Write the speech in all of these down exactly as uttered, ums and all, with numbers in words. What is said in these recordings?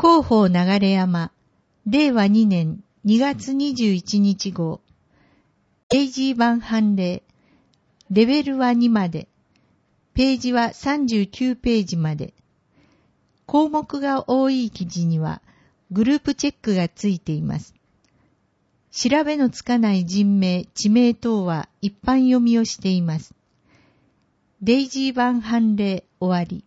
広報流山、れいわにねんにがつにじゅういちにち号、ページ版判例、レベルはにまで、ページはさんじゅうきゅうページまで、項目が多い記事にはグループチェックがついています。調べのつかない人名、地名等は一般読みをしています。デイジー版判例終わり。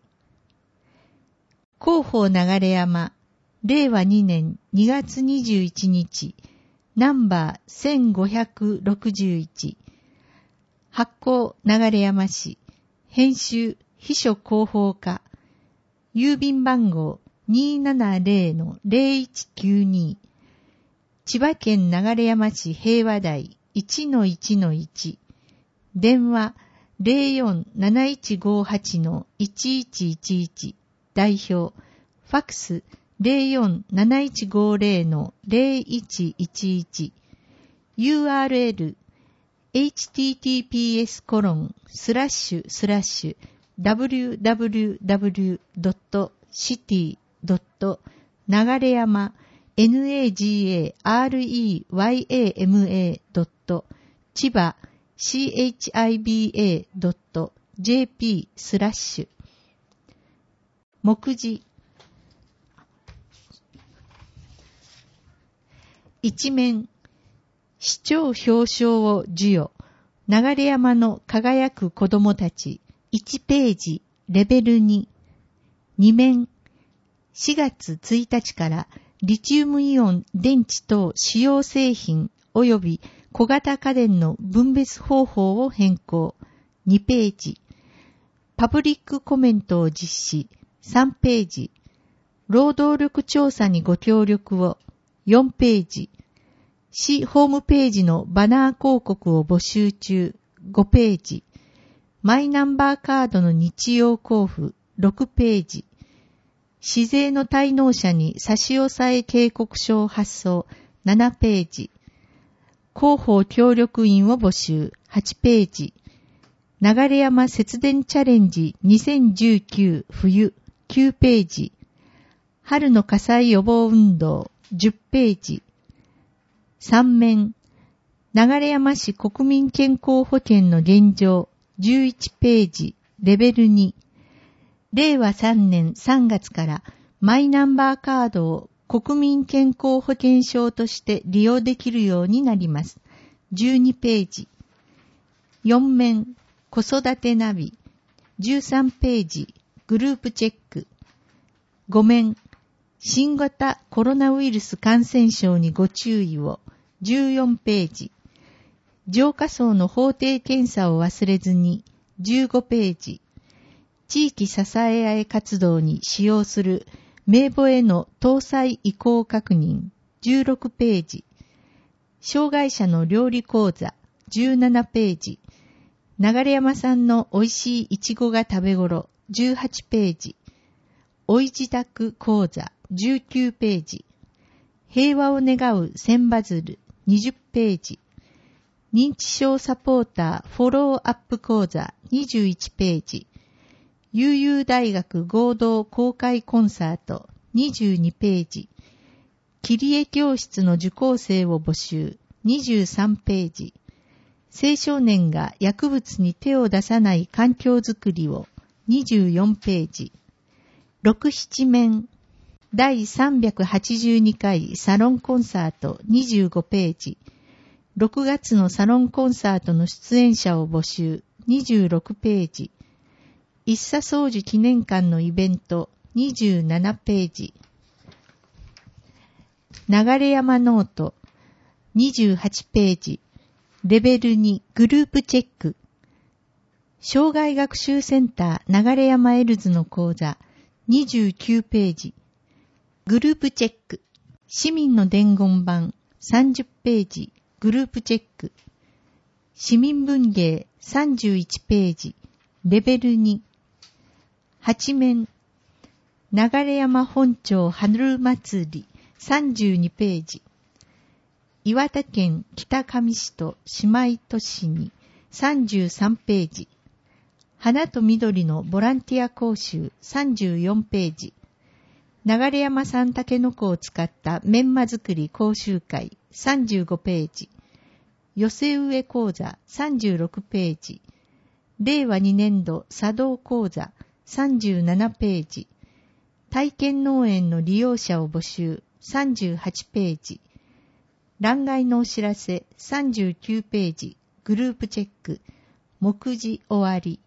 広報流山、れいわにねんにがつにじゅういちにち、ナンバーせんごひゃくろくじゅういち、発行流山市、編集秘書広報課、郵便番号 にーななぜろのぜろいちきゅうに、千葉県流山市平和台 いちのいちのいち、電話 ぜろよんなないちごはちのいちいちいちいち、代表、ファックス ぜろよんなないちごぜろのぜろいちいちいち、ユーアールエル エイチティーティーピーエス コロンスラッシュスラッシュ ダブリューダブリューダブリュー ドット シティ ドット 流山 ナガレ ドット 千葉 シーエイチアイビーエー ドット ジェーピー スラッシュ目次一面市長表彰を授与流山の輝く子供たちいちページレベルに二面しがつついたちからリチウムイオン電池等使用製品及び小型家電の分別方法を変更にページパブリックコメントを実施さんページ労働力調査にご協力をよんページ市ホームページのバナー広告を募集中ごページマイナンバーカードの日曜交付ろくページ市税の滞納者に差し押さえ警告書を発送ななページ広報協力員を募集はちページ流山節電チャレンジにせんじゅうきゅう冬きゅうページ春の火災予防運動じゅっページさん面流山市国民健康保険の現状じゅういちページレベルにれいわさんねんさんがつからマイナンバーカードを国民健康保険証として利用できるようになります。じゅうにページ。よん面子育てナビ。じゅうさんページグループチェック。ご面新型コロナウイルス感染症にご注意を。じゅうよんページ。浄化槽の法定検査を忘れずに。じゅうごページ。地域支え合い活動に使用する名簿への搭載移行確認じゅうろくページ障害者の料理講座じゅうななページ流山産の美味しいいちごが食べ頃じゅうはちページおい自宅講座じゅうきゅうページ平和を願う千バズルにじゅっページ認知症サポーターフォローアップ講座にじゅういちページ悠々大学合同公開コンサートにじゅうにページ切り絵教室の受講生を募集にじゅうさんページ青少年が薬物に手を出さない環境づくりをにじゅうよんページろく、なな面だいさんびゃくはちじゅうにかいサロンコンサートにじゅうごページろくがつのサロンコンサートの出演者を募集にじゅうろくページ一茶宗樹記念館のイベントにじゅうななページ流山ノートにじゅうはちページレベルにグループチェック障害学習センター流山エルズの講座にじゅうきゅうページグループチェック市民の伝言板さんじゅっページグループチェック市民文芸さんじゅういちページレベルにはち面流山本町春祭りさんじゅうにページ岩手県北上市と姉妹都市にさんじゅうさんページ花と緑のボランティア講習さんじゅうよんページ流山産タケノコを使ったメンマ作り講習会さんじゅうごページ。寄せ植え講座さんじゅうろくページ。れいわにねんど茶道講座さんじゅうななページ。体験農園の利用者を募集さんじゅうはちページ。欄外のお知らせさんじゅうきゅうページ。グループチェック。目次終わり。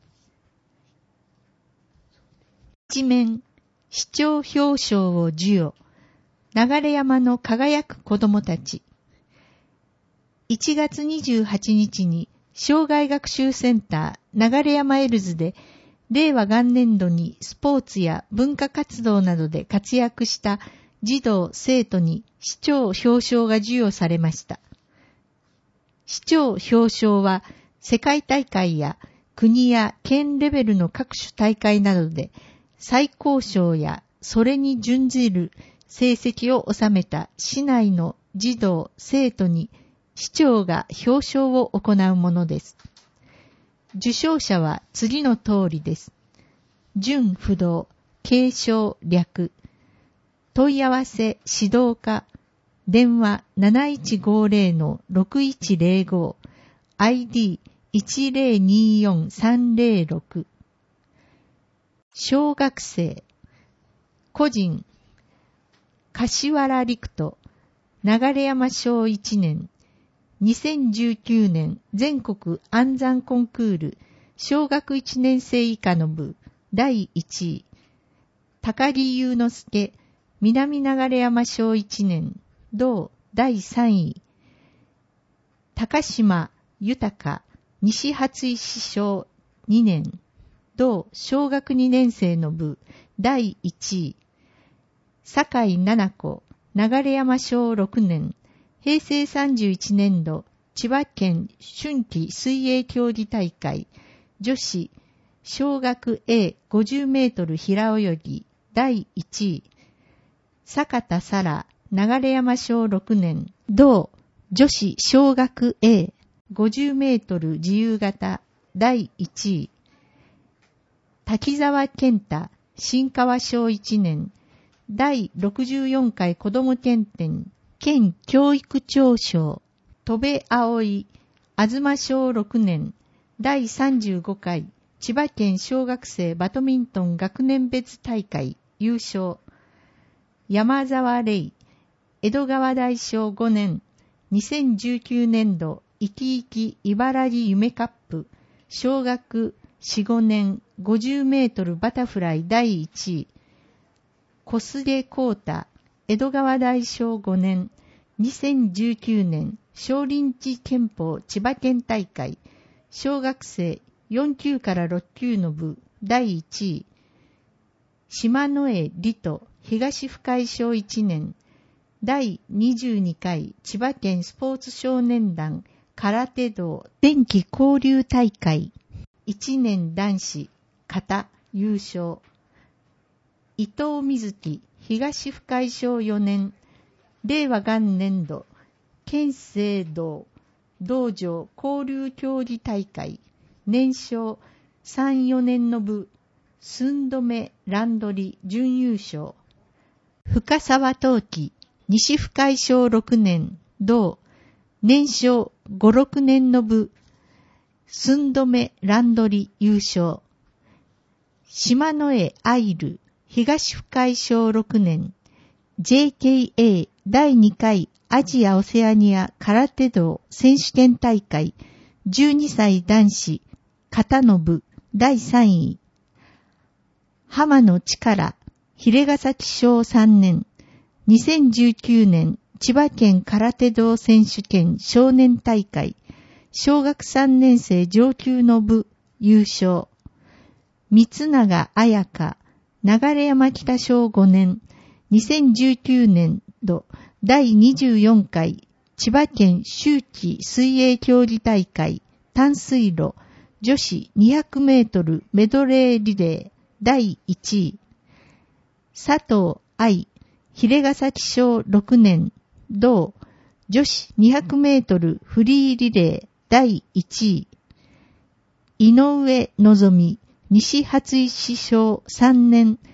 一面、市長表彰を授与。流山の輝く子どもたち。いちがつにじゅうはちにちに、障害学習センター流山エルズで、令和元年度にスポーツや文化活動などで活躍した児童生徒に市長表彰が授与されました。市長表彰は世界大会や国や県レベルの各種大会などで最高賞やそれに準ずる成績を収めた市内の児童生徒に市長が表彰を行うものです。受賞者は次の通りです。準不動、継承略。問い合わせ指導課。電話 なないちごぜろのろくいちぜろご。アイディーいちぜろによんさんぜろろく。小学生。個人。柏原陸斗。流山小いちねん。にせんじゅうきゅうねん全国暗算コンクール小学いちねん生以下の部だいいちい。高木祐之助南流山小いちねん同だいさんい。高島豊西初石小にねん同小学にねん生の部だいいちい。酒井奈々子流山小ろくねん平成さんじゅういちねんど千葉県春季水泳競技大会女子小学 エーごじゅうメートル平泳ぎだいいちい。坂田沙羅流山小ろくねん同女子小学 エーごじゅうメートル自由形だいいちい。滝沢健太新川小いちねんだいろくじゅうよんかい子ども検定県教育長賞、戸部葵、東小ろくねん、だいさんじゅうごかい、千葉県小学生バドミントン学年別大会優勝、山沢玲、江戸川大小ごねん、にせんじゅうきゅうねんど、いきいき茨城夢カップ、小学よん、ごねん、ごじゅうメートルバタフライだいいちい、小菅光太、江戸川大小ごねん、にせんじゅうきゅうねん少林寺拳法千葉県大会小学生よんきゅうからろっきゅうの部だいいちい。島野江里斗東深井小いちねんだいにじゅうにかい千葉県スポーツ少年団空手道電気交流大会いちねん男子形優勝。伊藤瑞希東深井小よねん令和元年度県政道道場交流競技大会年少さん、よねんの部寸止め乱取り準優勝。深沢冬季西深井小ろくねん同年少ご、ろくねんの部寸止め乱取り優勝。島野江愛瑠東深井小ろくねん ジェーケーエー だいにかいアジアオセアニア空手道選手権大会じゅうにさい男子形の部だいさんい。浜野力鰭ヶ崎小さんねんにせんじゅうきゅうねん千葉県空手道選手権少年大会小学さんねん生上級の部優勝。三永彩香流山北小ごねんにせんじゅうきゅうねんどだいにじゅうよんかい千葉県秋季水泳競技大会短水路女子にひゃくメートルメドレーリレーだいいちい。佐藤愛鰭ヶ崎小ろくねん同女子にひゃくメートルフリーリレーだいいちい。井上のぞみ西初石小さんねん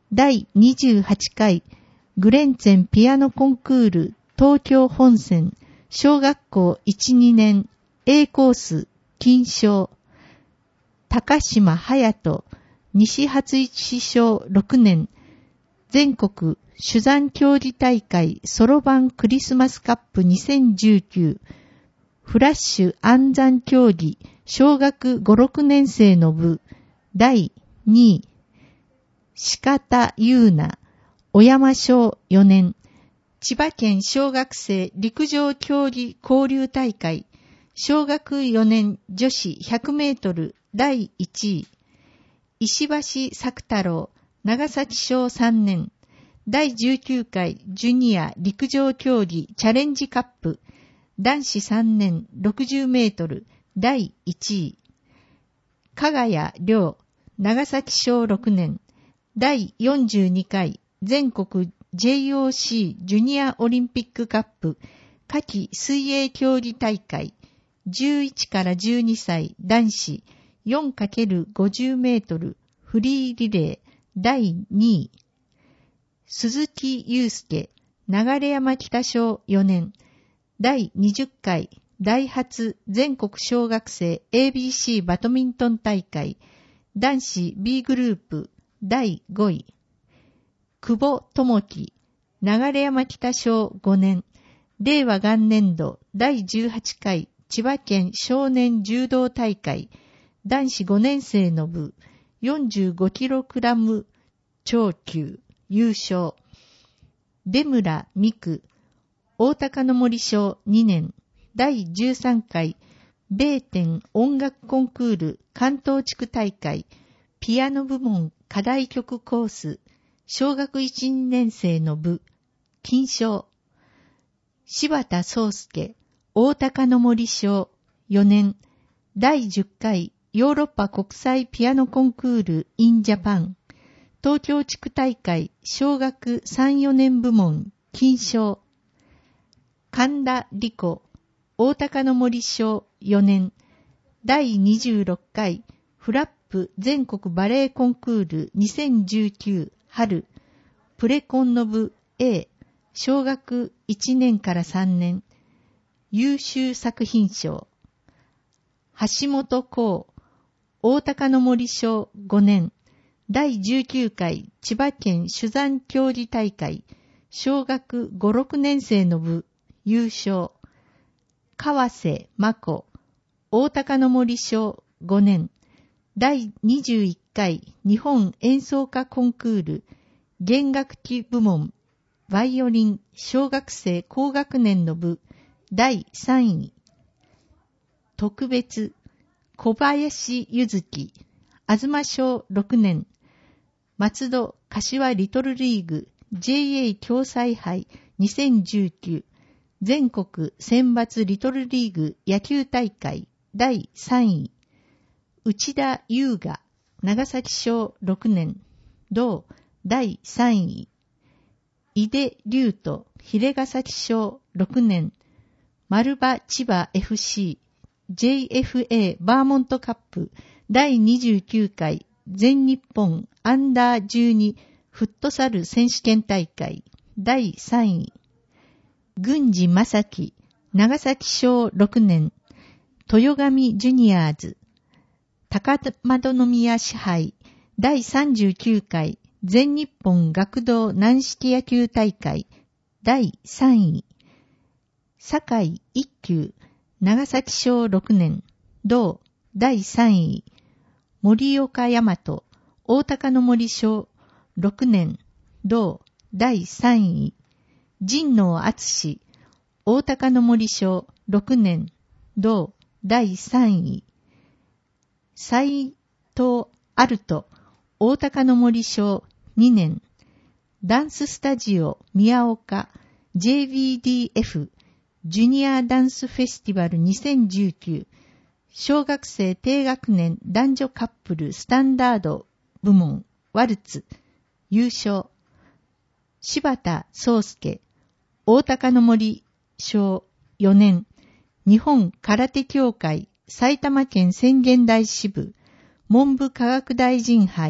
だいにじゅうはちかいグレンツェンピアノコンクール東京本選小学校いち、にねん A コース金賞高島隼人西初一小ろくねん全国珠算競技大会そろばんクリスマスカップにせんじゅうきゅうフラッシュ暗算競技小学ご、ろくねん生の部だいにい鹿田優奈小山小よねん千葉県小学生陸上競技交流大会小学よねん女子ひゃくメートルだいいちい石橋作太郎長崎小さんねんだいじゅうきゅうかいジュニア陸上競技チャレンジカップ男子さんねんろくじゅうメートルだいいちい加賀谷亮長崎小ろくねんだいよんじゅうにかい全国 ジェイオーシー ジュニアオリンピックカップ夏季水泳競技大会じゅういちからじゅうにさい男子 よんかけるごじゅうメートルフリーリレーだいにい鈴木祐介流山北小よねんだいにじゅっかいダイハツ全国小学生 エービーシー バドミントン大会男子 B グループだいごい久保智樹流山北小ごねん令和元年度だいじゅうはちかい千葉県少年柔道大会男子ごねん生の部 よんじゅうごキログラム 超級優勝出村美久大高の森小にねんだいじゅうさんかい米天音楽コンクール関東地区大会ピアノ部門課題曲コース小学いち、にねん生の部金賞柴田壮介大高の森小よねんだいじゅっかいヨーロッパ国際ピアノコンクール in ジャパン東京地区大会小学さん、よねん部門金賞神田理子大高の森小よねんだいにじゅうろっかいフラップ全国バレエコンクールにせんじゅうきゅう春プレコンの部 A 小学いちねんからさんねん優秀作品賞橋本幸大高の森小ごねんだいじゅうきゅうかい千葉県珠算競技大会小学ご、ろくねん生の部優勝川瀬真子大高の森小ごねんだいにじゅういっかい日本演奏家コンクール弦楽器部門バイオリン小学生高学年の部だいさんい特別小林ゆずき東小ろくねん松戸柏リトルリーグ ジェイエー 共済杯にせんじゅうきゅう全国選抜リトルリーグ野球大会だいさんい内田優雅長崎小ろくねん同だいさんい井出龍斗秀ヶ崎小ろくねん丸場千葉 エフシー ジェイエフエー バーモントカップだいにじゅうきゅうかい全日本アンダーじゅうにフットサル選手権大会だいさんい郡司正樹長崎小ろくねん豊上ジュニアーズ高円宮支配だいさんじゅうきゅうかい全日本学童軟式野球大会だいさんい堺一級長崎小ろくねん同だいさんい森岡大和大高の森小ろくねん同だいさんい神野敦大高の森小ろくねん同だいさんい斉藤アルト大高の森小にねんダンススタジオ宮岡 ジェイビーディーエフ ジュニアダンスフェスティバルにせんじゅうきゅう小学生低学年男女カップルスタンダード部門ワルツ優勝柴田壮介大高の森小よねん日本空手協会埼玉県浅間大支部文部科学大臣杯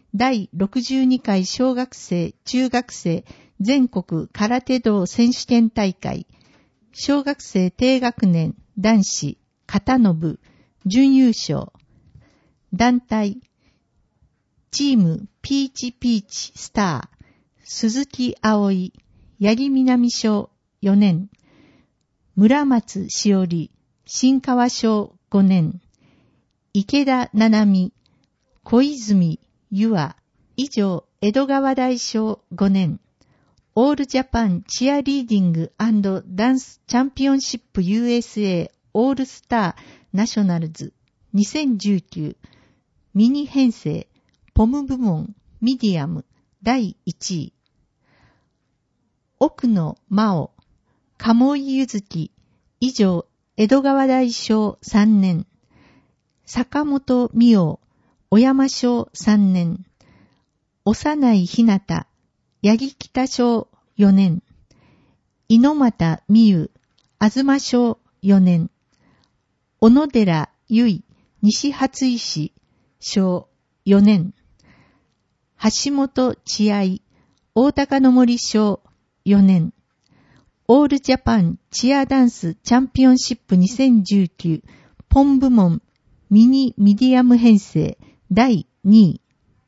だいろくじゅうにかい小学生、中学生全国空手道選手権大会、小学生低学年男子形の部準優勝。団体チームピーチピーチスター鈴木葵八木南小よねん、村松しおり新川小ごねん、池田七海小泉優愛以上江戸川大小ごねん、オールジャパンチアリーディング&ダンスチャンピオンシップ ユーエスエー オールスターナショナルズにせんじゅうきゅうミニ編成ポム部門ミディアムだいいちい、奥野真央鴨井ゆずき以上江戸川大小さんねん、坂本美桜小山小さんねん、幼いひなた八木北小よねん、猪俣美優東小よねん、小野寺由衣西初石小よねん、橋本千愛大高の森小よねん、オールジャパンチアダンスチャンピオンシップにせんじゅうきゅうポン部門ミニミディアム編成だいにい、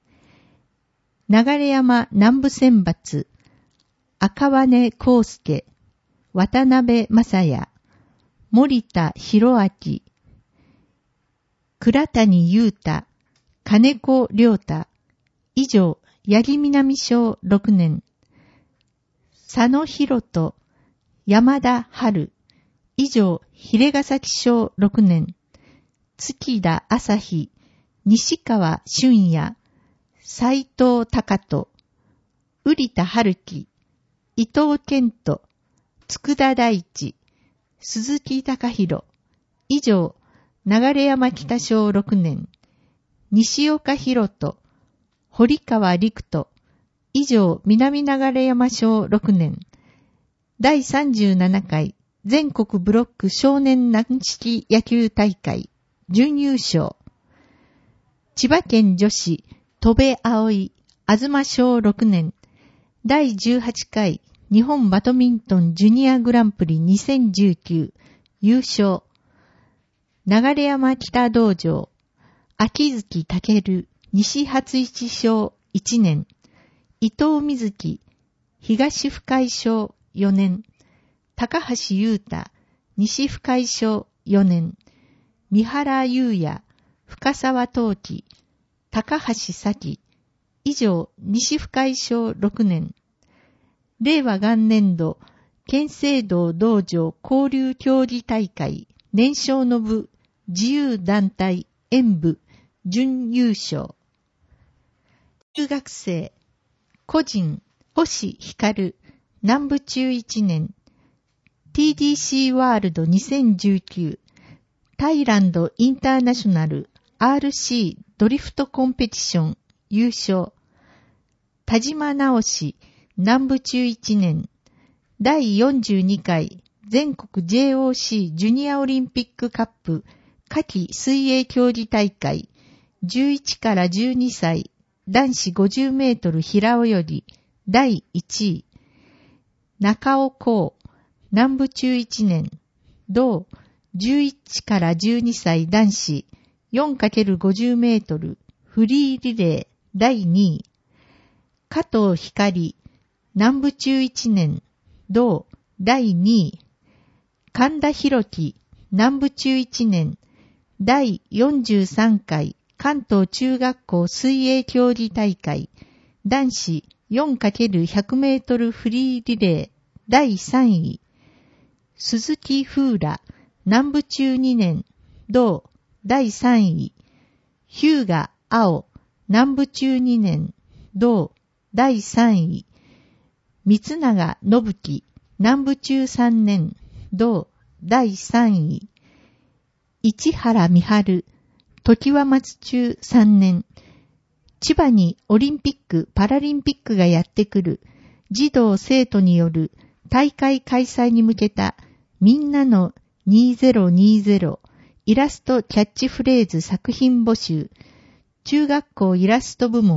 流山南部選抜赤羽康介渡辺正也森田博明倉谷優太金子良太以上八木南小ろくねん、佐野博人山田春以上鰭ヶ崎小ろくねん、月田朝日西川俊也斉藤隆人瓜田春樹伊藤健人佃大地鈴木隆弘以上流山北小ろくねん、西岡博人堀川陸斗以上南流山小ろくねん、だいさんじゅうななかい全国ブロック少年軟式野球大会準優勝。千葉県女子戸部葵東小ろくねん、だいじゅうはちかい日本バドミントンジュニアグランプリにせんじゅうきゅう優勝。流山北道場秋月武西初一小いちねん、伊藤瑞希東深井小よねん、高橋優太西深井小よねん、三原優也深沢冬季高橋咲以上西深井小ろくねん、令和元年度県政道道場交流競技大会年少の部自由団体演部準優勝。中学生個人星光南部中いちねん ティーディーシー ワールドにせんじゅうきゅうタイランドインターナショナル アールシー ドリフトコンペティション優勝。田島直志南部中いちねんだいよんじゅうにかい全国 ジェイオーシー ジュニアオリンピックカップ夏季水泳競技大会じゅういちからじゅうにさい男子ごじゅうメートル平泳ぎだいいちい、中尾光南部中いちねん同じゅういちからじゅうにさい男子 よんかけるごじゅうメートルフリーリレーだいにい、加藤光南部中いちねん同だいにい、神田博樹南部中いちねんだいよんじゅうさんかい関東中学校水泳競技大会男子 よんかけるひゃくメートルフリーリレーだいさんい、鈴木風来南部中にねん同だいさんい、日向青南部中にねん同だいさんい、三永信樹南部中さんねん同だいさんい、市原美春常盤松中さんねん、千葉にオリンピック・パラリンピックがやってくる児童生徒による大会開催に向けたみんなのにせんにじゅうイラストキャッチフレーズ作品募集、中学校イラスト部門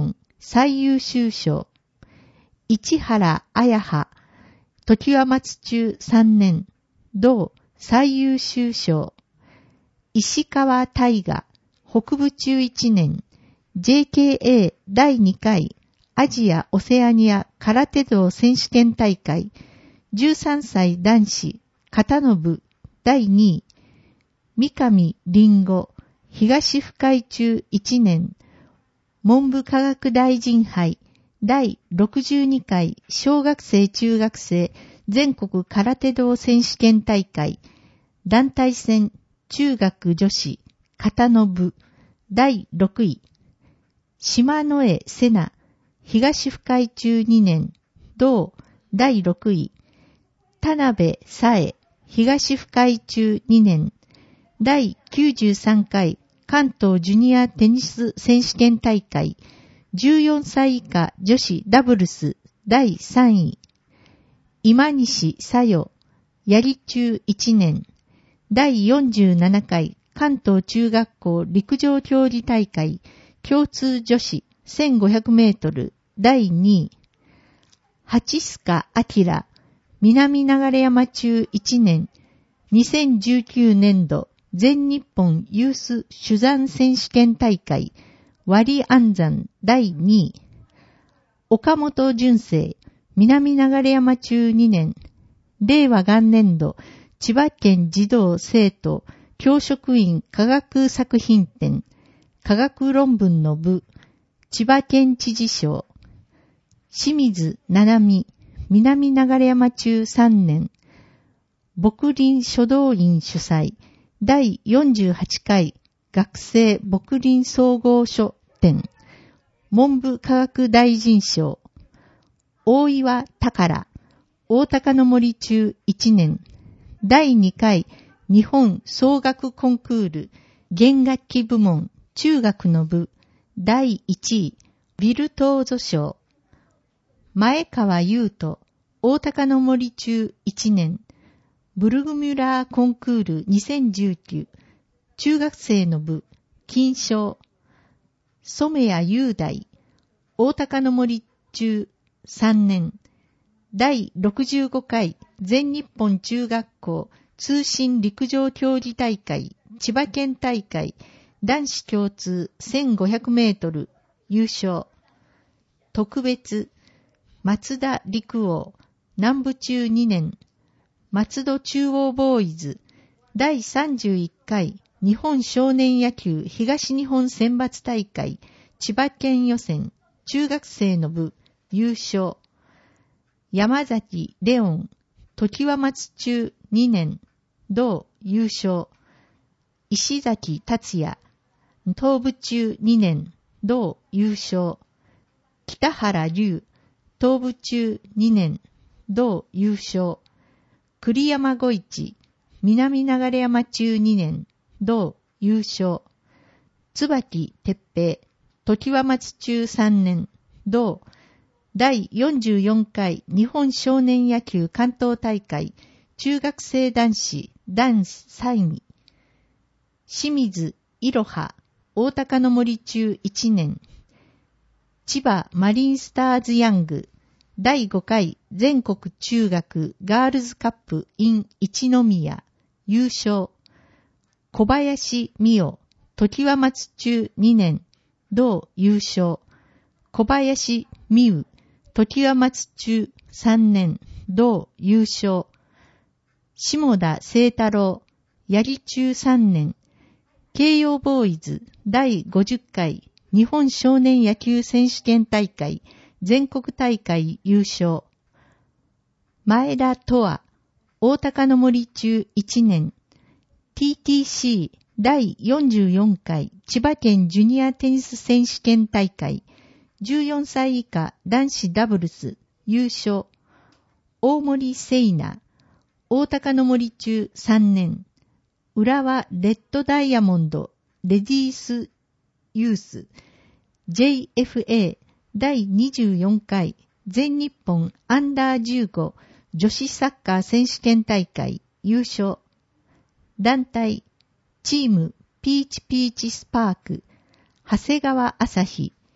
最優秀賞。市原綾葉、常盤松中さんねん、同最優秀賞。石川大河、北部中いちねん、ジェーケーエー だいにかいアジア・オセアニア空手道選手権大会、じゅうさんさい男子形の部だいにい、三上林檎、東深井中いちねん、文部科学大臣杯だいろくじゅうにかい小学生中学生全国空手道選手権大会、団体戦中学女子形の部だいろくい、島野江瀬名、東深井中にねん、同だいろくい、田辺紗恵、東深井中にねん、だいきゅうじゅうさんかい関東ジュニアテニス選手権大会、じゅうよんさい以下女子ダブルスだいさんい、今西紗代、槍中いちねん、だいよんじゅうななかい関東中学校陸上競技大会、共通女子せんごひゃくメートルだいにい、八須賀明、南流山中いちねん、にせんじゅうきゅうねんど全日本ユース手山選手権大会、割安山だいにい、岡本純正、南流山中にねん、令和元年度千葉県児童生徒教職員科学作品展、科学論文の部、千葉県知事賞、清水七海、南流山中さんねん、牧林書道院主催、だいよんじゅうはちかい学生牧林総合書展、文部科学大臣賞、大岩宝、大高の森中いちねん、だいにかい日本総学コンクール弦楽器部門中学の部だいいちいビルトーゾ賞、前川優斗、大高の森中いちねん、ブルグミュラーコンクールにせんじゅうきゅう中学生の部金賞、染谷雄大、大高の森中さんねん、だいろくじゅうごかい全日本中学校通信陸上競技大会千葉県大会男子共通せんごひゃくメートル優勝、特別松田陸王、南部中にねん、松戸中央ボーイズだいさんじゅういっかい日本少年野球東日本選抜大会千葉県予選中学生の部優勝、山崎レオン、常盤松中にねん、同優勝、石崎達也、東部中にねん、同優勝、北原龍、東部中にねん、同優勝、栗山吾一、南流山中にねん、同優勝、椿哲平、常盤松中さんねん、同だいよんじゅうよんかい日本少年野球関東大会中学生男子男子さんい、清水いろは、大高の森中いちねん、千葉マリンスターズヤングだいごかい全国中学ガールズカップ in 一宮優勝、小林美代、常盤松中にねん、同優勝、小林美羽、常盤松中さんねん、同優勝、下田聖太郎、槍中さんねん、慶応ボーイズだいごじゅっかい日本少年野球選手権大会全国大会優勝、前田とわ、大高の森中いちねん、ティーティーシー だいよんじゅうよんかい千葉県ジュニアテニス選手権大会じゅうよんさい以下男子ダブルス優勝、大森聖奈、大高の森中さんねん、浦和レッドダイヤモンドレディースユース ジェイエフエー だいにじゅうよんかい全日本アンダーじゅうご女子サッカー選手権大会優勝、団体チームピーチピーチスパーク長谷川朝日、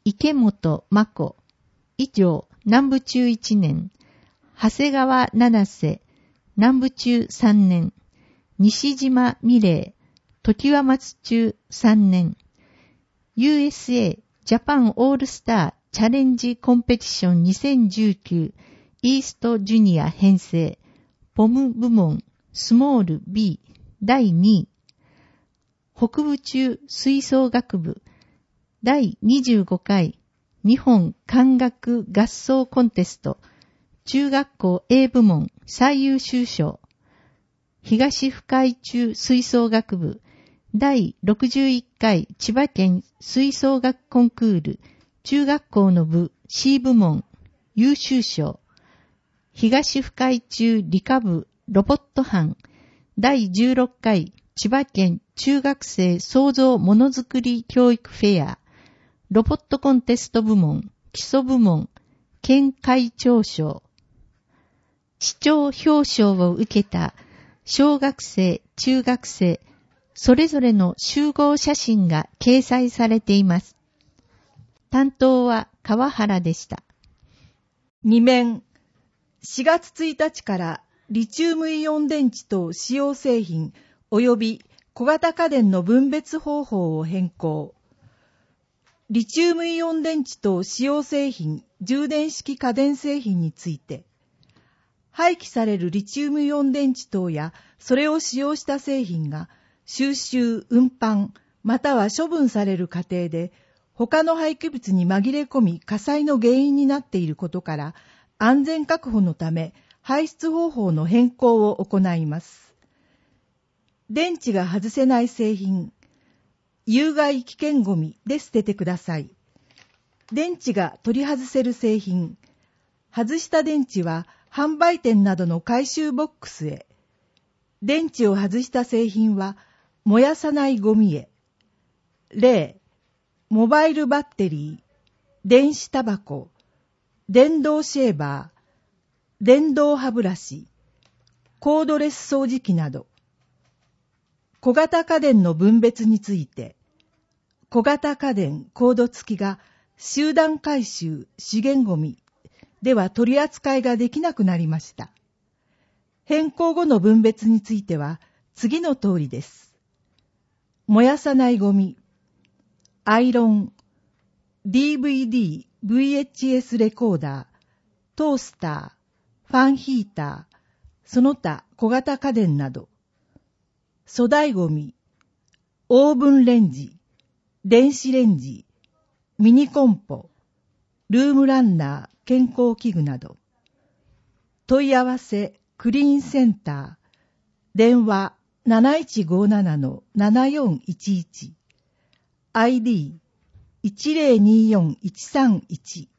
池本真子。以上、南部中いちねん。長谷川七瀬。南部中さんねん。西島美玲。常盤松中さんねん。ユーエスエー ジャパンオールスターチャレンジコンペティションにせんじゅうきゅうイーストジュニア編成。ポム部門スモール B だいにい。北部中吹奏楽部だいにじゅうごかい日本管楽合奏コンテスト中学校 A 部門最優秀賞。東深井中吹奏楽部だいろくじゅういっかい千葉県吹奏楽コンクール中学校の部 C 部門優秀賞。東深井中理科部ロボット班だいじゅうろっかい千葉県中学生創造ものづくり教育フェアロボットコンテスト部門基礎部門県会長賞。市長表彰を受けた小学生、中学生それぞれの集合写真が掲載されています。担当は川原でした。 に面、しがつついたちからリチウムイオン電池等使用製品及び小型家電の分別方法を変更。リチウムイオン電池等使用製品、充電式家電製品について、廃棄されるリチウムイオン電池等やそれを使用した製品が収集、運搬、または処分される過程で他の廃棄物に紛れ込み火災の原因になっていることから安全確保のため排出方法の変更を行います。電池が外せない製品、有害危険ゴミで捨ててください。電池が取り外せる製品、外した電池は販売店などの回収ボックスへ。電池を外した製品は燃やさないゴミへ。例、モバイルバッテリー、電子タバコ、電動シェーバー、電動歯ブラシ、コードレス掃除機など。小型家電の分別について、小型家電コード付きが集団回収資源ゴミでは取り扱いができなくなりました。変更後の分別については次の通りです。燃やさないゴミ、アイロン、ディーブイディー、ブイエイチエス レコーダー、トースター、ファンヒーター、その他小型家電など。粗大ゴミ、オーブンレンジ、電子レンジ、ミニコンポ、ルームランナー、健康器具など。問い合わせ、クリーンセンター、電話 なないちごななのななよんいちいち、アイディーいちゼロによんいちさんいち。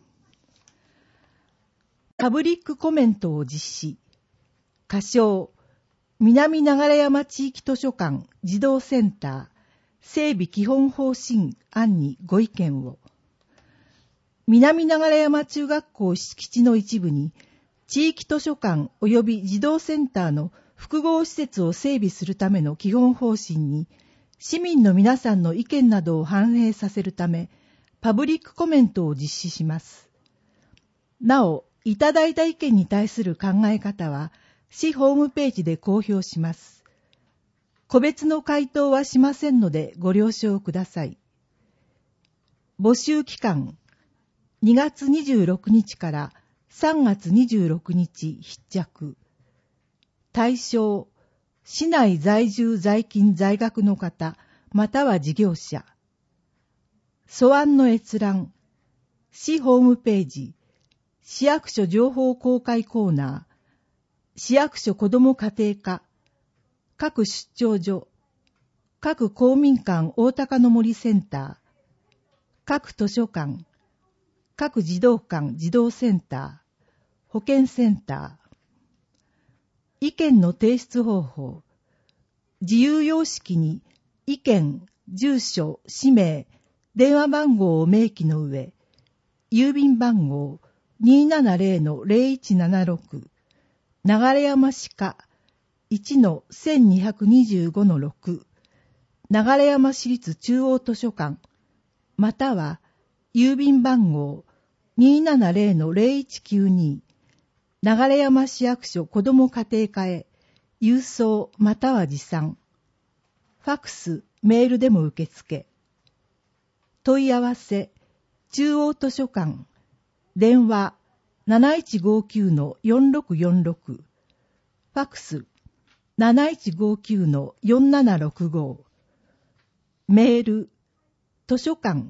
パブリックコメントを実施。仮称、南流山地域図書館児童センター整備基本方針案にご意見を。南流山中学校敷地の一部に地域図書館及び児童センターの複合施設を整備するための基本方針に市民の皆さんの意見などを反映させるためパブリックコメントを実施します。なお、いただいた意見に対する考え方は市ホームページで公表します。個別の回答はしませんのでご了承ください。募集期間、にがつにじゅうろくにちからさんがつにじゅうろくにち必着。対象、市内在住在勤在学の方、または事業者。素案の閲覧、市ホームページ、市役所情報公開コーナー、市役所子ども家庭課、各出張所、各公民館大高の森センター、各図書館、各児童館児童センター、保健センター。意見の提出方法。自由様式に意見、住所、氏名、電話番号を明記の上、郵便番号 にーななゼロのゼロいちななろく、流山市課 いちのせんにひゃくにじゅうごのろく、流山市立中央図書館、または郵便番号 にーななゼロのゼロいちきゅうに 流山市役所子ども家庭課へ郵送または持参。ファクス、メールでも受付。問い合わせ、中央図書館、電話 なないちごきゅうのよんろくよんろく、ファクス なないちごきゅうのよんななろくご、メール、図書館、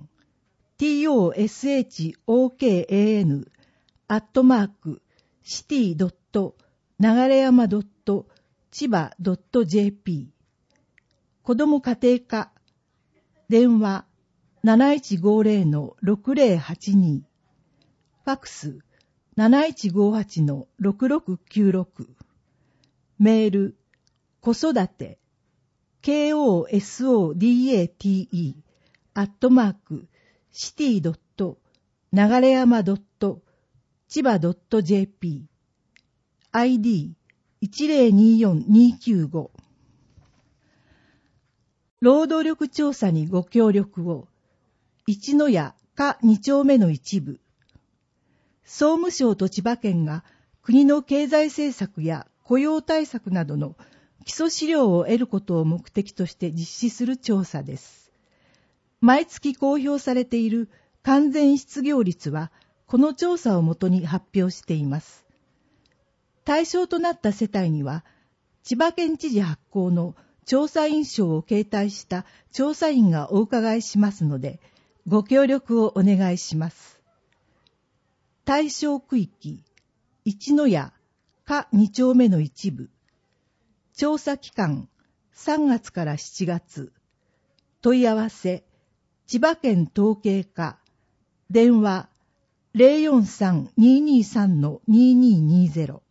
トソホーカン アットマーク、シティ 流山 千葉 .jp 子ども家庭課電話 なないちごゼロのろくゼロはちに ファクス なないちごはちのろくろくきゅうろく メール子育て コソダテ アットマークシティ 流山 千葉 .jp アイディーいちゼロによんにきゅうご 労働力調査にご協力を一の谷下に丁目の一部総務省と千葉県が国の経済政策や雇用対策などの基礎資料を得ることを目的として実施する調査です。毎月公表されている完全失業率はこの調査をもとに発表しています。対象となった世帯には千葉県知事発行の調査員証を携帯した調査員がお伺いしますのでご協力をお願いします。対象区域一の谷下に丁目の一部調査期間さんがつからしちがつ問い合わせ千葉県統計課電話 ゼロよんさんにーにーさんのにーにーにーゼロ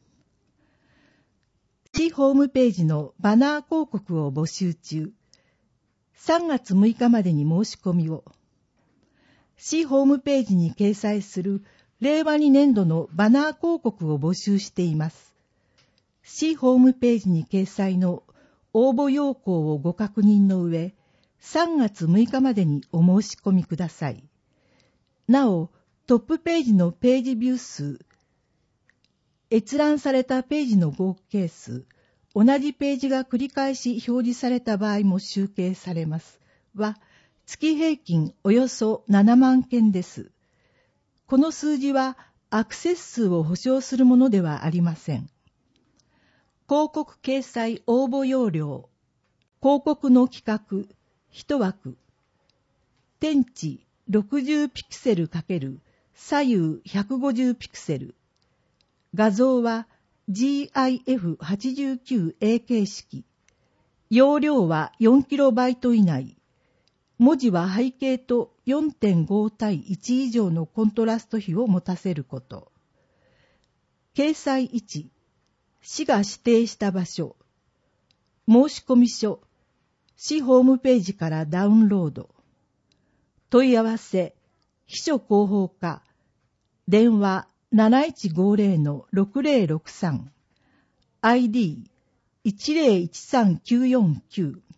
市ホームページのバナー広告を募集中。さんがつむいかまでに申し込みを。市ホームページに掲載するれいわにねんどのバナー広告を募集しています。市ホームページに掲載の応募要項をご確認の上、さんがつむいかまでにお申し込みください。なお、トップページのページビュー数、閲覧されたページの合計数、同じページが繰り返し表示された場合も集計されます。は、月平均およそななまんけんです。この数字はアクセス数を保証するものではありません。広告掲載応募要領、広告の企画、一枠、天地ろくじゅうピクセル×左右ひゃくごじゅうピクセル、画像は ジーアイエフはちじゅうきゅうエー 形式、容量は よんキロバイト 以内、文字は背景と よんてんご 対いち以上のコントラスト比を持たせること。掲載位置、市が指定した場所、申込書、市ホームページからダウンロード。問い合わせ、秘書広報課、電話なないちごゼロのろくゼロろくさん、アイディーいちゼロいちさんきゅうよんきゅう。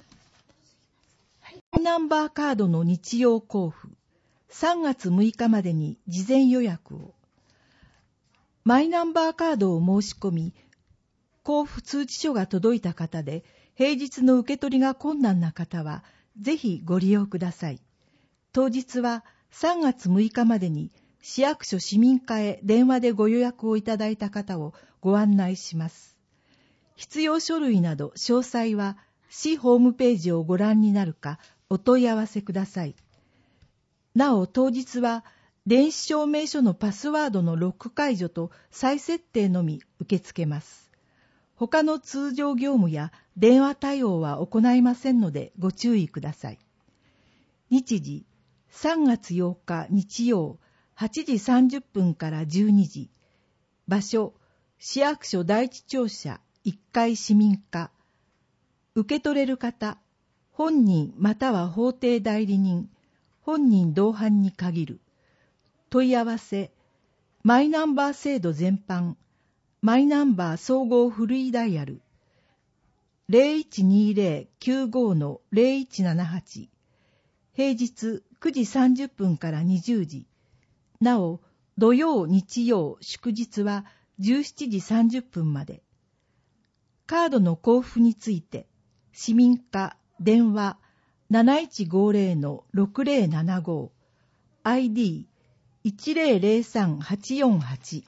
マイナンバーカードの日曜交付、さんがつむいかまでに事前予約を。マイナンバーカードを申し込み、交付通知書が届いた方で、平日の受け取りが困難な方は、ぜひご利用ください。当日はさんがつむいかまでに、市役所市民課へ電話でご予約をいただいた方をご案内します。必要書類など詳細は市ホームページをご覧になるかお問い合わせください。なお当日は電子証明書のパスワードのロック解除と再設定のみ受け付けます。他の通常業務や電話対応は行いませんのでご注意ください。日時さんがつようか日曜はちじさんじゅっぷんからじゅうにじ。場所、市役所第一庁舎いっかい市民課。受け取れる方、本人または法定代理人、本人同伴に限る。問い合わせ、マイナンバー制度全般、マイナンバー総合フリーダイヤル、ゼロいちにゼロきゅうごのゼロいちななはち。 平日くじさんじゅっぷんからにじゅうじ。なお、土曜、日曜、祝日はじゅうしちじさんじゅっぷんまで。カードの交付について、市民課電話 なないちごぜろのろくぜろななご、アイディーいちぜろぜろさんはちよんはち。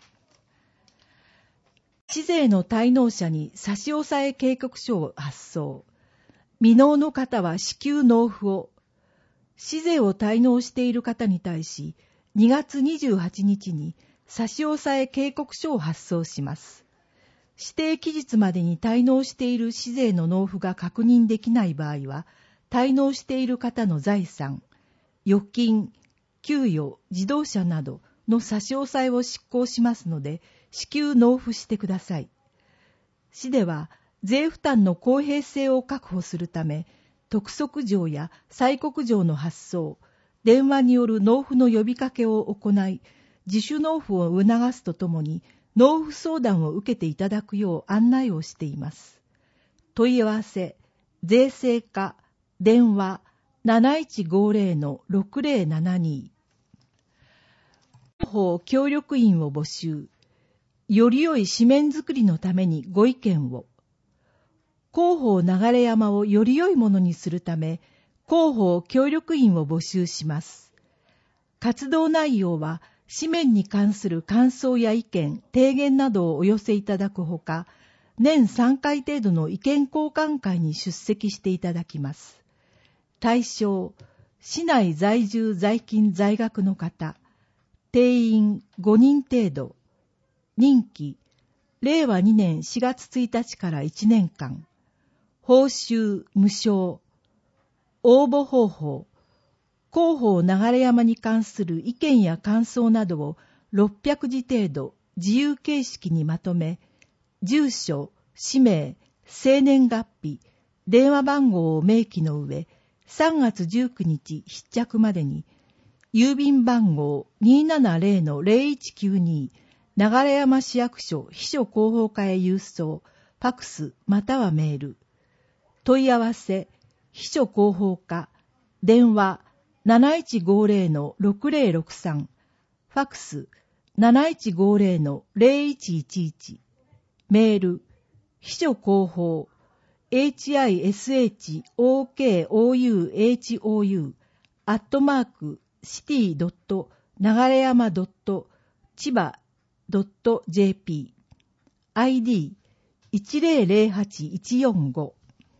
市税の滞納者に差し押さえ警告書を発送。未納の方は至急納付を。市税を滞納している方に対し、にがつにじゅうはちにちに差し押さえ警告書を発送します。指定期日までに滞納している市税の納付が確認できない場合は、滞納している方の財産、預金、給与、自動車などの差し押さえを執行しますので、至急納付してください。市では、税負担の公平性を確保するため、督促状や催告状の発送、電話による納付の呼びかけを行い、自主納付を促すとともに、納付相談を受けていただくよう案内をしています。問い合わせ、税制課、電話 なないちごぜろのろくぜろななに。広報協力員を募集。より良い紙面作りのためにご意見を。広報流山をより良いものにするため、広報協力員を募集します。活動内容は、紙面に関する感想や意見、提言などをお寄せいただくほか、年さんかい程度の意見交換会に出席していただきます。対象、市内在住在勤在学の方、定員ごにん程度、任期、れいわにねんしがつついたちからいちねんかん、報酬無償、応募方法、広報流山に関する意見や感想などをろっぴゃくじ程度自由形式にまとめ、住所、氏名、生年月日、電話番号を明記の上、さんがつじゅうくにち必着までに、郵便番号 にーななぜろのぜろいちきゅうに 流山市役所秘書広報課へ郵送、ファクスまたはメール。問い合わせ、秘書広報課、電話 なないちごぜろのろくぜろろくさん、ファクス なないちごぜろのぜろいちいちいち、メール、秘書広報、エイチアイエスエイチオーケーオーユーエイチオーユー アットマークシティドット流山ドット千葉ドットジェーピー アイディーいちぜろぜろはちいちよんご。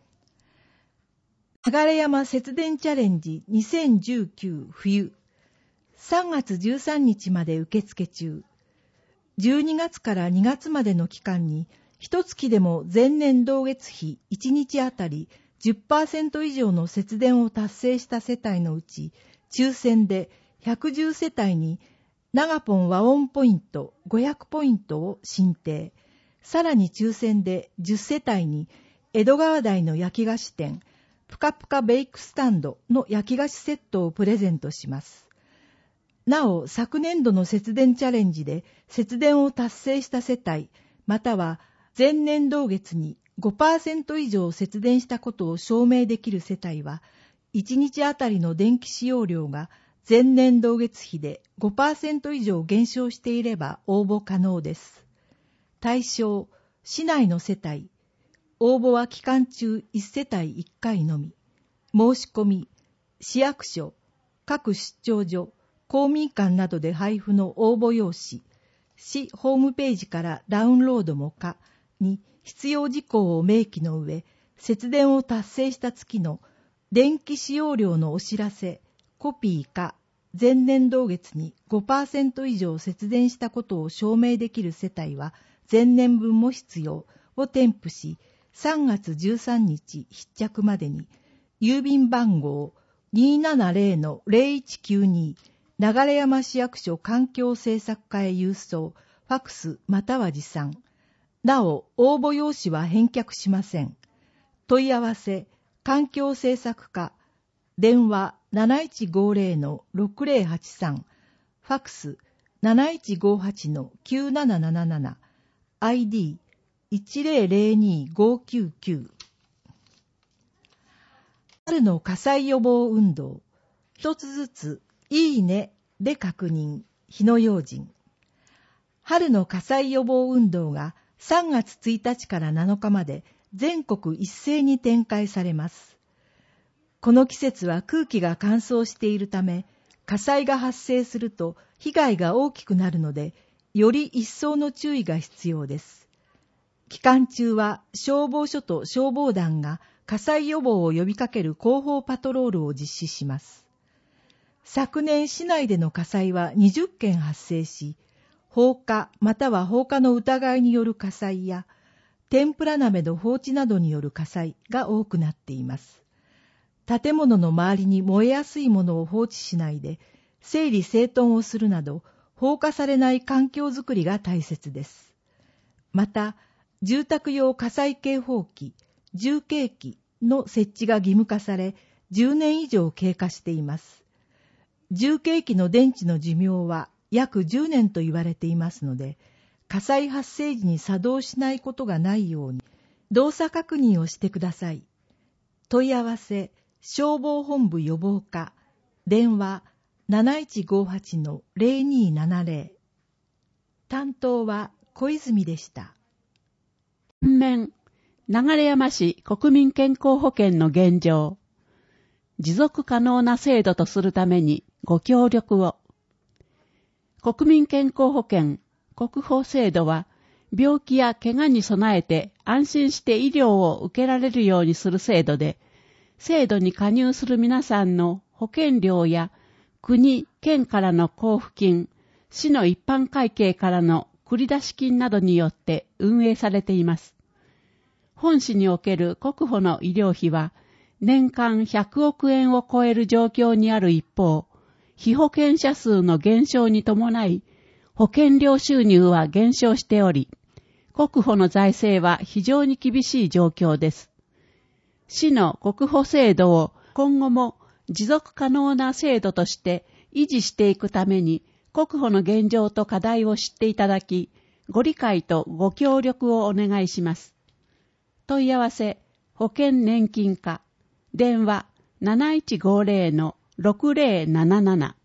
流山節電チャレンジにせんじゅうきゅう冬さんがつじゅうさんにちまで受付中。じゅうにがつからにがつまでの期間に一月でも前年同月比いちにちあたり じゅっパーセント 以上の節電を達成した世帯のうち、抽選でひゃくじゅうせたいに長ポン和音ポイントごひゃくポイントを申請。さらに抽選でじゅっせたいに江戸川台の焼き菓子店ぷかぷかベイクスタンドの焼き菓子セットをプレゼントします。なお、昨年度の節電チャレンジで節電を達成した世帯、または前年同月に ごパーセント 以上節電したことを証明できる世帯は、いちにちあたりの電気使用量が前年同月比で ごパーセント 以上減少していれば応募可能です。対象、市内の世帯。応募は期間中いちせたいいっかいのみ。申し込み、市役所、各出張所、公民館などで配布の応募用紙、市ホームページからダウンロードも可に必要事項を明記の上、節電を達成した月の電気使用量のお知らせ、コピーか前年同月に ごパーセント 以上節電したことを証明できる世帯は前年分も必要を添付し、さんがつじゅうさんにち必着までに郵便番号 にーななぜろのぜろいちきゅうに 流山市役所環境政策課へ郵送、ファクスまたは持参。なお、応募用紙は返却しません。問い合わせ、環境政策課、電話 なないちごぜろのろくぜろはちさん、ファクス なないちごはちのきゅうなななななな、アイディーいちぜろぜろにごきゅうきゅう。 春の火災予防運動、一つずついいねで確認、火の用心。春の火災予防運動がさんがつついたちからなのかまで全国一斉に展開されます。この季節は空気が乾燥しているため、火災が発生すると被害が大きくなるので、より一層の注意が必要です。期間中は消防署と消防団が火災予防を呼びかける広報パトロールを実施します。昨年市内での火災はにじゅっけん発生し、放火または放火の疑いによる火災や、天ぷら鍋の放置などによる火災が多くなっています。建物の周りに燃えやすいものを放置しないで、整理整頓をするなど、放火されない環境づくりが大切です。また、住宅用火災警報器、重警器の設置が義務化され、じゅうねん以上経過しています。重警器の電池の寿命は約じゅうねんと言われていますので、火災発生時に作動しないことがないように、動作確認をしてください。問い合わせ、消防本部予防課、電話 なないちごはち の ゼロにーななゼロ。担当は小泉でした。 反面、流山市国民健康保険の現状。持続可能な制度とするためにご協力を。国民健康保険国保制度は、病気や怪我に備えて安心して医療を受けられるようにする制度で、制度に加入する皆さんの保険料や国、県からの交付金、市の一般会計からの繰出金などによって運営されています。本市における国保の医療費は年間ひゃくおくえんを超える状況にある一方、被保険者数の減少に伴い、保険料収入は減少しており、国保の財政は非常に厳しい状況です。市の国保制度を今後も持続可能な制度として維持していくために、国保の現状と課題を知っていただき、ご理解とご協力をお願いします。問い合わせ、保険年金課、電話 なないちごゼロ の ろくゼロなななな。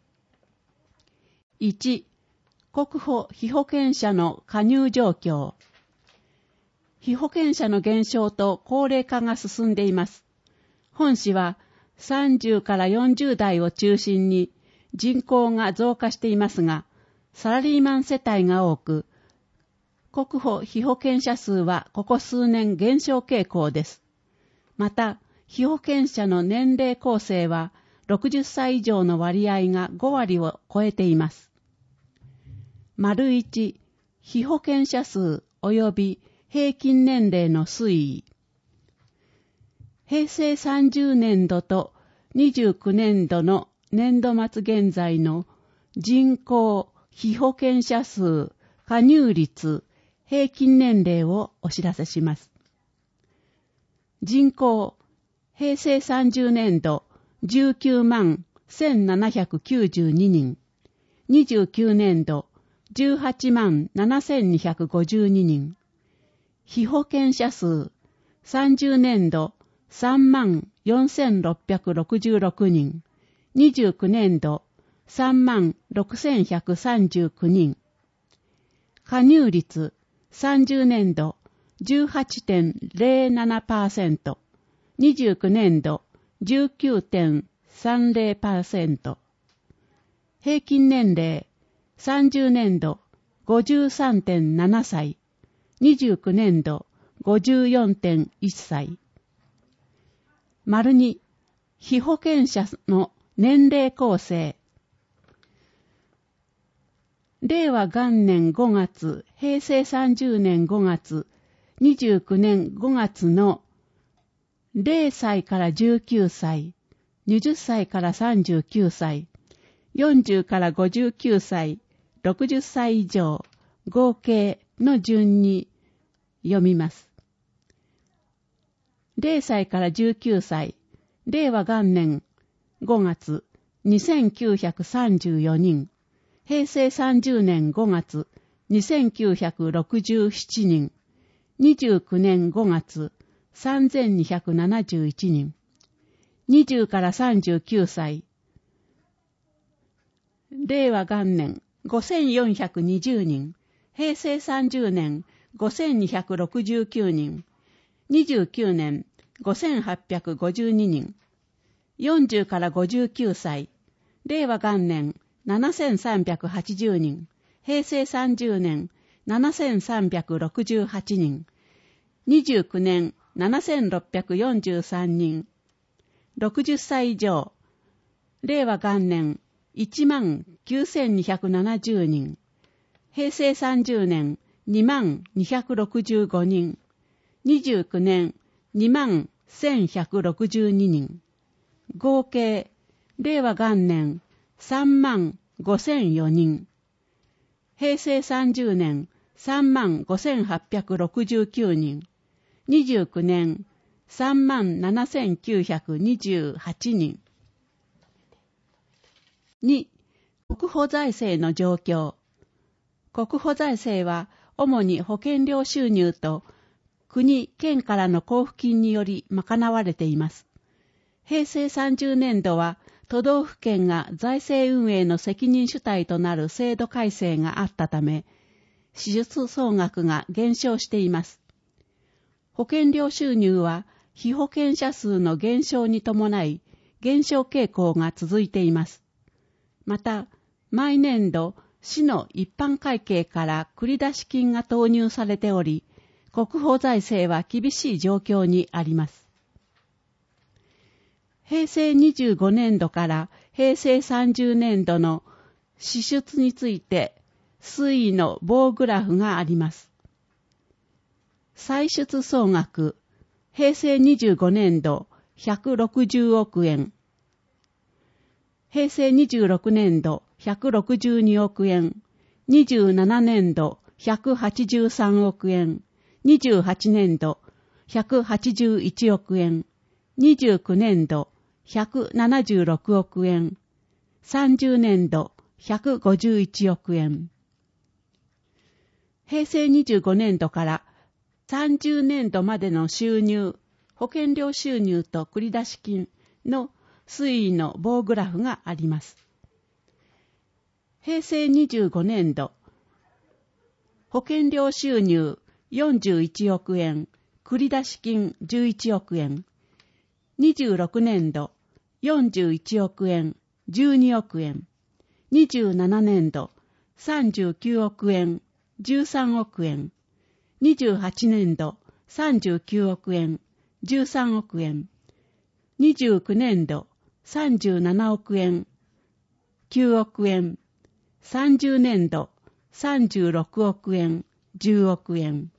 いち、国保被保険者の加入状況。被保険者の減少と高齢化が進んでいます。本市はさんじゅうからよんじゅうだいを中心に人口が増加していますが、サラリーマン世帯が多く、国保被保険者数はここ数年減少傾向です。また、被保険者の年齢構成はろくじゅっさい以上の割合がごわりを超えています。丸一、被保険者数及び平均年齢の推移。平成さんじゅうねんどとにじゅうきゅうねんどの年度末現在の人口、被保険者数、加入率、平均年齢をお知らせします。人口、平成さんじゅうねんどじゅうきゅうまんせんななひゃくきゅうじゅうににん、にじゅうきゅうねんどじゅうはちまんななせんにひゃくごじゅうににん、被保険者数、さんじゅうねんどさんまんよんせんろっぴゃくろくじゅうろくにん、にじゅうきゅうねんどさんまんろくせんひゃくさんじゅうきゅうにん、加入率、さんじゅうねんど じゅうはちてんゼロななパーセント、にじゅうきゅうねんど じゅうきゅうてんさんゼロパーセント、平均年齢、さんじゅうねんど ごじゅうさんてんななさい、にじゅうきゅうねんど ごじゅうよんてんいっさい。丸に、被保険者の年齢構成。令和元年ごがつ、平成さんじゅうねんごがつ、にじゅうきゅうねんごがつのゼロさいからじゅうきゅうさい、はたちからさんじゅうきゅうさい、よんじゅうからごじゅうきゅうさい、ろくじゅっさい以上、合計の順に読みます。ゼロさいからじゅうきゅうさい、令和元年ごがつ、にせんきゅうひゃくさんじゅうよにん、平成さんじゅうねんごがつ、にせんきゅうひゃくろくじゅうななにん、にじゅうきゅうねんごがつ、さんぜんにひゃくななじゅういちにん、 にじゅうからさんじゅうきゅうさい。令和元年ごせんよんひゃくにじゅうにん。平成さんじゅうねんごせんにひゃくろくじゅうきゅうにん。にじゅうきゅうねんごせんはっぴゃくごじゅうににん。よんじゅうからごじゅうきゅうさい。令和元年ななせんさんびゃくはちじゅうにん。平成さんじゅうねんななせんさんびゃくろくじゅうはちにん。にじゅうきゅうねんななせんろっぴゃくよんじゅうさんにん。ろくじゅっさい以上。令和元年いちまんきゅうせんにひゃくななじゅうにん。平成さんじゅうねんにまんにひゃくろくじゅうごにん。にじゅうきゅうねんにまんせんひゃくろくじゅうににん。合計、令和元年さんまんごせんよにん。平成さんじゅうねんさんまんごせんはっぴゃくろくじゅうきゅうにん。にじゅうきゅうねんさんまんななせんきゅうひゃくにじゅうはちにん。に、国保財政の状況。国保財政は主に保険料収入と国・県からの交付金により賄われています。平成さんじゅうねんどは都道府県が財政運営の責任主体となる制度改正があったため、支出総額が減少しています。保険料収入は被保険者数の減少に伴い減少傾向が続いています。また、毎年度、市の一般会計から繰出金が投入されており、国保財政は厳しい状況にあります。平成にじゅうごねんどから平成さんじゅうねんどの支出について推移の棒グラフがあります。歳出総額、平成にじゅうごねんどひゃくろくじゅうおくえん。平成にじゅうろくねんどひゃくろくじゅうにおくえん、にじゅうななねんどひゃくはちじゅうさんおくえん、にじゅうはちねんどひゃくはちじゅういちおくえん、にじゅうきゅうねんどひゃくななじゅうろくおくえん、さんじゅうねんどひゃくごじゅういちおくえん。平成にじゅうごねんどからさんじゅうねんどまでの収入、保険料収入と繰出金の推移の棒グラフがあります。平成にじゅうごねんど、保険料収入よんじゅういちおくえん、繰出金じゅういちおくえん。にじゅうろくねんど、よんじゅういちおくえん、じゅうにおくえん。にじゅうななねんど、さんじゅうきゅうおくえん、じゅうさんおくえん。にじゅうはちねんど、さんじゅうきゅうおくえん、じゅうさんおくえん。にじゅうきゅうねんど、さんじゅうななおくえん、きゅうおくえん。さんじゅうねんど、さんじゅうろくおくえん、じゅうおくえん。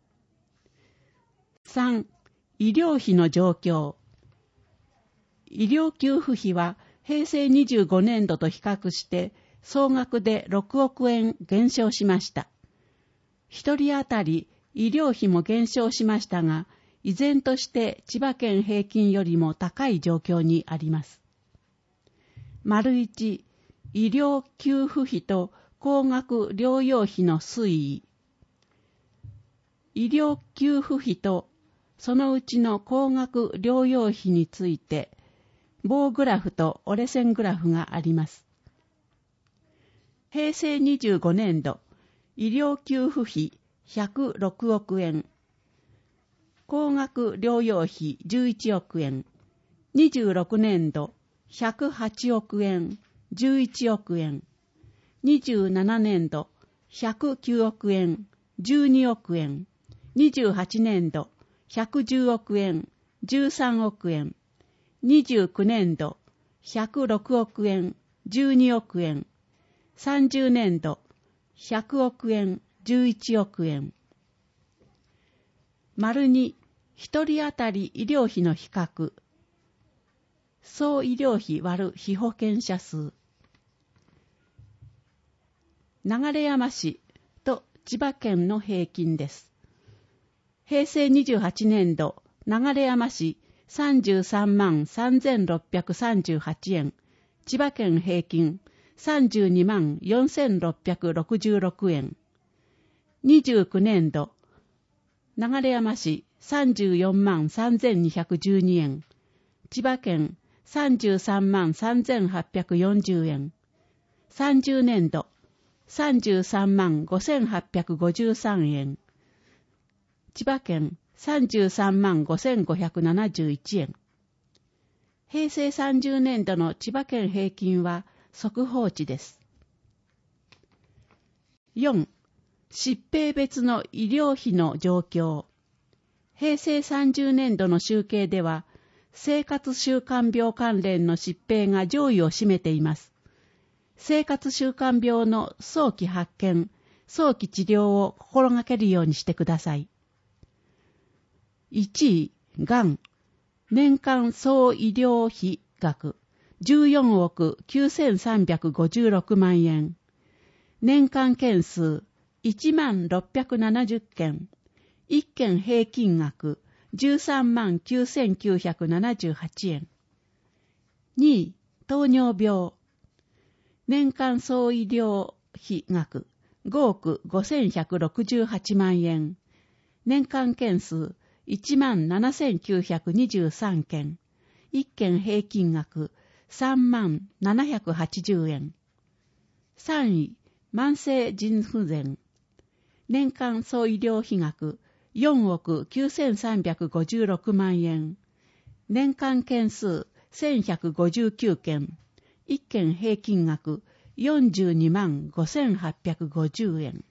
さん、医療費の状況。医療給付費は平成にじゅうごねんどと比較して総額でろくおくえん減少しました。一人当たり医療費も減少しましたが、依然として千葉県平均よりも高い状況にあります。丸一、医療給付費と高額療養費の推移。医療給付費とそのうちの高額療養費について、棒グラフと折れ線グラフがあります。平成にじゅうごねんど、医療給付費ひゃくろくおくえん、高額療養費じゅういちおくえん、にじゅうろくねんどひゃくはちおくえん、じゅういちおくえん、にじゅうななねんどひゃくきゅうおくえん、じゅうにおくえん、にじゅうはちねんどひゃくじゅうおくえん、じゅうさんおくえん、にじゅうきゅうねんどひゃくろくおくえん、じゅうにおくえん、さんじゅうねんどひゃくおくえん、じゅういちおくえん。丸に、一人当たり医療費の比較。総医療費割る被保険者数。流山市と千葉県の平均です。平成にじゅうはちねんど、流山市さんじゅうさんまんさんぜんろっぴゃくさんじゅうはちえん、千葉県平均さんじゅうにまんよんせんろっぴゃくろくじゅうろくえん。にじゅうきゅうねんど、流山市さんじゅうよんまんさんぜんにひゃくじゅうにえん、 千葉県さんじゅうさんまんさんぜんはっぴゃくよんじゅうえん。さんじゅうねんどさんじゅうさんまんごせんはっぴゃくごじゅうさんえん。千葉県さんじゅうさんまんごせんごひゃくななじゅういちえん。平成さんじゅうねんどの千葉県平均は速報値です。よん. 疾病別の医療費の状況。平成さんじゅうねんどの集計では、生活習慣病関連の疾病が上位を占めています。生活習慣病の早期発見、早期治療を心がけるようにしてください。いちい、がん。年間総医療費額じゅうよんおくきゅうせんさんびゃくごじゅうろくまんえん。年間件数いちまんろっぴゃくななじゅっけん。いっけん平均額じゅうさんまんきゅうせんきゅうひゃくななじゅうはちえん。にい、糖尿病。年間総医療費額ごおくごせんひゃくろくじゅうはちまんえん。年間件数いちまんななせんきゅうひゃくにじゅうさんけん。いっけん平均額さんまんななひゃくはちじゅうえん。さんい、慢性腎不全。年間総医療費額よんおくきゅうせんさんびゃくごじゅうろくまんえん。年間件数せんひゃくごじゅうきゅうけん。いっけん平均額よんじゅうにまんごせんはっぴゃくごじゅうえん。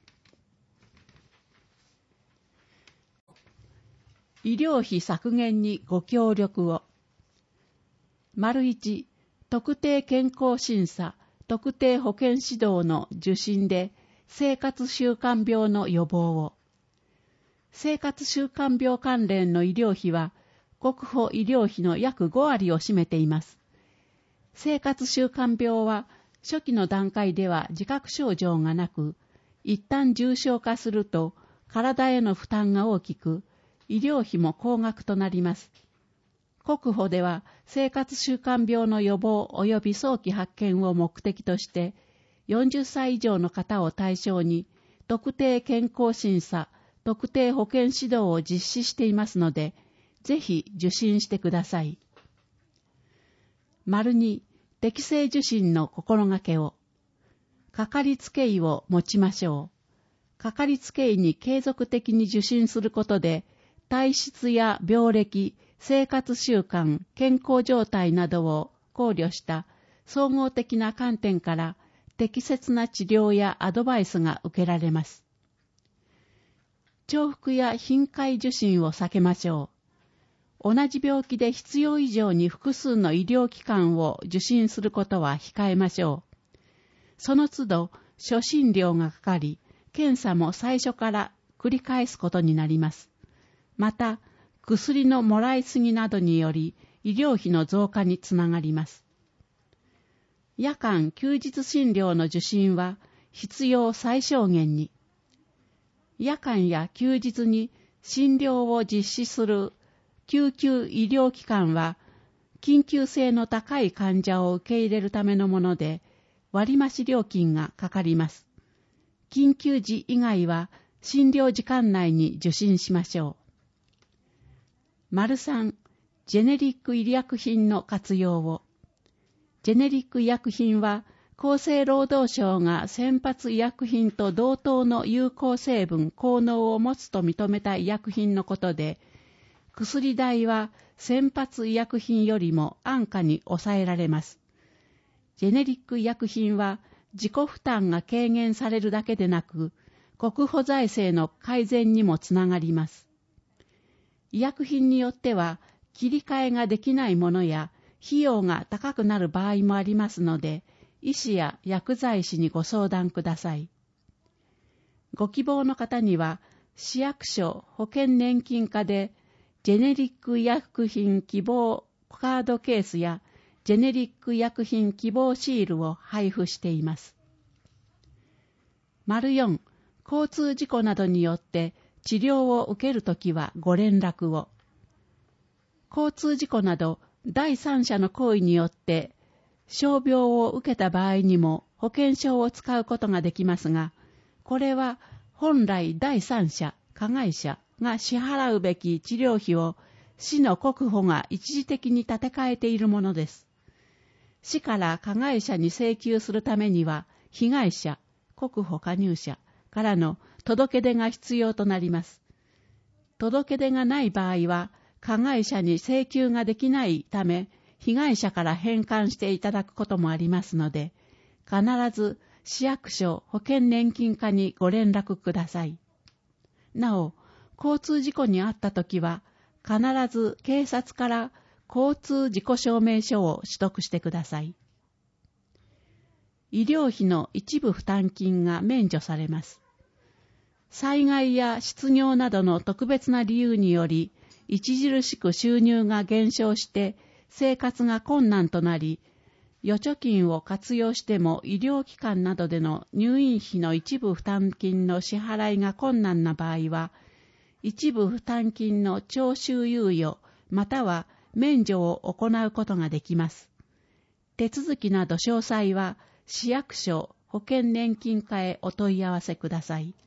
医療費削減にご協力を。丸いち、特定健康審査、特定保健指導の受診で生活習慣病の予防を。生活習慣病関連の医療費は国保医療費の約ごわりを占めています。生活習慣病は初期の段階では自覚症状がなく、一旦重症化すると体への負担が大きく、医療費も高額となります。国保では生活習慣病の予防及び早期発見を目的として、よんじゅっさい以上の方を対象に特定健康審査、特定保健指導を実施していますので、ぜひ受診してください。丸に、適正受診の心がけを。かかりつけ医を持ちましょう。かかりつけ医に継続的に受診することで、体質や病歴、生活習慣、健康状態などを考慮した総合的な観点から適切な治療やアドバイスが受けられます。重複や頻回受診を避けましょう。同じ病気で必要以上に複数の医療機関を受診することは控えましょう。その都度、初診料がかかり、検査も最初から繰り返すことになります。また、薬のもらいすぎなどにより、医療費の増加につながります。夜間・休日診療の受診は、必要最小限に。夜間や休日に診療を実施する救急医療機関は、緊急性の高い患者を受け入れるためのもので、割増料金がかかります。緊急時以外は診療時間内に受診しましょう。丸さん、ジェネリック医薬品の活用を。ジェネリック医薬品は、厚生労働省が先発医薬品と同等の有効成分・効能を持つと認めた医薬品のことで、薬代は先発医薬品よりも安価に抑えられます。ジェネリック医薬品は自己負担が軽減されるだけでなく、国保財政の改善にもつながります。医薬品によっては切り替えができないものや費用が高くなる場合もありますので、医師や薬剤師にご相談ください。ご希望の方には、市役所保険年金課で、ジェネリック医薬品希望カードケースや、ジェネリック医薬品希望シールを配布しています。丸よん、交通事故などによって治療を受けるときはご連絡を。交通事故など第三者の行為によって傷病を受けた場合にも保険証を使うことができますが、これは本来第三者、加害者が支払うべき治療費を市の国保が一時的に立て替えているものです。市から加害者に請求するためには、被害者、国保加入者からの届け出が必要となります。届け出がない場合は、加害者に請求ができないため、被害者から返還していただくこともありますので、必ず市役所保険年金課にご連絡ください。なお、交通事故に遭ったときは、必ず警察から交通事故証明書を取得してください。医療費の一部負担金が免除されます。災害や失業などの特別な理由により、著しく収入が減少して生活が困難となり、預貯金を活用しても医療機関などでの入院費の一部負担金の支払いが困難な場合は、一部負担金の徴収猶予または免除を行うことができます。手続きなど詳細は市役所保険年金課へお問い合わせください。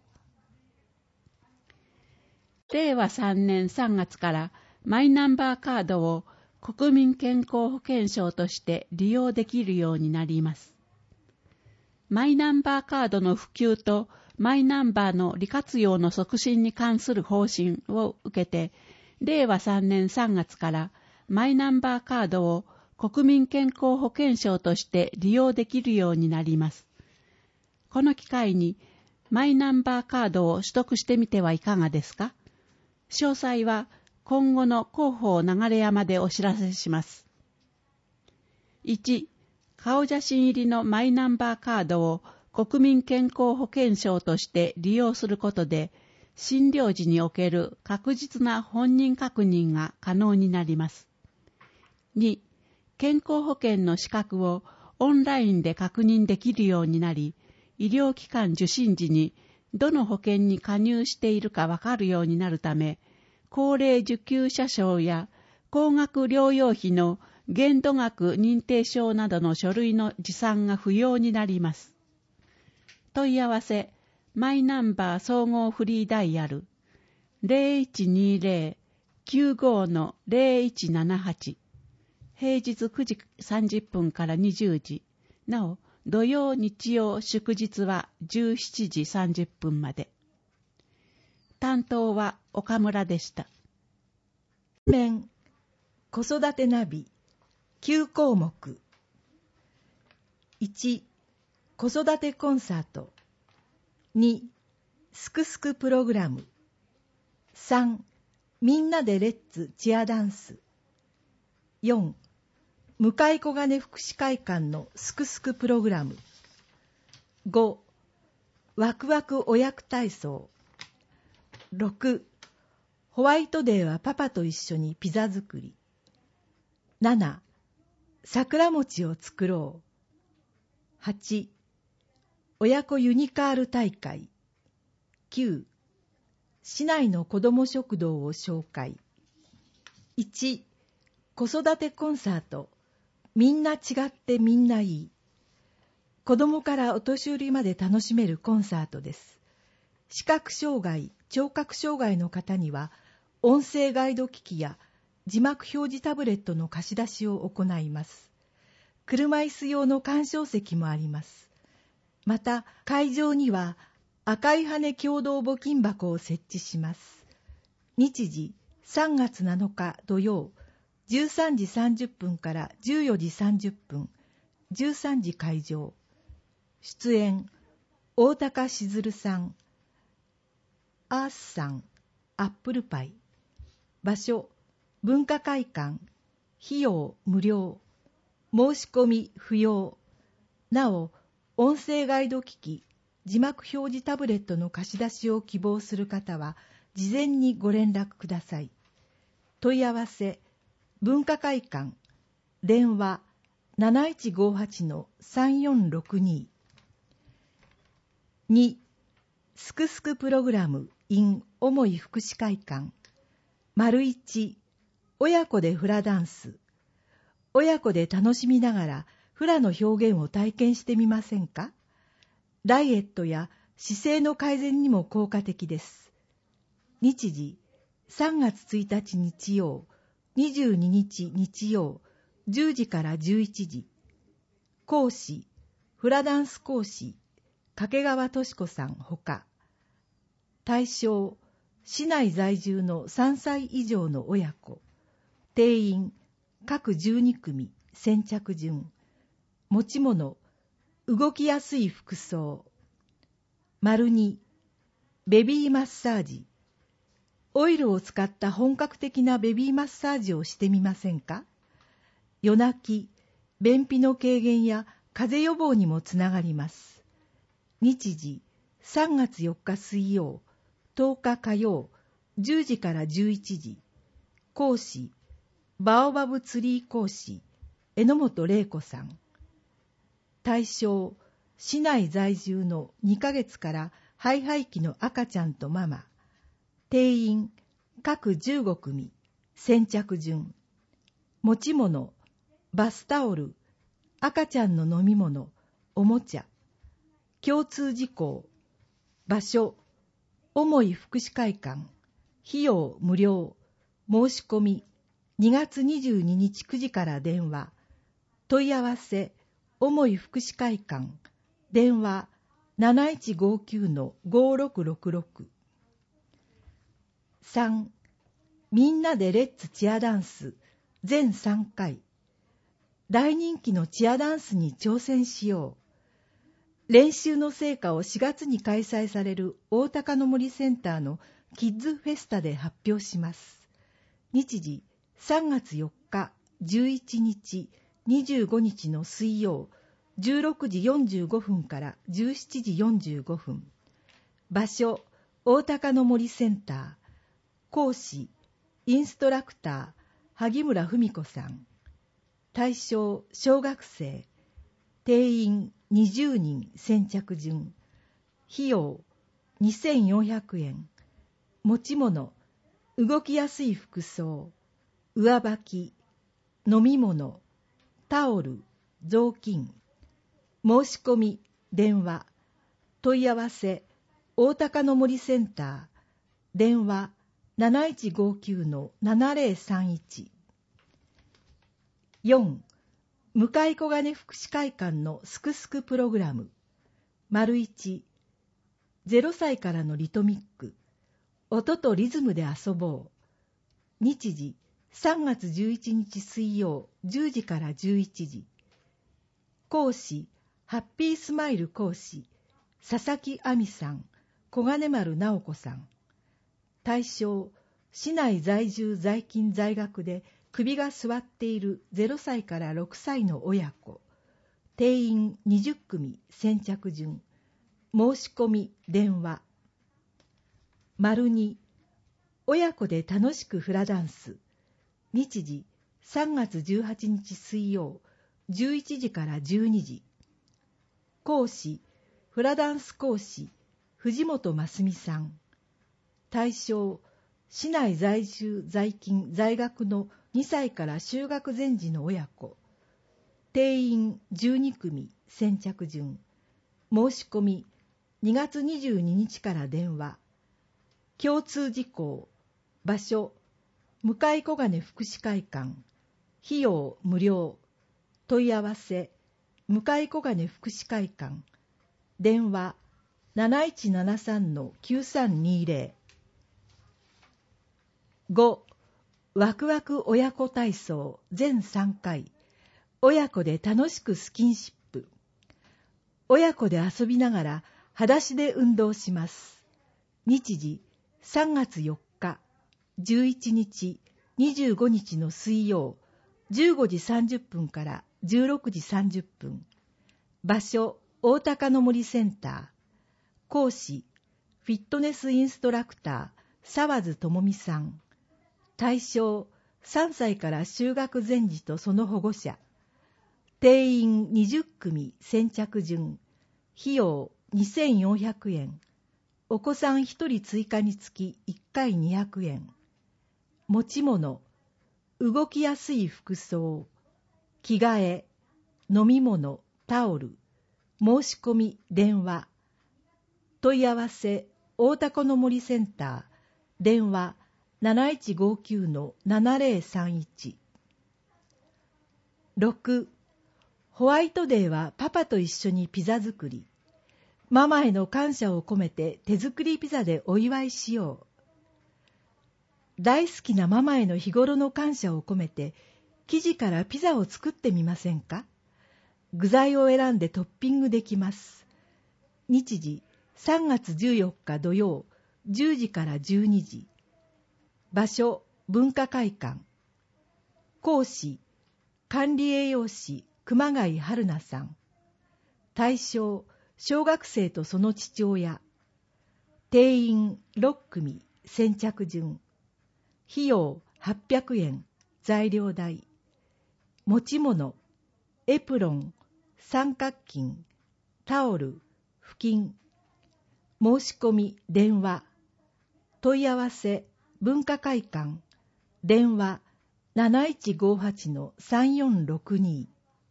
れいわさんねんさんがつからマイナンバーカードを国民健康保険証として利用できるようになります。マイナンバーカードの普及とマイナンバーの利活用の促進に関する方針を受けて、れいわさんねんさんがつからマイナンバーカードを国民健康保険証として利用できるようになります。この機会にマイナンバーカードを取得してみてはいかがですか？詳細は今後の広報流山でお知らせします。いち. 顔写真入りのマイナンバーカードを国民健康保険証として利用することで、診療時における確実な本人確認が可能になります。に. 健康保険の資格をオンラインで確認できるようになり、医療機関受診時にどの保険に加入しているかわかるようになるため、高齢受給者証や高額療養費の限度額認定証などの書類の持参が不要になります。問い合わせ、マイナンバー総合フリーダイヤル ゼロいちにゼロ きゅうご の ゼロいちななはち、平日くじさんじゅっぷんからにじゅうじ、なお土曜日曜祝日はじゅうしちじさんじゅっぷんまで。担当は岡村でした。 面子育てナビきゅうこうもく。いち. 子育てコンサート。に. すくすくプログラム。さん. みんなでレッツチアダンス。よん. 向小金福祉会館のすくすくプログラム。ご. ワクワクお役体操。ろく. ホワイトデーはパパと一緒にピザ作り。なな. 桜餅を作ろう。はち. 親子ユニカール大会。きゅう. 市内の子ども食堂を紹介。いち. 子育てコンサート。みんな違ってみんないい。子どもからお年寄りまで楽しめるコンサートです。視覚障害、聴覚障害の方には、音声ガイド機器や字幕表示タブレットの貸し出しを行います。車椅子用の鑑賞席もあります。また、会場には赤い羽共同募金箱を設置します。日時さんがつなのか土曜、じゅうさんじさんじゅっぷんからじゅうよじさんじゅっぷん、じゅうさんじ会場。出演、大高しずるさん、アースさん、アップルパイ。場所、文化会館。費用無料。申し込み不要。なお、音声ガイド機器、字幕表示タブレットの貸し出しを希望する方は、事前にご連絡ください。問い合わせ、文化会館。電話、なないちごはちのさんよんろくに。に. すくすくプログラム in おもい福祉会館。丸いち、親子でフラダンス。親子で楽しみながらフラの表現を体験してみませんか？ダイエットや姿勢の改善にも効果的です。日時、さんがつついたち日曜、 にじゅうににち日曜じゅうじからじゅういちじ。講師、フラダンス講師、掛川敏子さんほか。対象、市内在住のさんさい以上の親子。定員、各じゅうにくみ、先着順。持ち物、動きやすい服装。丸に、ベビーマッサージ。オイルを使った本格的なベビーマッサージをしてみませんか？夜泣き、便秘の軽減や風邪予防にもつながります。日時、さんがつよっか水曜、とおか火曜、じゅうじからじゅういちじ。講師、バオバブツリー講師、榎本玲子さん。対象、市内在住のにかげつから肺廃棄の赤ちゃんとママ。定員、各じゅうごくみ、先着順。持ち物、バスタオル、赤ちゃんの飲み物、おもちゃ。共通事項、場所、重い福祉会館、費用無料、申し込み、にがつにじゅうににちくじから電話。問い合わせ、重い福祉会館、電話 なないちごきゅうのごろくろくろく。さん. みんなでレッツチアダンス全さんかい。大人気のチアダンスに挑戦しよう。練習の成果をしがつに開催される大高の森センターのキッズフェスタで発表します。日時さんがつよっか、じゅういちにち、にじゅうごにちの水曜、じゅうろくじよんじゅうごふんからじゅうしちじよんじゅうごふん。場所、大高の森センター。講師、インストラクター、萩村文子さん。対象、小学生。定員にじゅうにん、先着順。費用、にせんよんひゃくえん。持ち物、動きやすい服装、上履き、飲み物、タオル、雑巾。申し込み、電話。問い合わせ、大高の森センター。電話、なないちごきゅうのななぜろさんいち。よん. 向小金福祉会館のすくすくプログラム。丸いち。ゼロさいからのリトミック。音とリズムで遊ぼう。日時、さんがつじゅういちにち水曜、じゅうじからじゅういちじ。講師、ハッピースマイル講師、佐々木亜美さん、小金丸直子さん。対象、市内在住在勤在学で首が座っているゼロさいからろくさいの親子。定員にじゅっくみ、先着順。申し込み、電話。丸に、親子で楽しくフラダンス。日時、さんがつじゅうはちにち水曜、じゅういちじからじゅうにじ。講師、フラダンス講師、藤本真澄さん。対象、市内在住在勤在学のにさいから就学前時の親子。定員じゅうにくみ、先着順。申し込み、にがつにじゅうににちから電話。共通事項、場所、向小金福祉会館。費用無料。問い合わせ、向小金福祉会館。電話、なないちななさんのきゅうさんにぜろ。ご. ワクワク親子体操全さんかい。親子で楽しくスキンシップ。親子で遊びながら裸足で運動します。日時、さんがつよっか、じゅういちにち、にじゅうごにちの水曜、じゅうごじさんじゅっぷんからじゅうろくじさんじゅっぷん。場所、大高の森センター。講師、フィットネスインストラクター、沢津智美さん。対象、さんさいから就学前時とその保護者。定員にじゅっくみ、先着順。費用にせんよんひゃくえん。お子さんひとり追加につきいっかいにひゃくえん。持ち物、動きやすい服装、着替え、飲み物、タオル。申し込み、電話。問い合わせ、大高の森センター。電話なないちごきゅうのななぜろさんいち。ろく. ホワイトデーはパパと一緒にピザ作り。ママへの感謝を込めて手作りピザでお祝いしよう。大好きなママへの日頃の感謝を込めて生地からピザを作ってみませんか？具材を選んでトッピングできます。日時さんがつじゅうよっか土曜じゅうじからじゅうにじ。場所文化会館。講師管理栄養士熊谷春菜さん。対象小学生とその父親。定員ろっくみ先着順。費用はっぴゃくえん材料代。持ち物エプロン三角巾タオル布巾。申し込み電話。問い合わせ文化会館電話 なないちごはちのさんよんろくに。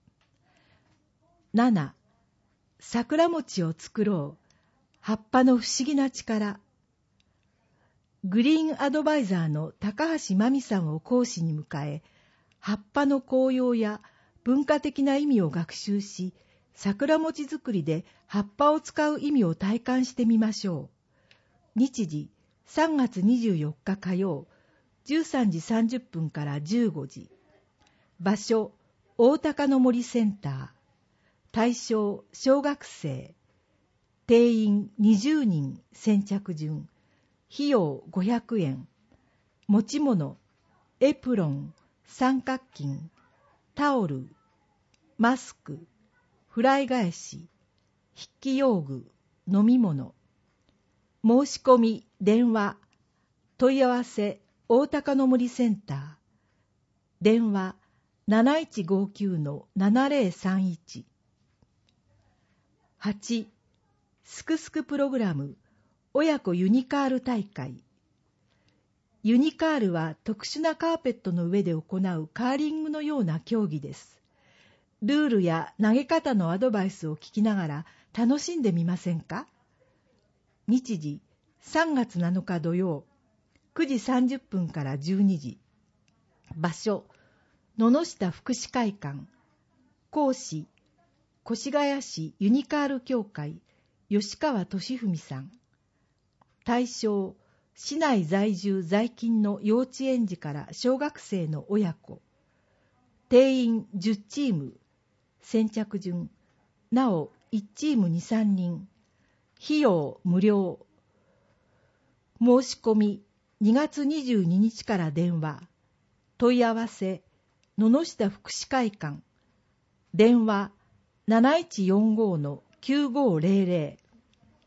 なな. 桜餅を作ろう。葉っぱの不思議な力。グリーンアドバイザーの高橋真美さんを講師に迎え、葉っぱの効用や文化的な意味を学習し、桜餅作りで葉っぱを使う意味を体感してみましょう。日時さんがつにじゅうよっか火曜じゅうさんじさんじゅっぷんからじゅうごじ。場所大高の森センター。対象小学生。定員にじゅうにん先着順。費用ごひゃくえん。持ち物エプロン三角巾タオルマスクフライ返し筆記用具飲み物。申し込み電話。問い合わせ大高の森センター。電話 なないちごきゅうのななぜろさんいち。はち. すくすくプログラム親子ユニカール大会。ユニカールは特殊なカーペットの上で行うカーリングのような競技です。ルールや投げ方のアドバイスを聞きながら楽しんでみませんか？日時さんがつなのか土曜くじさんじゅっぷんからじゅうにじ。場所野々下福祉会館。講師越谷市ユニカール協会吉川俊文さん。対象市内在住在勤の幼稚園児から小学生の親子。定員じゅっチーム先着順。なおいちチームにさんにん。費用無料。申し込みにがつにじゅうににちから電話。問い合わせ野々下福祉会館。電話 なないちよんごのきゅうごぜろぜろ。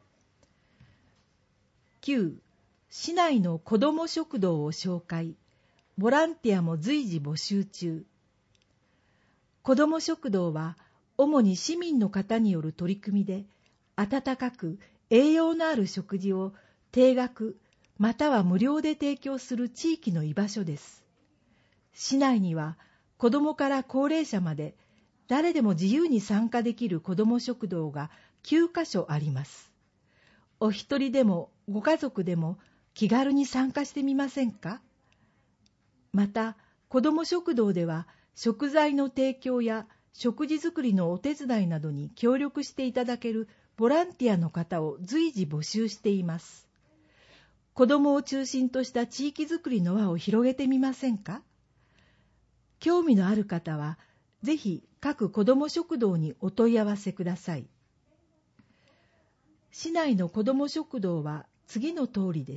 きゅう. 市内の子ども食堂を紹介。ボランティアも随時募集中。子ども食堂は主に市民の方による取り組みで、温かく栄養のある食事を定額または無料で提供する地域の居場所です。市内には子どもから高齢者まで誰でも自由に参加できる子ども食堂がきゅうかしょあります。お一人でもご家族でも気軽に参加してみませんか？また、子ども食堂では食材の提供や食事作りのお手伝いなどに協力していただけるボランティアの方を随時募集しています。子どもを中心とした地域づくりの輪を広げてみませんか？興味のある方は、ぜひ各子ども食堂にお問い合わせください。市内の子ども食堂は次の通りです。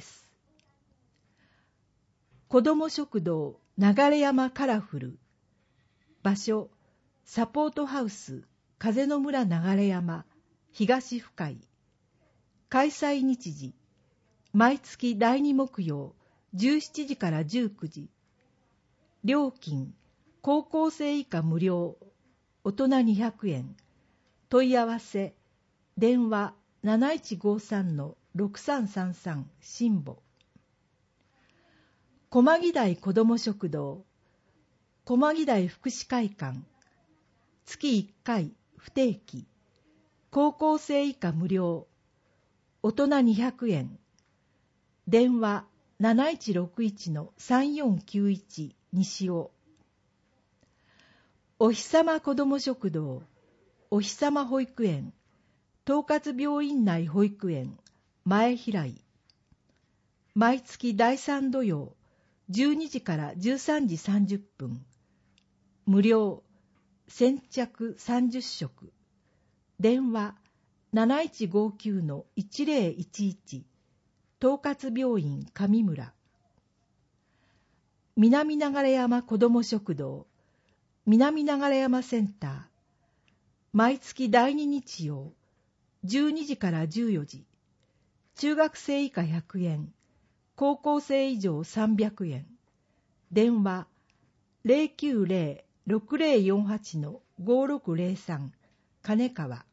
子ども食堂流山カラフル。場所サポートハウス風の村流山東深井。開催日時毎月だいに木曜じゅうしちじからじゅうくじ。料金高校生以下無料。大人にひゃくえん。問い合わせ電話 なないちごさんのろくさんさんさん 新保。駒木台子ども食堂駒木台福祉会館。月いっかい不定期。高校生以下無料。大人にひゃくえん。電話なないちろくいちのさんよんきゅういち西尾。おひさま子ども食堂、おひさま保育園、統括病院内保育園、前平井。毎月だいさん土曜、じゅうにじからじゅうさんじさんじゅっぷん。無料、先着さんじゅっしょく。電話なないちごきゅうのいちぜろいちいち。統括病院上村。南流山子ども食堂、南流山センター。毎月だいに日曜、じゅうにじからじゅうよじ。中学生以下ひゃくえん、高校生以上さんびゃくえん。電話ゼロきゅうゼロ ろくゼロよんはちのごろくゼロさん。金川。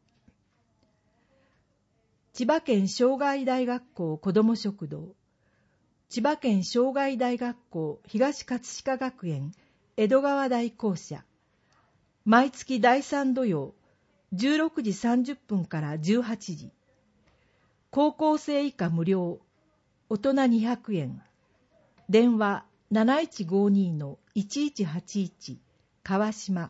千葉県障害大学校子ども食堂、千葉県障害大学校東葛飾学園江戸川台校舎。毎月だいさん土曜、じゅうろくじさんじゅっぷんからじゅうはちじ。高校生以下無料、大人にひゃくえん。電話なないちごにのいちいちはちいち。川島。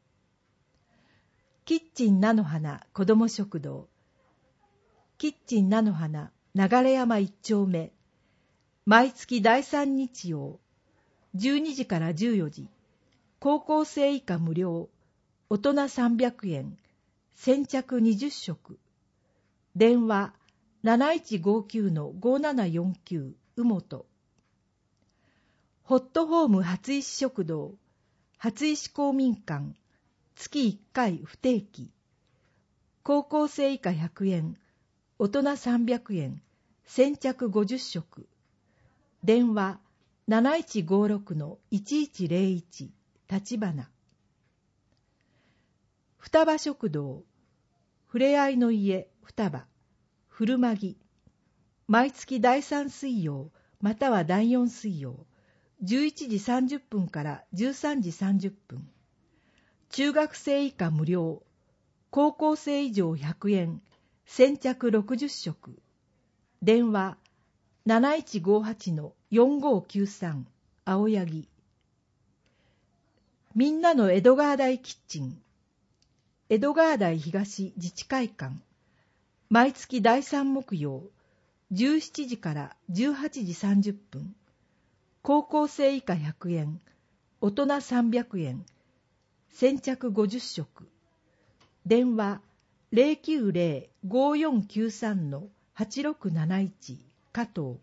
キッチン菜の花子ども食堂、キッチン菜の花流山一丁目。毎月だいさん日曜、じゅうにじからじゅうよじ。高校生以下無料、大人さんびゃくえん。先着にじゅっしょく。電話なないちごきゅうのごななよんきゅう。うもと。ホットホーム初石食堂、初石公民館。月いっかい不定期。高校生以下ひゃくえん、大人さんびゃくえん。先着ごじゅっしょく。電話なないちごろくのいちいちゼロいち。立花。双葉食堂、ふれあいの家双葉、古間木。毎月だいさん水曜またはだいよん水曜、じゅういちじさんじゅっぷんからじゅうさんじさんじゅっぷん。中学生以下無料、高校生以上ひゃくえん、先着ろくじゅっしょく。電話なないちごはちのよんごきゅうさん。青柳。みんなの江戸川台キッチン、江戸川台東自治会館。毎月だいさん木曜、じゅうしちじからじゅうはちじさんじゅっぷん。高校生以下ひゃくえん、大人さんびゃくえん。先着ごじゅっしょく。電話ゼロきゅうゼロ ごよんきゅうさんのはちろくなないち。加藤。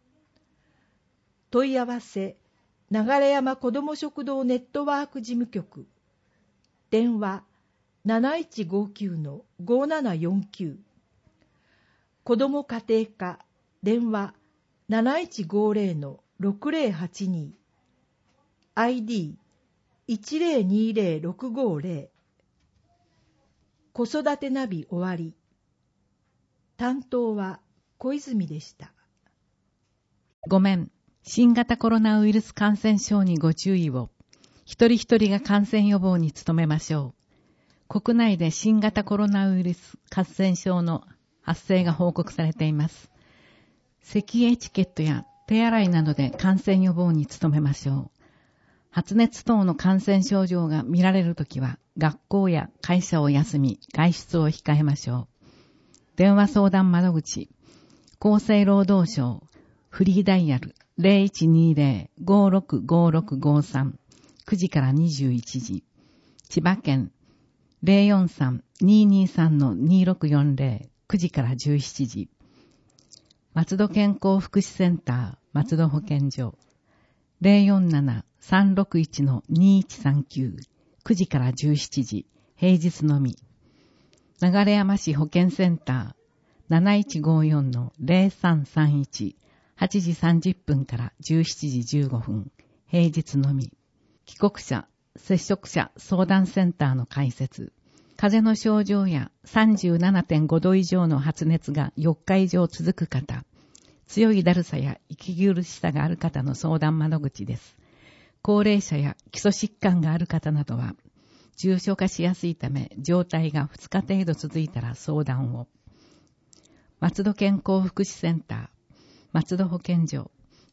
問い合わせ流山子ども食堂ネットワーク事務局。電話なないちごきゅうのごななよんきゅう。子ども家庭科。電話なないちごゼロのろくゼロはちに。アイディーいちゼロにゼロろくごゼロ。子育てナビ終わり。担当は小泉でした。 ごめん。新型コロナウイルス感染症にご注意を。一人一人が感染予防に努めましょう。国内で新型コロナウイルス感染症の発生が報告されています。咳エチケットや手洗いなどで感染予防に努めましょう。発熱等の感染症状が見られるときは、学校や会社を休み、外出を控えましょう。電話相談窓口、厚生労働省、フリーダイヤルゼロいちにゼロ ごろくごろくごさん、くじからにじゅういちじ。千葉県ゼロよんさん にーにーさんのにーろくよんゼロ、くじからじゅうしちじ。松戸健康福祉センター、松戸保健所、ゼロよんなな さんろくいちのにいちさんきゅう、くじからじゅうしちじ、平日のみ。流山市保健センター、なないちごよんのゼロさんさんいち、はちじさんじゅっぷんからじゅうしちじじゅうごふん、平日のみ。帰国者、接触者相談センターの開設。風邪の症状や さんじゅうななてんごど以上の発熱がよっか以上続く方、強いだるさや息苦しさがある方の相談窓口です。高齢者や基礎疾患がある方などは、重症化しやすいため、状態がふつか程度続いたら相談を。松戸健康福祉センター、松戸保健所、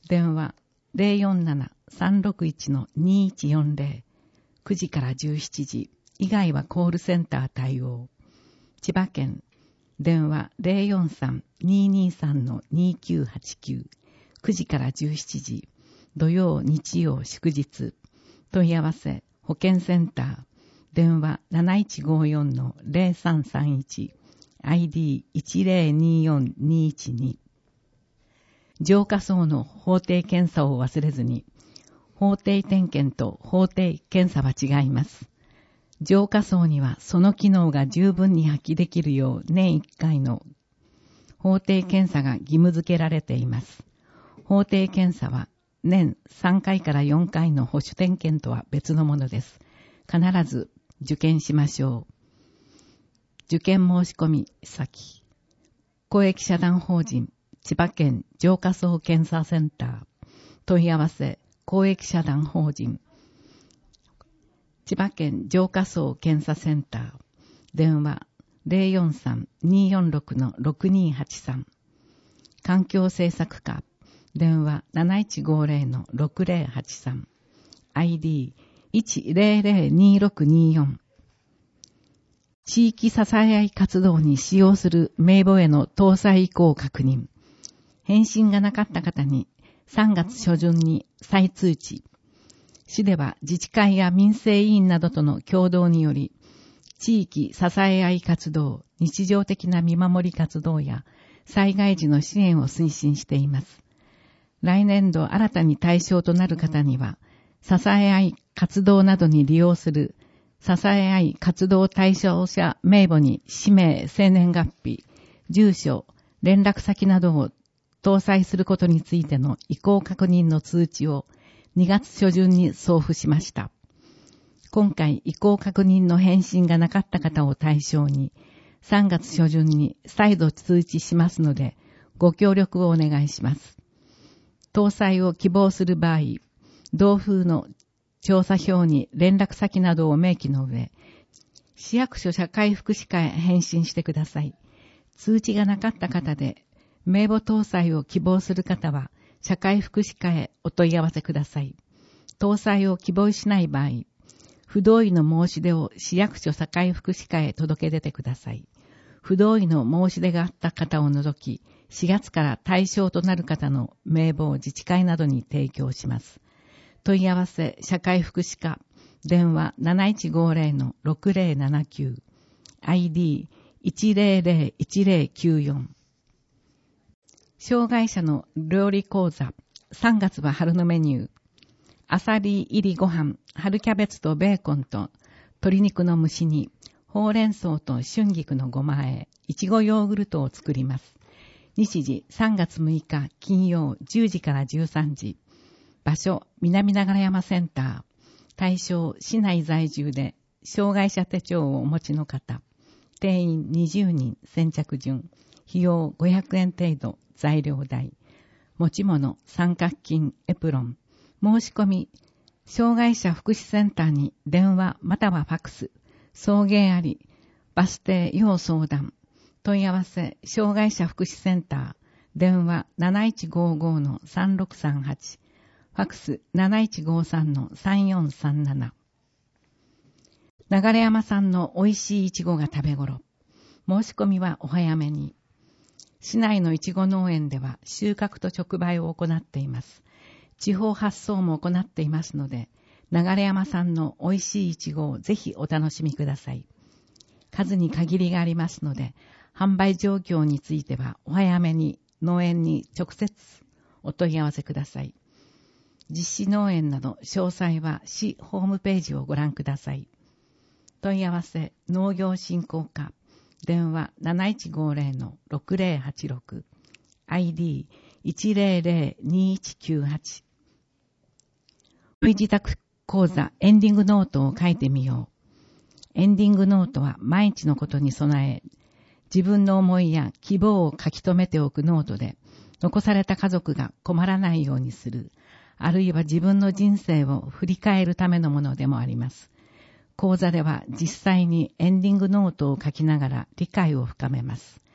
電話 ゼロよんなな さんろくいち にいちよんゼロ、くじからじゅうしちじ、以外はコールセンター対応。千葉県、電話 ゼロよんさん にーにーさん にーきゅうはちきゅう、くじからじゅうしちじ、土曜、日曜、祝日。問い合わせ、保健センター、電話 なないちごよん ゼロさんさんいち、アイディーいちゼロによんにいちに。浄化槽の法定検査を忘れずに。法定点検と法定検査は違います。浄化槽にはその機能が十分に発揮できるよう年いっかいの法定検査が義務付けられています。法定検査は年さんかいからよんかいの保守点検とは別のものです。必ず受験しましょう。受験申し込み先。公益社団法人千葉県浄化槽検査センター。問い合わせ公益社団法人千葉県浄化槽検査センター。電話 ゼロよんさん にーよんろく ろくにーはちさん。環境政策課。電話 なないちごゼロ ろくゼロはちさん。アイディーいちゼロゼロにろくによん。地域支え合い活動に使用する名簿への搭載移行確認。返信がなかった方にさんがつ初旬に再通知。市では自治会や民生委員などとの共同により、地域支え合い活動、日常的な見守り活動や災害時の支援を推進しています。来年度新たに対象となる方には、支え合い活動などに利用する支え合い活動対象者名簿に氏名、生年月日、住所、連絡先などを搭載することについての意向確認の通知をにがつ初旬に送付しました。今回意向確認の返信がなかった方を対象にさんがつ初旬に再度通知しますのでご協力をお願いします。搭載を希望する場合、同封の調査票に連絡先などを明記の上、市役所社会福祉課へ返信してください。通知がなかった方で、名簿搭載を希望する方は、社会福祉課へお問い合わせください。搭載を希望しない場合、不同意の申し出を市役所社会福祉課へ届け出てください。不同意の申し出があった方を除き、しがつから対象となる方の名簿を自治会などに提供します。問い合わせ社会福祉課、電話 なないちごゼロ ろくゼロななきゅう、アイディーいちゼロゼロいちゼロきゅうよん。障害者の料理講座、さんがつは春のメニュー、アサリ入りご飯、春キャベツとベーコンと鶏肉の蒸し煮、ほうれん草と春菊のごま和え、いちごヨーグルトを作ります。日時さんがつむいか金曜じゅうじからじゅうさんじ。場所、南流山センター。対象、市内在住で障害者手帳をお持ちの方。定員にじゅうにん、先着順。費用ごひゃくえん程度、材料代。持ち物、三角巾、エプロン。申し込み、障害者福祉センターに電話またはファックス。送迎あり、バス停要相談。問い合わせ、障害者福祉センター。電話 なないちごご さんろくさんはち。ファックス なないちごさん さんよんさんなな。流山産の美味しいイチゴが食べ頃。申し込みはお早めに。市内のイチゴ農園では収穫と直売を行っています。地方発送も行っていますので、流山産の美味しいイチゴをぜひお楽しみください。数に限りがありますので、販売状況についてはお早めに農園に直接お問い合わせください。実施農園など詳細は市ホームページをご覧ください。問い合わせ農業振興課、電話 なないちごゼロ ろくゼロはちろく、アイディーいちゼロゼロにいちきゅうはち。自宅講座エンディングノートを書いてみよう。エンディングノートは毎日のことに備え、自分の思いや希望を書き留めておくノートで、残された家族が困らないようにする、あるいは自分の人生を振り返るためのものでもあります。講座では実際にエンディングノートを書きながら理解を深めます。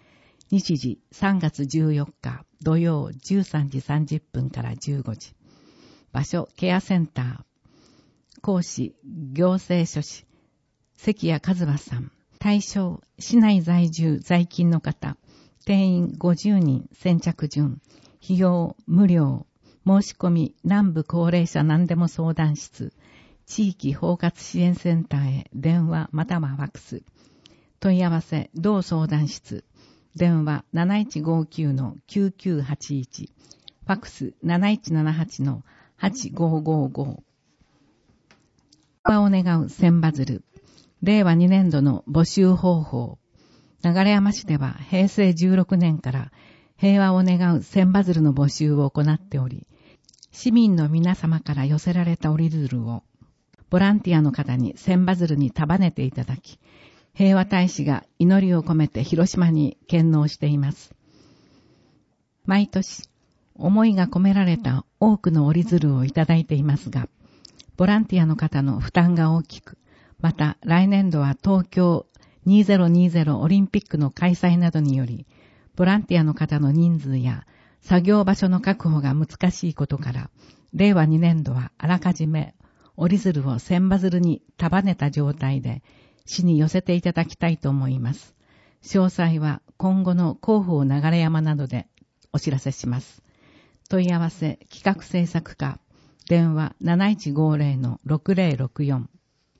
日時さんがつじゅうよっか土曜じゅうさんじさんじゅっぷんからじゅうごじ。場所ケアセンター。講師行政書士関谷和馬さん。対象市内在住在勤の方。定員ごじゅうにん先着順。費用無料。申し込み南部高齢者何でも相談室。地域包括支援センターへ電話またはファックス。問い合わせ同相談室。電話 なないちごきゅうのきゅうきゅうはちいち。ファックス なないちななはちのはちごごご。平和を願う千羽鶴。れいわにねんどの募集方法。流山市ではへいせいじゅうろくねんから平和を願う千羽鶴の募集を行っており、市民の皆様から寄せられた折り鶴をボランティアの方に千羽鶴に束ねていただき、平和大使が祈りを込めて広島に献納しています。毎年、思いが込められた多くの折り鶴をいただいていますが、ボランティアの方の負担が大きく、また来年度は東京にせんにじゅうオリンピックの開催などにより、ボランティアの方の人数や作業場所の確保が難しいことから、れいわにねんどはあらかじめ折り鶴を千羽鶴に束ねた状態で市に寄せていただきたいと思います。詳細は今後の広報流山などでお知らせします。問い合わせ企画制作課電話 なないちごぜろのろくぜろろくよん。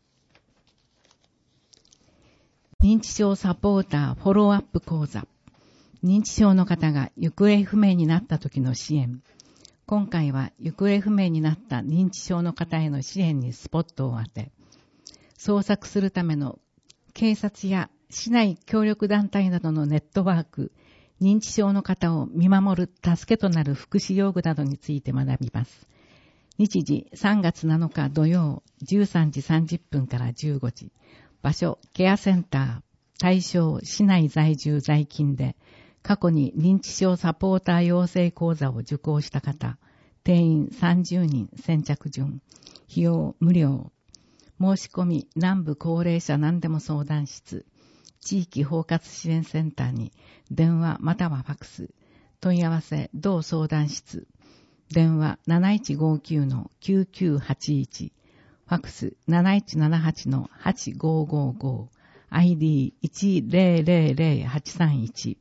認知症サポーターフォローアップ講座。認知症の方が行方不明になった時の支援。今回は行方不明になった認知症の方への支援にスポットを当て、捜索するための警察や市内協力団体などのネットワーク、認知症の方を見守る助けとなる福祉用具などについて学びます。日時さんがつなのか土曜じゅうさんじさんじゅっぷんからじゅうごじ。場所ケアセンター。対象市内在住在勤で過去に認知症サポーター養成講座を受講した方。定員さんじゅうにん先着順。費用無料。申し込み南部高齢者何でも相談室。地域包括支援センターに電話またはファックス。問い合わせ同相談室。電話 なないちごきゅうのきゅうきゅうはちいち。ファックス なないちななはちのはちごごご。アイディーいちぜろぜろぜろはちさんいち。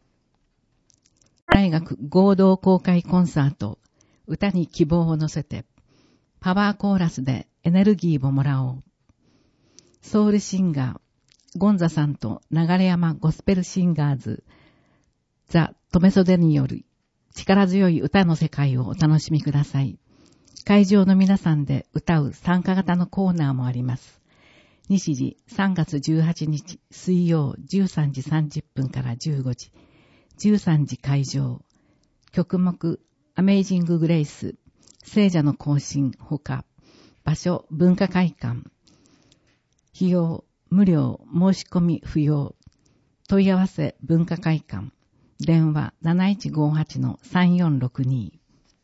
大学合同公開コンサート。歌に希望を乗せて。パワーコーラスでエネルギーをもらおう。ソウルシンガー、ゴンザさんと流山ゴスペルシンガーズ、ザ・トメソデによる力強い歌の世界をお楽しみください。会場の皆さんで歌う参加型のコーナーもあります。日時さんがつじゅうはちにち水曜じゅうさんじさんじゅっぷんからじゅうごじ。じゅうさんじ会場。曲目アメイジンググレイス。聖者の行進ほか。場所文化会館。費用無料申し込み不要。問い合わせ文化会館。電話 なないちごはちのさんよんろくに。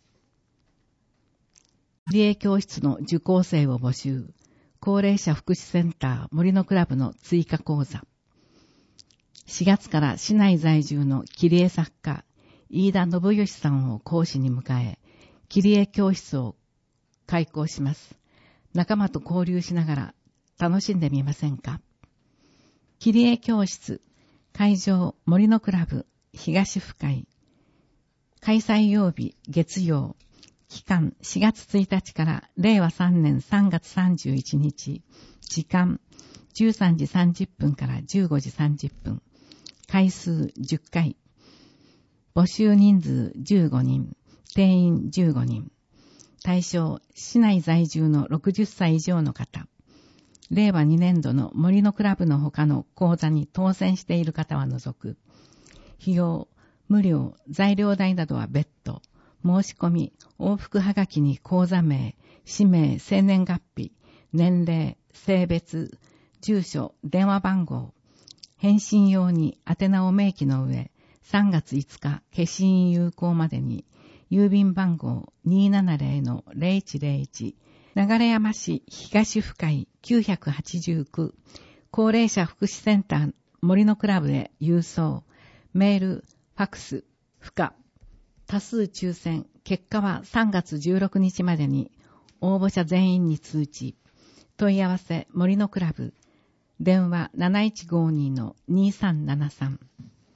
理営教室の受講生を募集。高齢者福祉センター森のクラブの追加講座。しがつから市内在住の切り絵作家、飯田信義さんを講師に迎え、切り絵教室を開講します。仲間と交流しながら楽しんでみませんか？切り絵教室、会場森のクラブ東府会。開催曜日月曜。期間しがつついたちかられいわさんねんさんがつさんじゅういちにち。時間じゅうさんじさんじゅっぷんからじゅうごじさんじゅっぷん。回数じゅっかい。募集人数じゅうごにん。定員じゅうごにん。対象市内在住のろくじゅっさい以上の方。れいわにねんどの森のクラブの他の講座に当選している方は除く。費用無料、材料代などは別途。申し込み、往復はがきに口座名、氏名、生年月日、年齢、性別、住所、電話番号。返信用に宛名を明記の上、さんがついつか消印有効までに、郵便番号 にーななぜろのぜろいちぜろいち、流山市東府会きゅうはちじゅうきゅう、高齢者福祉センター森のクラブへ郵送。 メール、ファックス、不可。多数抽選、結果はさんがつじゅうろくにちまでに応募者全員に通知。問い合わせ、森のクラブ。電話 なないちごに のにさんななさん。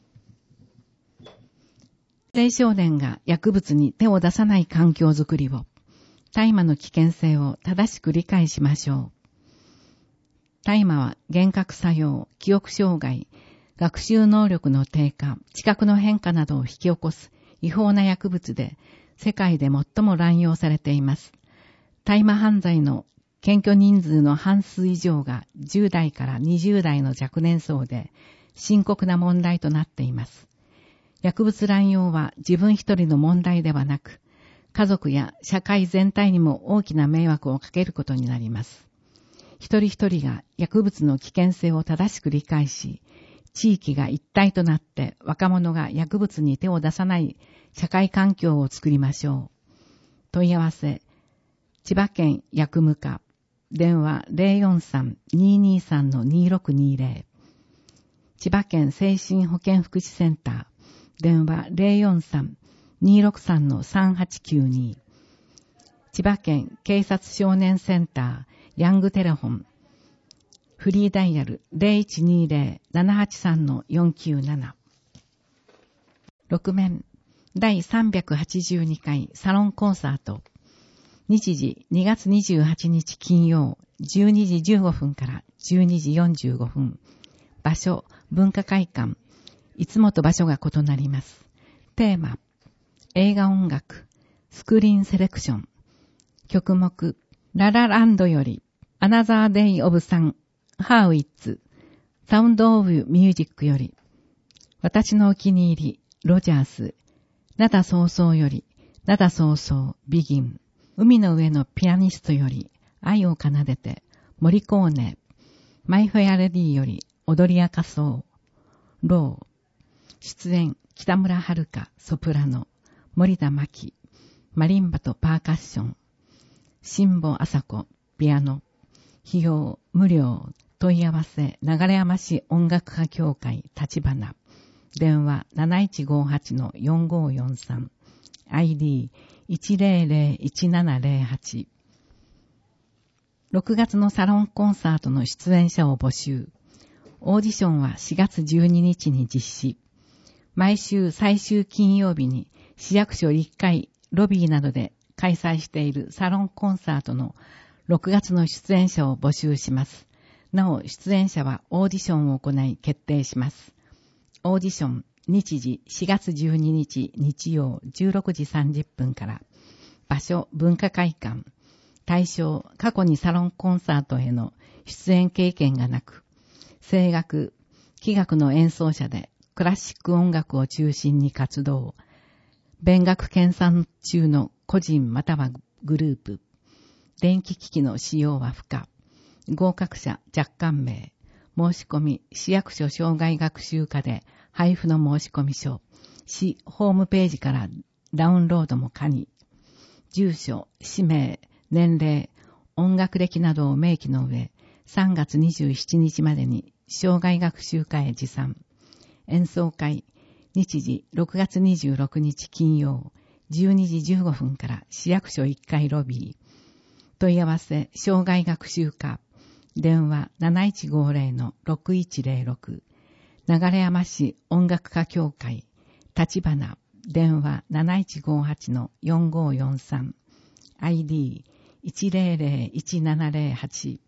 青少年が薬物に手を出さない環境づくりを、大麻の危険性を正しく理解しましょう。大麻は幻覚作用、記憶障害、学習能力の低下、知覚の変化などを引き起こす違法な薬物で、世界で最も乱用されています。大麻犯罪の検挙人数の半数以上がじゅうだいからにじゅうだいの若年層で深刻な問題となっています。薬物乱用は自分一人の問題ではなく、家族や社会全体にも大きな迷惑をかけることになります。一人一人が薬物の危険性を正しく理解し、地域が一体となって若者が薬物に手を出さない社会環境を作りましょう。問い合わせ、千葉県薬務課、電話 ゼロよんさん にーにーさん のにーろくにーぜろ。千葉県精神保健福祉センター、電話 ゼロよんさん にーろくさん のさんはちきゅうに。千葉県警察少年センター、ヤングテレフォン、フリーダイヤル ゼロいちにーぜろ ななはちさん のよんきゅうなな。ろくめんだいさんびゃくはちじゅうにかいサロンコンサート。日時にがつにじゅうはちにち金曜じゅうにじじゅうごふんからじゅうにじよんじゅうごふん。場所、文化会館。いつもと場所が異なります。テーマ、映画音楽、スクリーンセレクション。曲目、ララランドより、Another Day of Sun、How It's、Sound of Music より、私のお気に入り、ロジャース、灘早々より、灘早々、ビギン、海の上のピアニストより、愛を奏でて、モリコーネ、マイフェアレディより、踊り明かそう、ロー、出演、北村遥、ソプラノ、森田真希、マリンバとパーカッション、辛坊麻子、ピアノ、費用、無料、問い合わせ、流山市音楽家協会、立花、電話 なないちごはち のよんごよんさん、アイディーいちぜろぜろいちななぜろはち。ろくがつのサロンコンサートの出演者を募集。オーディションはしがつじゅうににちに実施。毎週最終金曜日に市役所いっかいロビーなどで開催しているサロンコンサートのろくがつの出演者を募集します。なお、出演者はオーディションを行い決定します。オーディション、日時しがつじゅうににち日曜じゅうろくじさんじゅっぷんから。場所、文化会館。対象、過去にサロンコンサートへの出演経験がなく、声楽、器楽の演奏者でクラシック音楽を中心に活動。勉学研鑽中の個人またはグループ。電気機器の使用は不可。合格者若干名。申し込み、市役所障害学習課で配布の申し込み書。市ホームページからダウンロードも可に。住所、氏名、年齢、音楽歴などを明記の上、さんがつにじゅうしちにちまでに障害学習課へ持参。演奏会、日時ろくがつにじゅうろくにち金曜、じゅうにじじゅうごふんから市役所いっかいロビー。問い合わせ、障害学習課。電話 なないちごぜろ のろくいちぜろろく。流山市音楽家協会。立花。電話 なないちごはち のよんごよんさん。アイディーいちぜろぜろいちななぜろはち。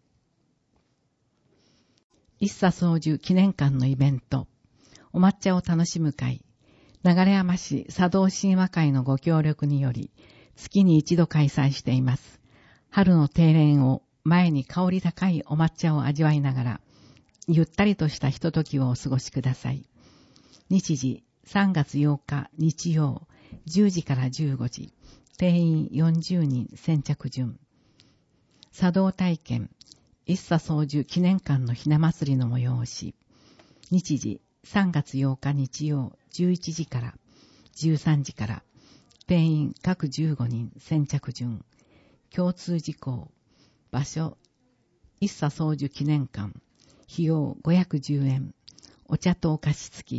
一茶宗樹記念館のイベント。お抹茶を楽しむ会。流山市茶道神話会のご協力により、月に一度開催しています。春の庭園を前に香り高いお抹茶を味わいながら、ゆったりとしたひとときをお過ごしください。日時さんがつようか日曜、じゅうじからじゅうごじ。定員よんじゅうにん先着順。茶道体験、一茶宗樹記念館のひな祭りの催し。日時さんがつようか日曜、じゅういちじからじゅうさんじから。定員各じゅうごにん先着順。共通事項。場所、一茶宗樹記念館。費用ごひゃくじゅうえん。お茶とお菓子付き。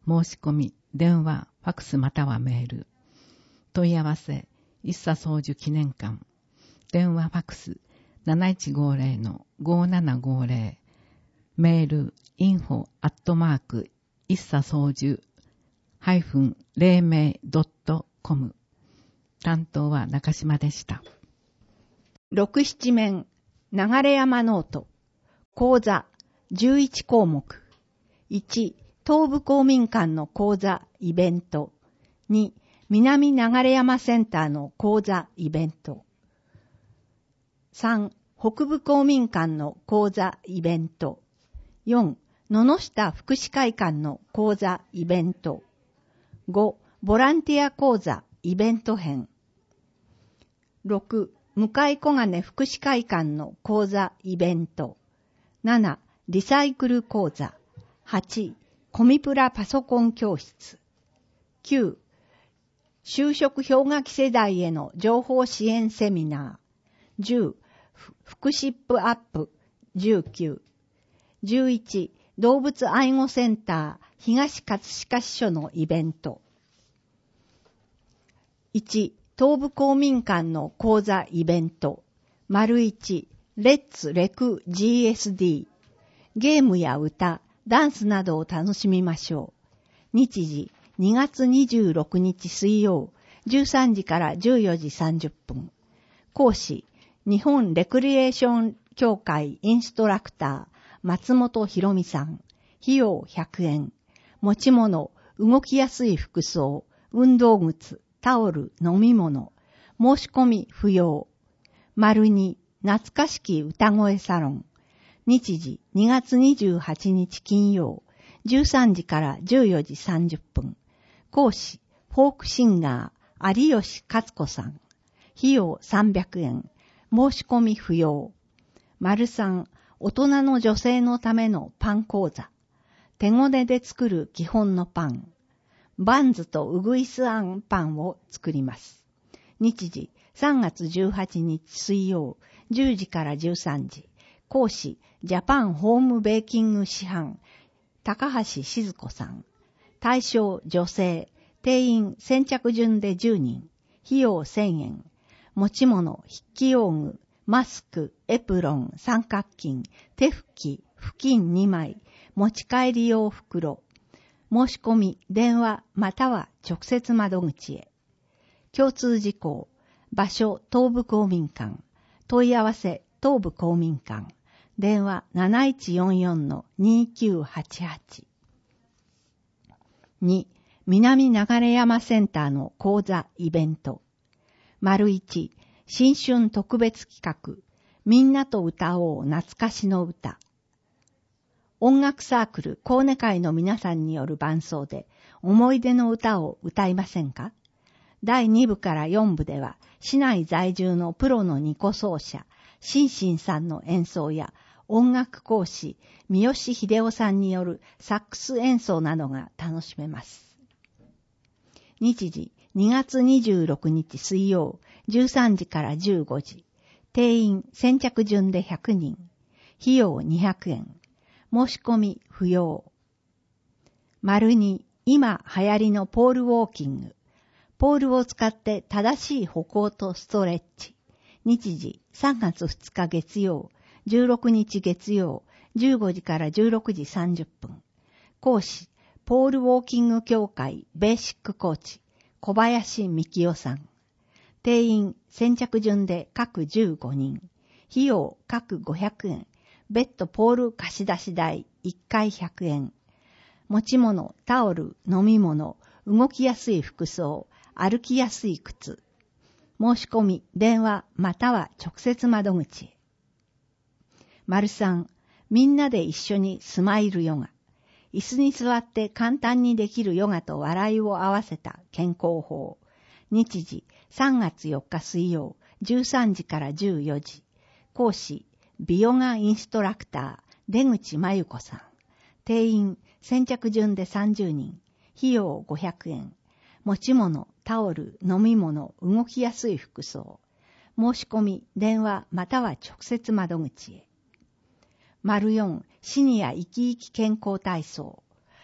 申し込み、電話、ファクスまたはメール。問い合わせ、一茶宗樹記念館。電話ファクス なないちごぜろのごななごぜろ。メール、インフォアットマーク、一茶宗樹ハイフン黎明ドットコム。担当は中島でした。 六七面、流山ノート。講座、じゅういち項目。いち、東部公民館の講座、イベント。に、南流山センターの講座、イベント。さん、北部公民館の講座、イベント。よん、野々下福祉会館の講座、イベント。ご、ボランティア講座、イベント編。ろく、向井小金福祉会館の講座、イベント。なな、リサイクル講座。はち、コミプラパソコン教室。きゅう、就職氷河期世代への情報支援セミナー。じゅう、福祉ップアップ。じゅうきゅう。じゅういち、動物愛護センター東葛飾支所のイベント。いち、東部公民館の講座イベント。丸いち、レッツレク ジーエスディー。ゲームや歌、ダンスなどを楽しみましょう。日時、にがつにじゅうろくにち水曜、じゅうさんじからじゅうよじさんじゅっぷん。講師、日本レクリエーション協会インストラクター、松本博美さん。費用ひゃくえん。持ち物、動きやすい服装、運動靴、タオル、飲み物。申し込み不要。丸に、懐かしき歌声サロン。日時、にがつにじゅうはちにち金曜、じゅうさんじからじゅうよじさんじゅっぷん。講師、フォークシンガー、有吉勝子さん。費用さんびゃくえん。申し込み不要。丸さん、大人の女性のためのパン講座。手ごねで作る基本のパン。バンズとウグイスあんパンを作ります。日時、さんがつじゅうはちにち水曜、じゅうじからじゅうさんじ。講師、ジャパンホームベーキング師範、高橋静子さん。対象、女性。定員、先着順でじゅうにん。費用せんえん。持ち物、筆記用具、マスク、エプロン、三角巾、手拭き、布巾にまい、持ち帰り用袋。申し込み、電話、または直接窓口へ。共通事項、場所、東部公民館。問い合わせ、東部公民館。電話 なないちよんよんのにきゅうはちはち。に、南流山センターの講座イベント。丸いち、新春特別企画、みんなと歌おう懐かしの歌。音楽サークル高根会の皆さんによる伴奏で思い出の歌を歌いませんか？だいにぶからよんぶでは市内在住のプロの二胡奏者、シンシンさんの演奏や音楽講師、三好秀夫さんによるサックス演奏などが楽しめます。日時、にがつにじゅうろくにち水曜、じゅうさんじからじゅうごじ。定員、先着順でひゃくにん。費用にひゃくえん。申し込み不要。丸に、今流行りのポールウォーキング。ポールを使って正しい歩行とストレッチ。日時、さんがつふつか月曜、じゅうろくにち月曜、じゅうごじからじゅうろくじさんじゅっぷん。講師、ポールウォーキング協会ベーシックコーチ、小林幹夫さん。定員、先着順で各じゅうごにん。費用、各ごひゃくえん。別途ポール貸し出し代、いっかいひゃくえん。持ち物、タオル、飲み物、動きやすい服装、歩きやすい靴。申し込み、電話、または直接窓口へ。丸さん、みんなで一緒にスマイルヨガ。椅子に座って簡単にできるヨガと笑いを合わせた健康法。日時、さんがつよっか水曜、じゅうさんじからじゅうよじ。講師、美ヨガインストラクター、出口真由子さん。定員、先着順でさんじゅうにん。費用ごひゃくえん。持ち物、タオル、飲み物、動きやすい服装。申し込み、電話、または直接窓口へ。丸よん、シニア生き生き健康体操。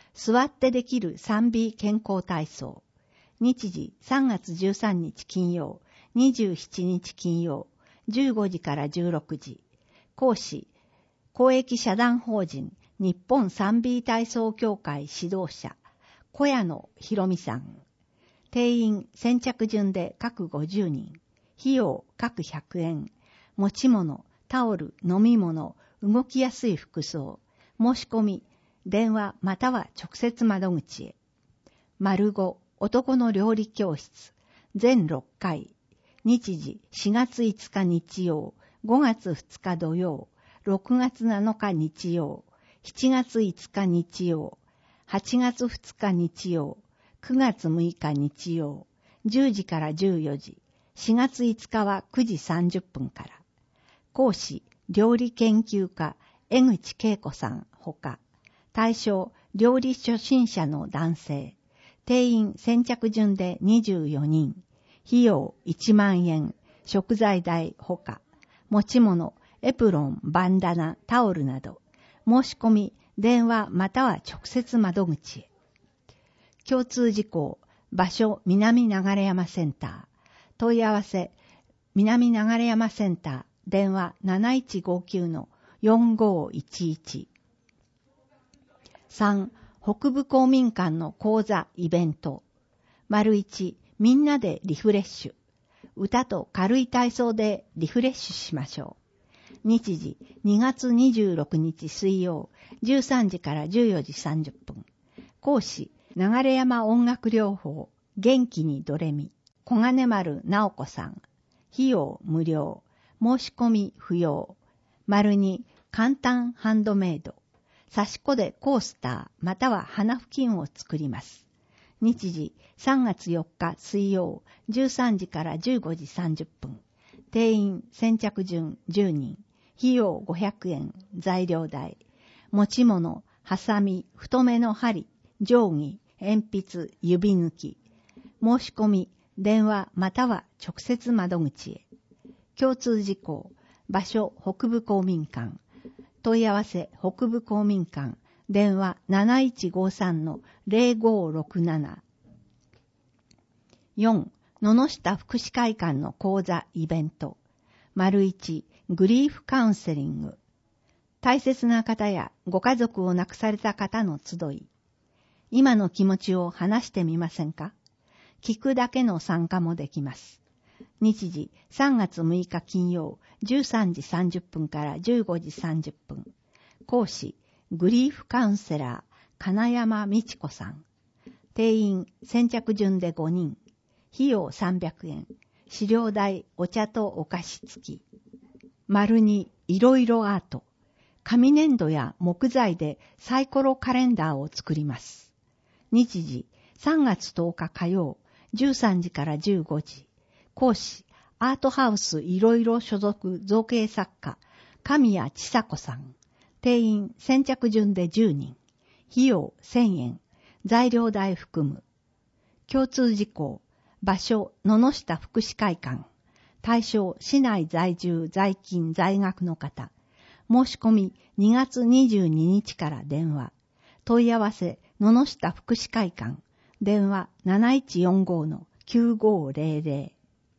座ってできる スリービー 健康体操。日時さんがつじゅうさんにち金曜、にじゅうしちにち金曜、じゅうごじからじゅうろくじ。講師、公益社団法人日本 スリービー 体操協会指導者、小谷野博美さん。定員先着順で各ごじゅうにん。費用各ひゃくえん。持ち物、タオル、飲み物、動きやすい服装。申し込み、電話または直接窓口へ。丸ご、男の料理教室。全ろっかい。日時しがついつか日曜、ごがつふつか土曜、ろくがつなのか日曜、しちがついつか日曜、はちがつふつか日曜、くがつむいか日曜、じゅうじからじゅうよじ、しがついつかはくじさんじゅっぷんから。講師、料理研究家、江口恵子さんほか、対象、料理初心者の男性。定員先着順でにじゅうよにん。費用いちまんえん。食材代ほか。持ち物、エプロン、バンダナ、タオルなど。申し込み、電話または直接窓口へ。共通事項、場所、南流山センター。問い合わせ、南流山センター。電話なないちごきゅうのよんごいちいち。さん、北部公民館の講座イベント。丸いち、みんなでリフレッシュ。歌と軽い体操でリフレッシュしましょう。日時にがつにじゅうろくにち水曜、じゅうさんじからじゅうよじさんじゅっぷん。講師、流山音楽療法、元気にドレミ、小金丸直子さん。費用無料。申し込み不要。丸に、簡単ハンドメイド。刺し子でコースターまたは花布巾を作ります。日時さんがつよっか水曜、じゅうさんじからじゅうごじさんじゅっぷん。定員先着順じゅうにん。費用ごひゃくえん。材料代。持ち物、ハサミ、太めの針、定規、鉛筆、指抜き。申し込み、電話または直接窓口へ。共通事項、場所北部公民館。問い合わせ北部公民館。電話なないちごさんのぜろごろくなな。よん、野々下福祉会館の講座イベント。丸いち、グリーフカウンセリング。大切な方やご家族を亡くされた方の集い。今の気持ちを話してみませんか？聞くだけの参加もできます。日時さんがつむいか金曜、じゅうさんじさんじゅっぷんからじゅうごじさんじゅっぷん。講師、グリーフカウンセラー、金山美智子さん。定員先着順でごにん。費用さんびゃくえん。資料代、お茶とお菓子付き。丸にいろいろアート。紙粘土や木材でサイコロカレンダーを作ります。日時さんがつとおか火曜、じゅうさんじからじゅうごじ。講師、アートハウスいろいろ所属造形作家、神谷千佐子さん。定員先着順でじゅうにん。費用せんえん。材料代含む。共通事項、場所、野々下福祉会館。対象、市内在住、在勤、在学の方。申し込み、にがつにじゅうににちから電話。問い合わせ、野々下福祉会館。電話なないちよんごのきゅうごぜろぜ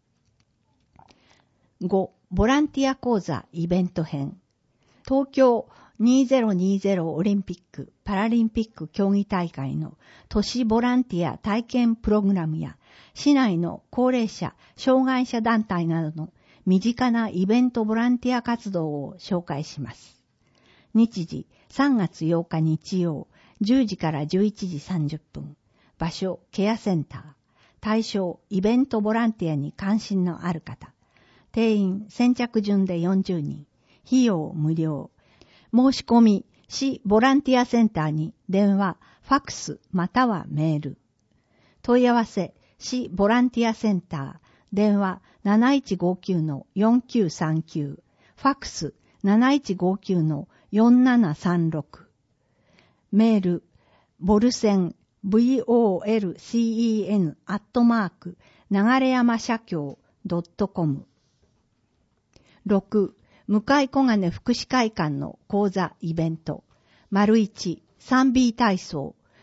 ろ。ご、ボランティア講座イベント編。東京にせんにじゅうオリンピック・パラリンピック競技大会の都市ボランティア体験プログラムや市内の高齢者、障害者団体などの身近なイベントボランティア活動を紹介します。日時さんがつようか日曜、じゅうじからじゅういちじさんじゅっぷん。場所、ケアセンター。対象、イベントボランティアに関心のある方。定員先着順でよんじゅうにん。費用無料。申し込み、市ボランティアセンターに電話、ファックスまたはメール。問い合わせ、市ボランティアセンター。電話なないちごきゅうのよんきゅうさんきゅう。ファックスなないちごきゅうのよんななさんろく。メール、ボルセン、ブイオーエルセン アットマーク、流山社協 .com。ろく、向井小金福祉会館の講座イベント。丸いち、スリービー 体操。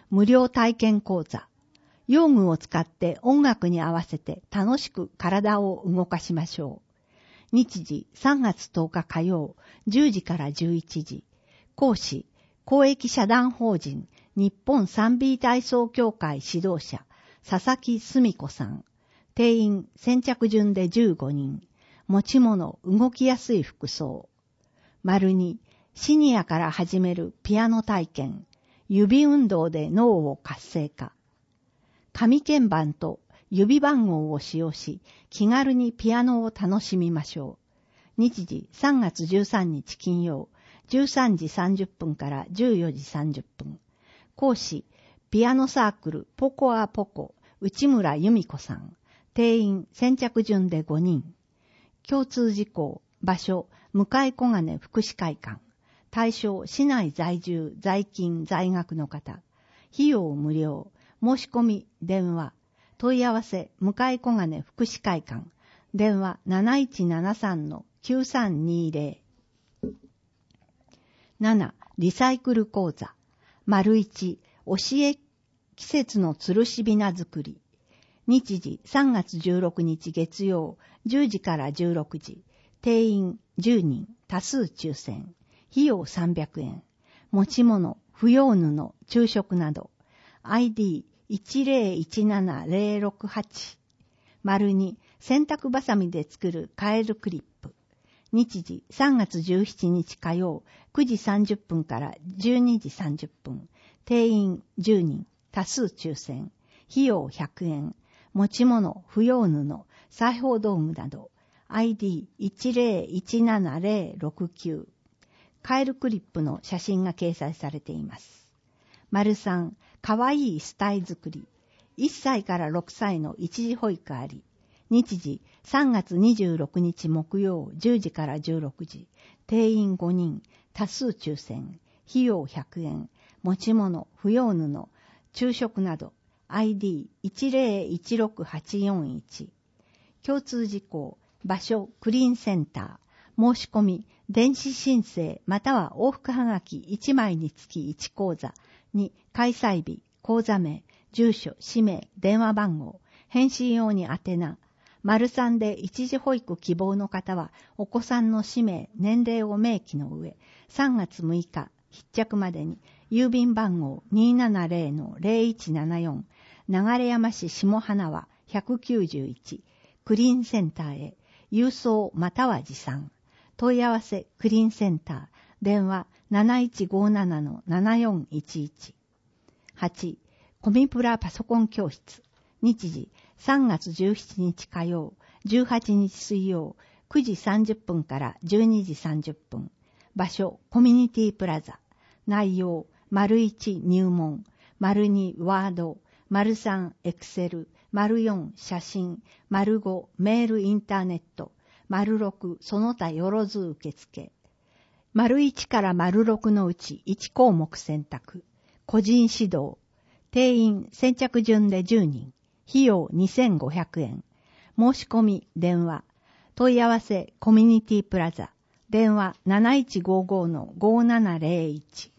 無料体験講座。用具を使って音楽に合わせて楽しく体を動かしましょう。日時さんがつとおか火曜じゅうじからじゅういちじ。講師、公益社団法人日本賛美体操協会指導者佐々木澄子さん。定員先着順でじゅうごにん。持ち物動きやすい服装。丸にシニアから始めるピアノ体験。指運動で脳を活性化。紙鍵盤と指番号を使用し、気軽にピアノを楽しみましょう。日時さんがつじゅうさんにち金曜、じゅうさんじさんじゅっぷんからじゅうよじさんじゅっぷん。講師、ピアノサークルポコアポコ、内村由美子さん。定員先着順でごにん。共通事項、場所、向小金福祉会館。対象、市内在住、在勤、在学の方。費用無料。申し込み、電話。問い合わせ、向小金福祉会館。電話 なないちななさんのきゅうさんにぜろ。なな. リサイクル講座。丸いち、教え季節のつるしびな作り。日時さんがつじゅうろくにち月曜、じゅうじからじゅうろくじ。定員じゅうにん、多数抽選。費用さんびゃくえん。持ち物、不要布、昼食など。アイディーいちぜろいちななぜろろくはち。丸に、洗濯バサミで作るカエルクリップ。日時さんがつじゅうしちにち火曜、くじさんじゅっぷんからじゅうにじさんじゅっぷん。定員じゅうにん、多数抽選。費用ひゃくえん。持ち物、不要布、裁縫道具など。アイディーいちぜろいちななぜろろくきゅう。カエルクリップの写真が掲載されています。丸さん、かわいいスタイ作り。いっさいからろくさいの一時保育あり。日時さんがつにじゅうろくにち木曜じゅうじからじゅうろくじ。定員ごにん。多数抽選。費用ひゃくえん。持ち物、不要布、昼食など。アイディーいちぜろいちろくはちよんいち。共通事項。場所、クリーンセンター。申し込み、電子申請または往復はがきいちまいにつきいち講座。に、開催日、講座名、住所、氏名、電話番号。返信用に宛名。丸さんで一時保育希望の方は、お子さんの氏名、年齢を明記の上、さんがつむいか、必着までに、郵便番号 にーななぜろのぜろいちななよん、流山市下花輪ひゃくきゅうじゅういち、クリーンセンターへ、郵送または持参。問い合わせ、クリーンセンター、電話 なないちごななのななよんいちいち。はち. コミプラパソコン教室。日時さんがつじゅうしちにち火曜、じゅうはちにち水曜、くじさんじゅっぷんからじゅうにじさんじゅっぷん。場所、コミュニティプラザ。内容、丸いち入門、丸にワード、丸さんエクセル、丸よん写真、丸ごメールインターネット、丸ろくその他よろず受付。丸いちから丸ろくのうちいち項目選択。個人指導。定員先着順でじゅうにん。費用にせんごひゃくえん。申し込み電話。問い合わせコミュニティプラザ。電話 なないちごごのごななぜろいち。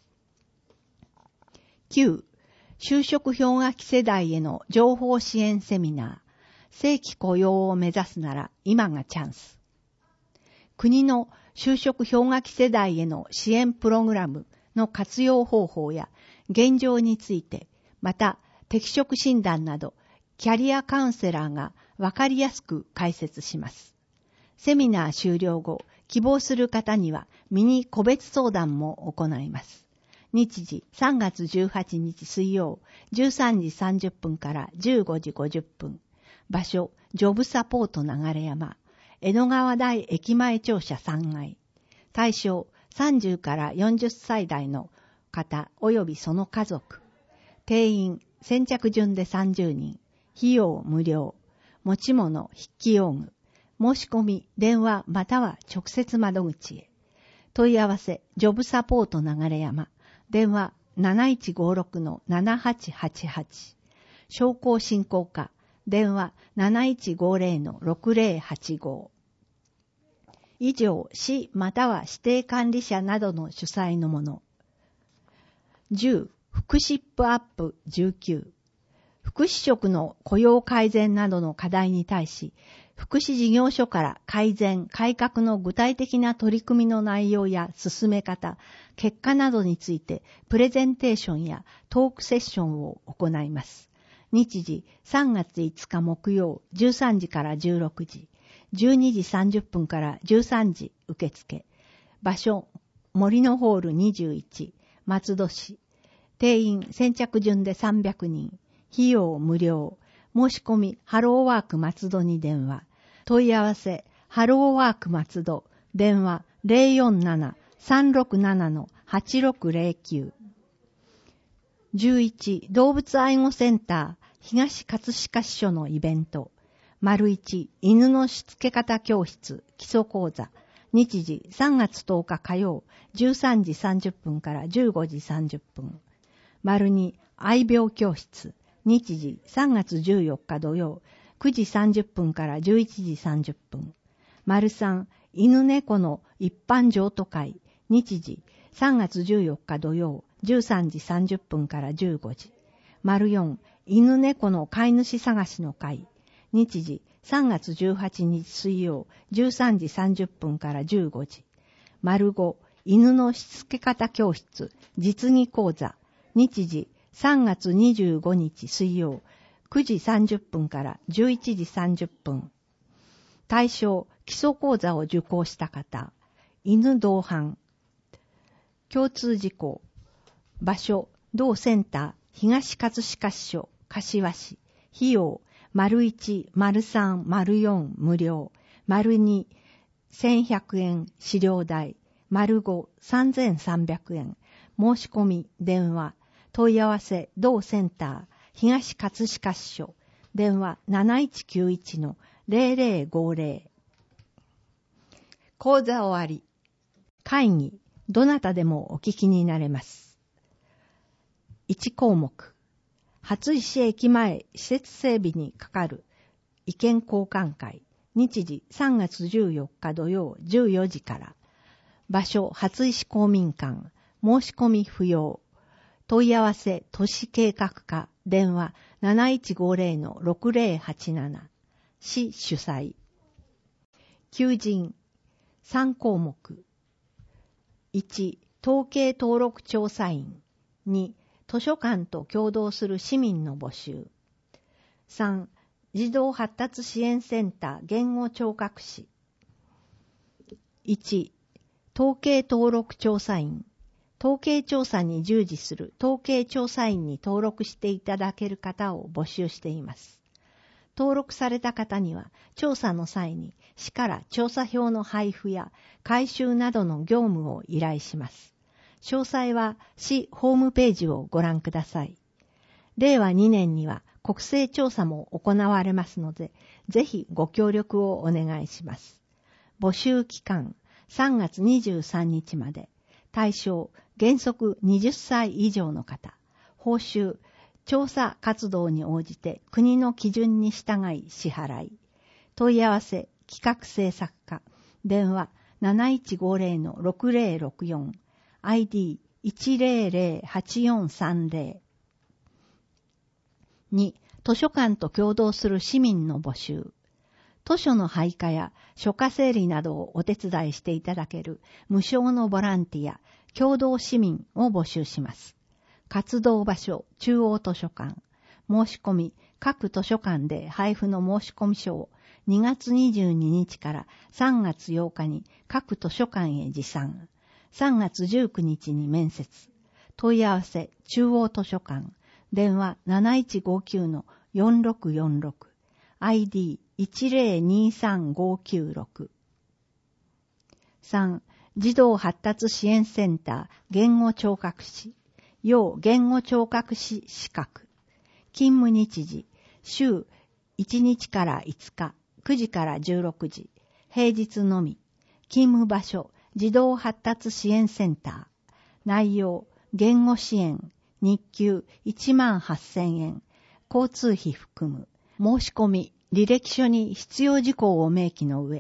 きゅう. 就職氷河期世代への情報支援セミナー。正規雇用を目指すなら今がチャンス。国の就職氷河期世代への支援プログラムの活用方法や現状について、また適職診断などキャリアカウンセラーがわかりやすく解説します。セミナー終了後、希望する方にはミニ個別相談も行います。日時さんがつじゅうはちにち水曜、じゅうさんじさんじゅっぷんからじゅうごじごじゅっぷん。場所、ジョブサポート流山。江戸川台駅前庁舎さんがい。対象、さんじゅうからよんじゅっさい代の方及びその家族。定員、先着順でさんじゅうにん。費用無料。持ち物、筆記用具。申し込み、電話または直接窓口へ。問い合わせ、ジョブサポート流山。電話 なないちごろくのななはちはちはち。商工振興課。電話 なないちごぜろのろくぜろはちご。以上、市または指定管理者などの主催のもの。じゅう. 福祉ップアップじゅうきゅう、福祉職の雇用改善などの課題に対し、福祉事業所から改善・改革の具体的な取り組みの内容や進め方、結果などについてプレゼンテーションやトークセッションを行います。日時さんがついつか木曜じゅうさんじからじゅうろくじ、じゅうにじさんじゅっぷんからじゅうさんじ受付。場所、森のホールにじゅういち、松戸市。定員先着順でさんびゃくにん。費用無料。申し込み、ハローワーク松戸に電話。問い合わせ、ハローワーク松戸。電話 ゼロよんなな さんろくなな はちろくゼロきゅう。じゅういち、動物愛護センター、東葛飾支所のイベント。丸いち、犬のしつけ方教室、基礎講座。日時さんがつとおか火曜、じゅうさんじさんじゅっぷんからじゅうごじさんじゅっぷん。丸に、愛病教室。日時さんがつじゅうよっか土曜、くじさんじゅっぷんからじゅういちじさんじゅっぷん。丸さん、犬猫の一般譲渡会。日時さんがつじゅうよっか土曜、じゅうさんじさんじゅっぷんからじゅうごじ。丸よん、犬猫の飼い主探しの会。日時さんがつじゅうはちにち水曜、じゅうさんじさんじゅっぷんからじゅうごじ。丸ご、犬のしつけ方教室、実技講座。日時さんがつにじゅうごにち水曜、くじさんじゅっぷんからじゅういちじさんじゅっぷん。対象、基礎講座を受講した方。犬同伴。共通事項。場所、同センター、東葛飾支所、柏市。費用、丸いち、丸さん、丸よん、無料。丸に、せんひゃくえん、資料代。丸ご、さんぜんさんびゃくえん。申し込み、電話。問い合わせ、同センター、東葛飾支所。電話なないちきゅういちのゼロゼロごゼロ。講座終わり。会議、どなたでもお聞きになれます。いち項目。初石駅前施設整備にかかる意見交換会。日時さんがつじゅうよっか土曜じゅうよじから。場所、初石公民館。申し込み不要。問い合わせ、都市計画課。電話なないちごゼロのろくゼロはちなな。市主催。求人。さん項目。いち、統計登録調査員。に、図書館と共同する市民の募集。さん、児童発達支援センター言語聴覚士。いち、統計登録調査員。統計調査に従事する統計調査員に登録していただける方を募集しています。登録された方には、調査の際に市から調査票の配布や回収などの業務を依頼します。詳細は市ホームページをご覧ください。れいわにねんには国勢調査も行われますので、ぜひご協力をお願いします。募集期間さんがつにじゅうさんにちまで。対象、原則はたち以上の方。報酬、調査活動に応じて国の基準に従い支払い。問い合わせ、企画制作課。電話なないちごゼロのろくゼロろくよん。アイディーいちゼロゼロはちよんさんゼロ。に、図書館と共同する市民の募集。図書の配下や書架整理などをお手伝いしていただける無償のボランティア、共同市民を募集します。活動場所、中央図書館。申し込み、各図書館で配布の申し込み書をにがつにじゅうににちからさんがつようかに各図書館へ持参。さんがつじゅうくにちに面接。問い合わせ、中央図書館。電話なないちごきゅうのよんろくよんろく。アイディーいちゼロにさんごきゅうろく。さん、児童発達支援センター言語聴覚士。要言語聴覚士資格。勤務日時、週いちにちからいつか、くじからじゅうろくじ。平日のみ。勤務場所、児童発達支援センター。内容、言語支援。日給いちまんはっせんえん。交通費含む。申し込み、履歴書に必要事項を明記の上、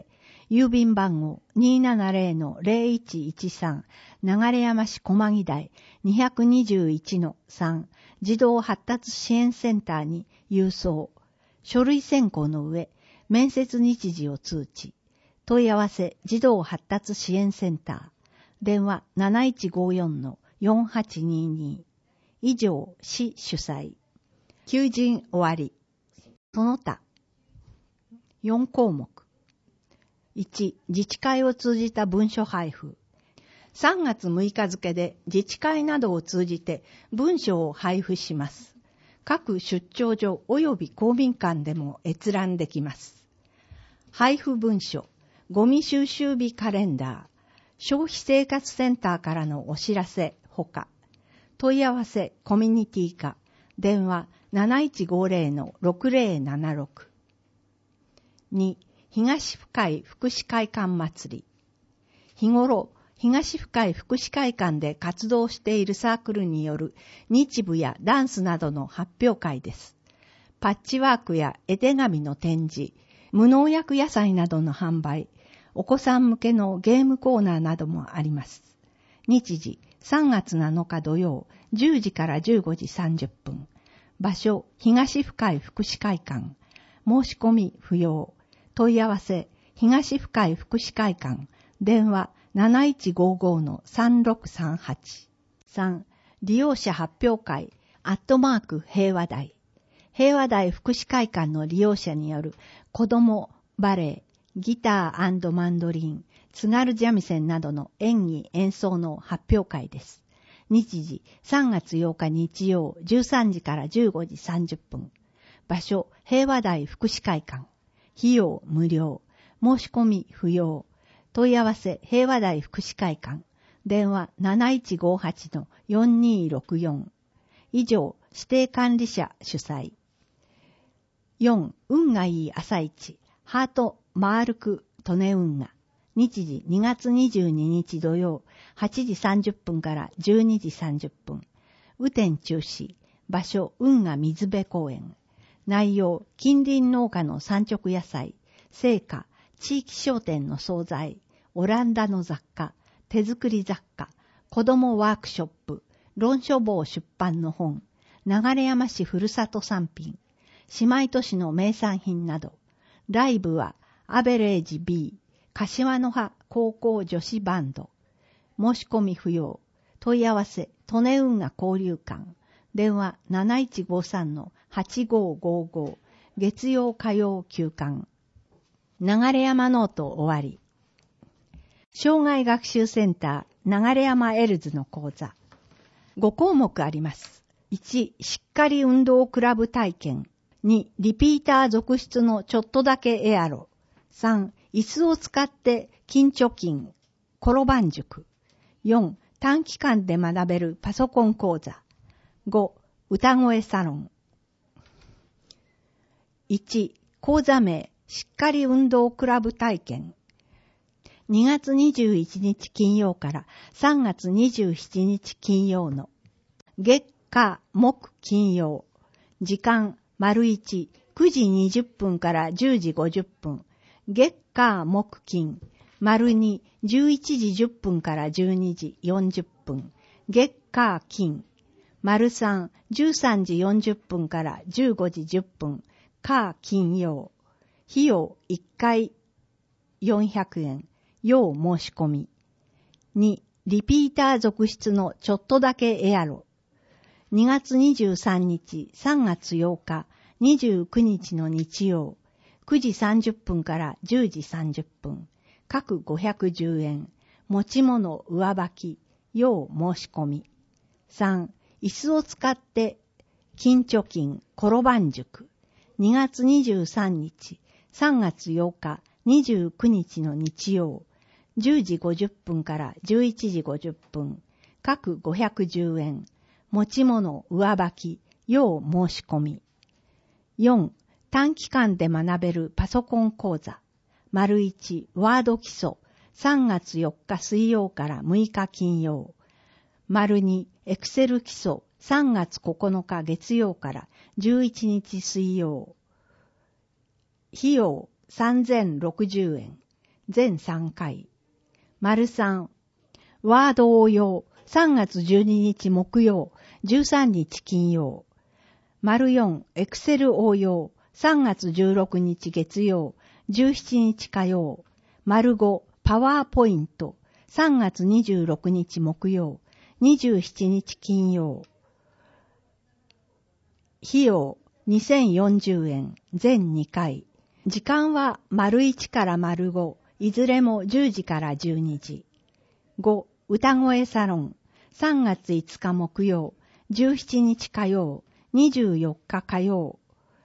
郵便番号 にーななぜろのぜろいちいちさん 流山市駒木台 にひゃくにじゅういちのさん 児童発達支援センターに郵送。書類選考の上、面接日時を通知。問い合わせ児童発達支援センター。電話 なないちごよんのよんはちにーにー。以上、市主催。求人終わり。その他。よんこうもく。いち、自治会を通じた文書配布。さんがつむいか付で自治会などを通じて文書を配布します。各出張所及び公民館でも閲覧できます。配布文書、ゴミ収集日カレンダー、消費生活センターからのお知らせほか、問い合わせコミュニティ課、電話 なないちごぜろのろくぜろななろく。に、東深井福祉会館祭り。日頃、東深井福祉会館で活動しているサークルによる日舞やダンスなどの発表会です。パッチワークや絵手紙の展示、無農薬野菜などの販売、お子さん向けのゲームコーナーなどもあります。日時、さんがつなのか土曜、じゅうじからじゅうごじさんじゅっぷん。場所、東深井福祉会館。申し込み不要。問い合わせ、東深井福祉会館。電話 なないちごごのさんろくさんはち。さん、利用者発表会、アットマーク平和台。平和台福祉会館の利用者による子ども、バレエ、ギター&マンドリン、津軽三味線などの演技演奏の発表会です。日時、さんがつようか日曜、じゅうさんじからじゅうごじさんじゅっぷん。場所、平和台福祉会館。費用無料。申し込み不要。問い合わせ平和台福祉会館。電話 なないちごはちのよんにーろくよん。以上、指定管理者主催。よん、運がいい朝市。ハートマールクトネ運河。日時にがつにじゅうににち土曜、はちじさんじゅっぷんからじゅうにじさんじゅっぷん。雨天中止。場所、運河水辺公園。内容、近隣農家の産直野菜、青果、地域商店の惣菜、オランダの雑貨、手作り雑貨、子どもワークショップ、論書房出版の本、流山市ふるさと産品、姉妹都市の名産品など、ライブはアベレージ B、柏の葉高校女子バンド、申し込み不要、問い合わせ、利根運河交流館、電話 なないちごさんのはちごごご、月曜火曜休館。流山ノート終わり。障害学習センター流山エルズの講座。ごこうもくあります。いち、しっかり運動クラブ体験。に、リピーター続出のちょっとだけエアロ。さん、椅子を使って筋貯金。転ばん塾。よん、短期間で学べるパソコン講座。ご、歌声サロン。いち、講座名、しっかり運動クラブ体験。にがつにじゅういちにち金曜からさんがつにじゅうしちにち金曜の月火木金曜。時間、丸いち、くじにじゅっぷんからじゅうじごじゅっぷん。月火木金。丸に、じゅういちじじゅっぷんからじゅうにじよんじゅっぷん。月火金。丸さん、じゅうさんじよんじゅっぷんからじゅうごじじゅっぷん。火金曜。費用いっかいよんひゃくえん。要申し込み。に、リピーター続出のちょっとだけエアロ。にがつにじゅうさんにち、さんがつようか、にじゅうくにちの日曜、くじさんじゅっぷんからじゅうじさんじゅっぷん。各ごひゃくじゅうえん。持ち物上履き。要申し込み。さん、椅子を使って筋貯金転ばん塾。にがつにじゅうさんにち、さんがつようか、にじゅうくにちの日曜、じゅうじごじゅっぷんからじゅういちじごじゅっぷん。各ごひゃくじゅうえん。持ち物上履き。要申し込み。よん、短期間で学べるパソコン講座。丸いち、ワード基礎。さんがつよっか水曜からむいか金曜。丸に、エクセル基礎。さんがつここのか月曜からじゅういちにち水曜。費用さんぜんろくじゅうえん。 全さんかい。丸さん、ワード応用、さんがつじゅうににち木曜、じゅうさんにち金曜。丸よん、エクセル応用、さんがつじゅうろくにち月曜、じゅうしちにち火曜。丸ご、パワーポイント、さんがつにじゅうろくにち木曜、にじゅうしちにち金曜。費用にせんよんじゅうえん、全にかい。時間は丸いちから丸ご、いずれもじゅうじからじゅうにじ。ご、歌声サロン、さんがついつか木曜、じゅうしちにち火曜、にじゅうよっか火曜。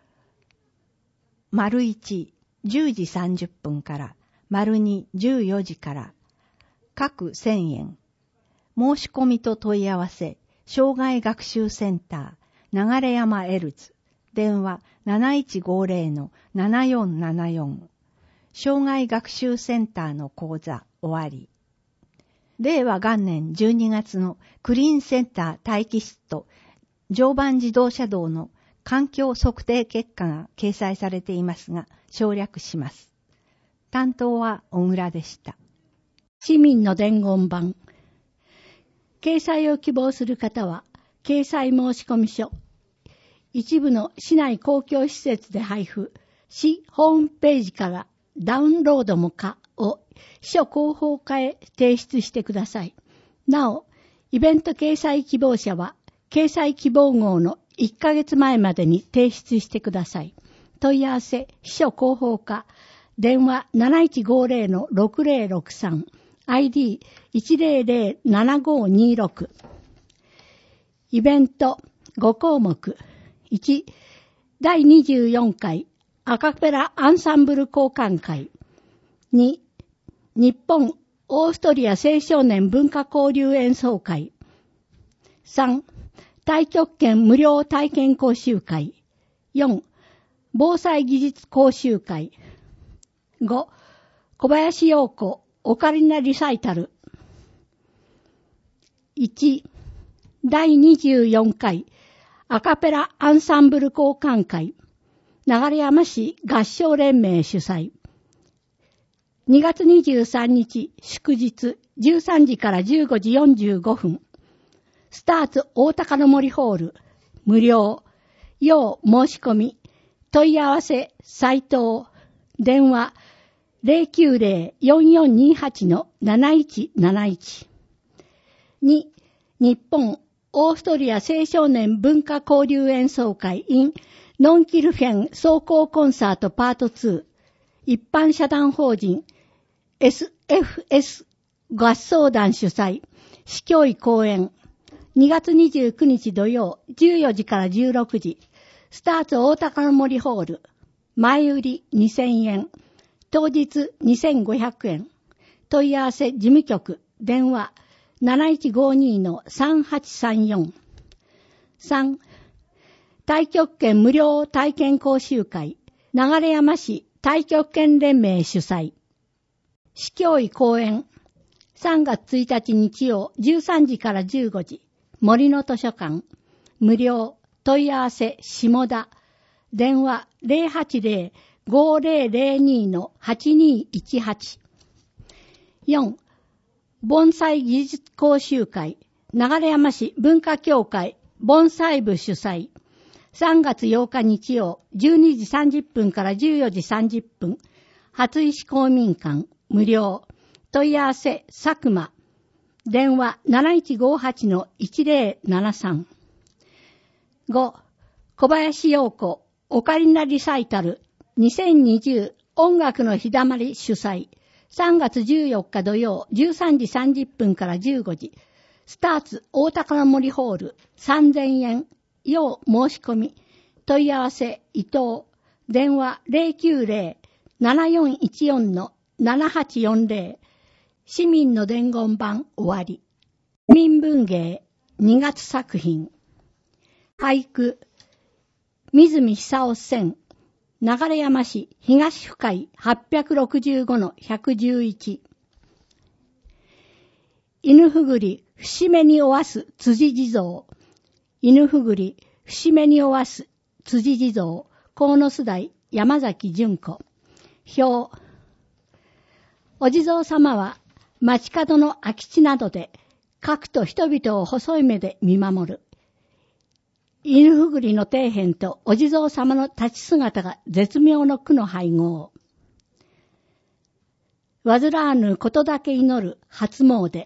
丸いち、じゅうじさんじゅっぷんから、丸に、じゅうよじから。各せんえん。申し込みと問い合わせ、障害学習センター、流山エルズ。電話 なないちごぜろ のななよんななよん。障害学習センターの講座終わり。令和元年じゅうにがつのクリーンセンター待機室と常磐自動車道の環境測定結果が掲載されていますが、省略します。担当は小倉でした。 市民の伝言板。掲載を希望する方は、掲載申込書。一部の市内公共施設で配布、市ホームページからダウンロードも可を秘書広報課へ提出してください。なお、イベント掲載希望者は、掲載希望号のいっかげつまえまでに提出してください。問い合わせ、秘書広報課、電話 なないちごぜろ のろくぜろろくさん、アイディーいちぜろぜろななごにろく。イベントごこうもく。いち、だいにじゅうよんかいアカペラアンサンブル交換会。に、日本オーストリア青少年文化交流演奏会。さん、太極拳無料体験講習会。よん、防災技術講習会。ご、小林陽子オカリナリサイタル。いち、だいにじゅうよんかいアカペラアンサンブル交換会。流山市合唱連盟主催。にがつにじゅうさんにち祝日じゅうさんじからじゅうごじよんじゅうごふん。スターツ大高の森ホール。無料。要申し込み。問い合わせ斉藤。電話 ゼロきゅうゼロ よんよんにはち のなないちなないち。に、日本オーストリア青少年文化交流演奏会 in ノンキルフェン奏功コンサートパートツー。一般社団法人 エスエフエス 合奏団主催。市教委公演。にがつにじゅうくにち土曜じゅうよじからじゅうろくじ。スターツ大高の森ホール。前売りにせんえん。当日にせんごひゃくえん。問い合わせ事務局。電話 なないちごに のさんはちさんよん。さん、太極拳無料体験講習会。流山市太極拳連盟主催。市教委講演。さんがつついたち日曜じゅうさんじからじゅうごじ。森の図書館。無料。問い合わせ下田。電話 ゼロはちゼロ ごゼロゼロに のはちにいちはち。よん、盆栽技術講習会。流山市文化協会盆栽部主催。さんがつようか日曜じゅうにじさんじゅっぷんからじゅうよじさんじゅっぷん。初石公民館無料。問い合わせ佐久間。電話 なないちごはち のいちぜろななさん。ご、小林陽子オカリナリサイタルにせんにじゅう音楽の日だまり主催。さんがつじゅうよっか土曜じゅうさんじさんじゅっぷんからじゅうごじ。スターツ大高の森ホールさんぜんえん。要申し込み。問い合わせ伊藤。電話 ゼロきゅうゼロ ななよんいちよん のななはちよんゼロ。市民の伝言板終わり。市民文芸にがつ作品。俳句。水見久夫選。流山市東深井はっぴゃくろくじゅうごのひゃくじゅういち。犬ふぐり節目におわす辻地蔵。犬ふぐり節目におわす辻地蔵。鴻巣台山崎純子。表。 お地蔵様は街角の空き地などで、かくと人々を細い目で見守る。犬ふぐりの底辺とお地蔵様の立ち姿が絶妙の句の配合。煩わぬことだけ祈る初詣。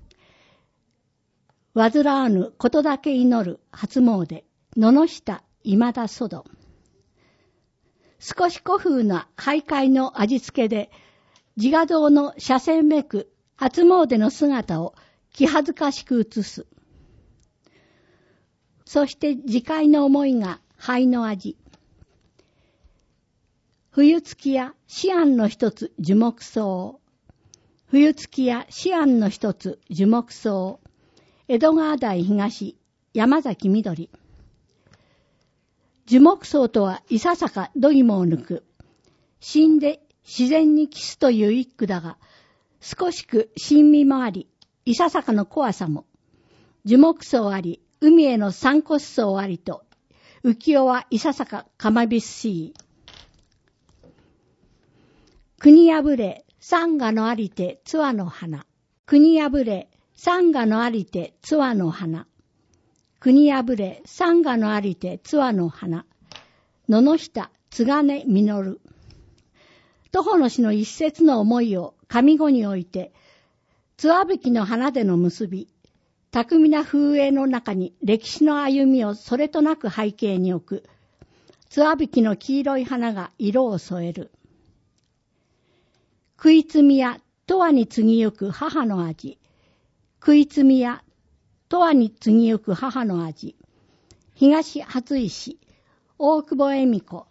煩わぬことだけ祈る初詣。野の下今だそど。少し古風な俳諧の味付けで、自画像の写生めく初詣の姿を気恥ずかしく映す。そして自戒の思いが灰の味。冬月や思案の一つ樹木葬。冬月や思案の一つ樹木葬。江戸川台東山崎みどり。樹木葬とはいささか度肝を抜く。死んで自然に帰すという一句だが、少しく親身もあり、いささかの怖さも。樹木葬あり、海への散骨葬ありと、浮世はいささかかまびすしい。国破れ、山河のありて、津和の花。国破れ、山河のありて、津和の花。国破れ、山河のありて、津和の花。野の下、津金実る。徒歩の詩の一節の思いを上五において、津和引きの花での結び、巧みな風営の中に歴史の歩みをそれとなく背景に置く。津和引きの黄色い花が色を添える。食いつみやとわに継ぎゆく母の味。食いつみやとわに継ぎゆく母の味。東初石、大久保恵美子。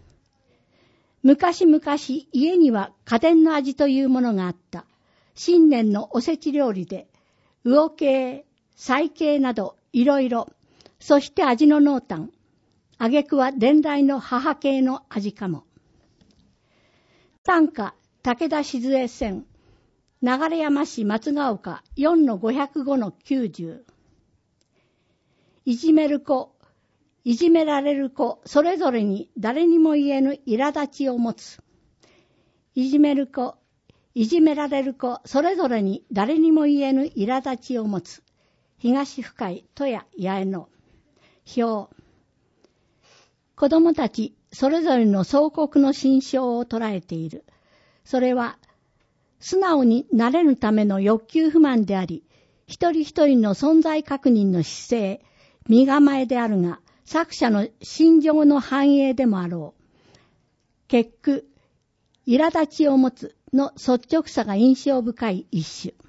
昔々家には家電の味というものがあった。新年のおせち料理で、魚系、菜系などいろいろ、そして味の濃淡。挙句は伝来の母系の味かも。短歌、武田静江線、流山市松ヶ丘 よんのごひゃくごのきゅうじゅう。いじめる子、いじめられる子、それぞれに誰にも言えぬ苛立ちを持つ。いじめる子、いじめられる子、それぞれに誰にも言えぬ苛立ちを持つ。東深い戸谷八重の表。子供たちそれぞれの総国の心象を捉えている。それは素直になれぬための欲求不満であり、一人一人の存在確認の姿勢、身構えであるが、作者の心情の反映でもあろう。結句、苛立ちを持つの率直さが印象深い一種。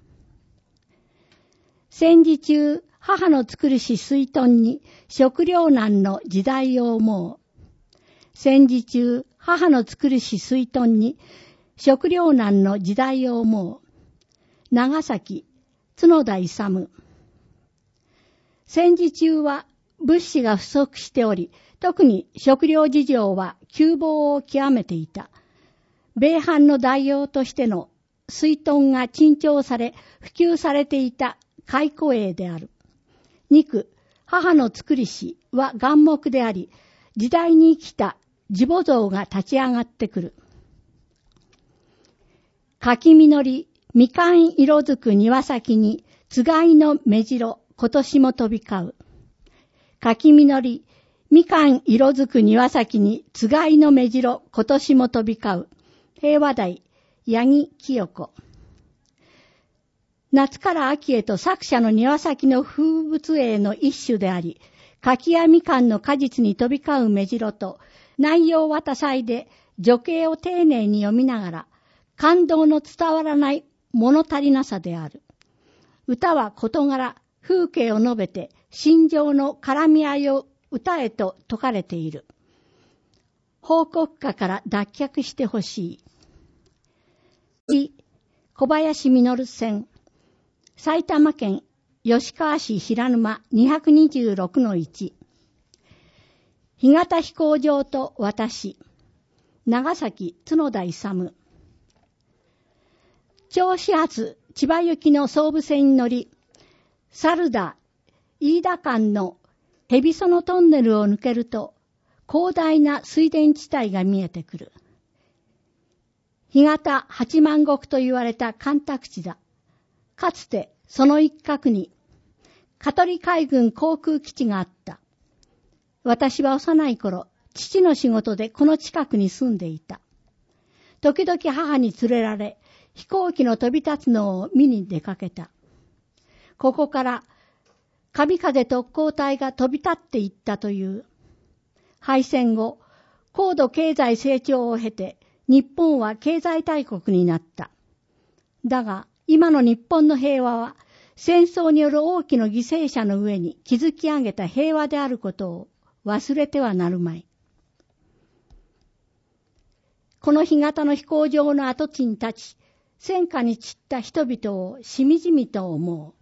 戦時中、母の作るし水遁に食糧難の時代を思う。戦時中、母の作るし水遁に食糧難の時代を思う。長崎、角田勇。戦時中は物資が不足しており、特に食糧事情は急防を極めていた。米藩の代用としての水遁が珍重され、普及されていた開古営である。二句、母の作りしは眼目であり、時代に生きた自母像が立ち上がってくる。柿実り、みかん色づく庭先に、つがいの目白、今年も飛び交う。柿実り、みかん色づく庭先に、つがいの目白、今年も飛び交う。平和台、八木清子。夏から秋へと作者の庭先の風物詠の一種であり、柿やみかんの果実に飛び交う目白と、内容は多彩で、情景を丁寧に読みながら、感動の伝わらない物足りなさである。歌は事柄、風景を述べて、心情の絡み合いを歌へと説かれている。報告歌から脱却してほしい。小林実線。埼玉県吉川市平沼 にひゃくにじゅうろくのいち。干潟飛行場と私。長崎角田勇。銚子発千葉行きの総武線に乗り、猿田、飯田間の蛇園トンネルを抜けると、広大な水田地帯が見えてくる。 干潟八万石と言われた干拓地だ。かつてその一角に香取海軍航空基地があった。私は幼い頃、父の仕事でこの近くに住んでいた。時々母に連れられ、飛行機の飛び立つのを見に出かけた。ここから神風特攻隊が飛び立っていったという。敗戦後、高度経済成長を経て、日本は経済大国になった。だが、今の日本の平和は、戦争による多くの犠牲者の上に築き上げた平和であることを忘れてはなるまい。この干潟の飛行場の跡地に立ち、戦火に散った人々をしみじみと思う。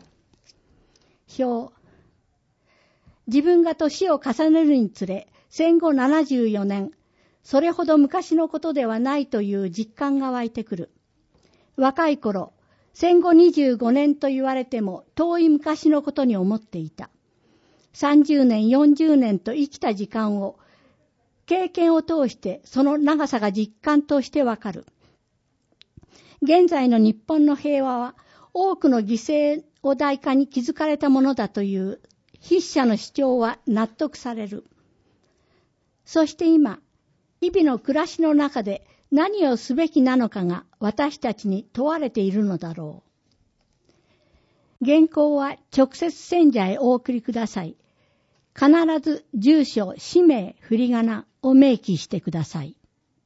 表。自分が年を重ねるにつれ、戦後ななじゅうよねん、それほど昔のことではないという実感が湧いてくる。若い頃、戦後にじゅうごねんと言われても遠い昔のことに思っていた。さんじゅうねん、よんじゅうねんと生きた時間を、経験を通してその長さが実感としてわかる。現在の日本の平和は多くの犠牲を代価に築かれたものだという筆者の主張は納得される。そして今、日々の暮らしの中で何をすべきなのかが私たちに問われているのだろう。原稿は直接選者へお送りください。必ず住所、氏名、振り仮名を明記してください。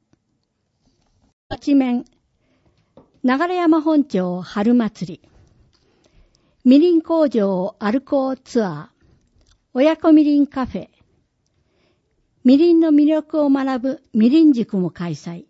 一面、流山本町春祭り。みりん工場アルコーツアー。親子みりんカフェ。みりんの魅力を学ぶみりん塾も開催。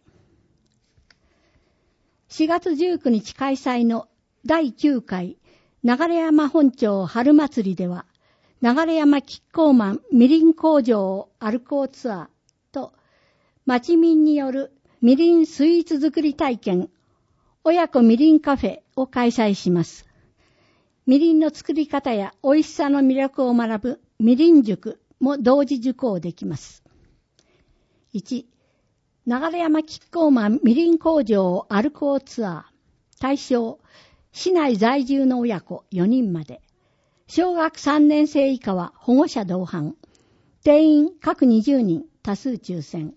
しがつじゅうくにち開催のだいきゅうかい流山本町春祭りでは、流山キッコーマンみりん工場アルコーツアーと、町民によるみりんスイーツ作り体験、親子みりんカフェを開催します。みりんの作り方や美味しさの魅力を学ぶみりん塾も同時受講できます。いち. 流山キッコーマンみりん工場アルコーツアー。対象、市内在住の親子よにんまで。小学さんねん生以下は保護者同伴。定員各にじゅうにん、多数抽選。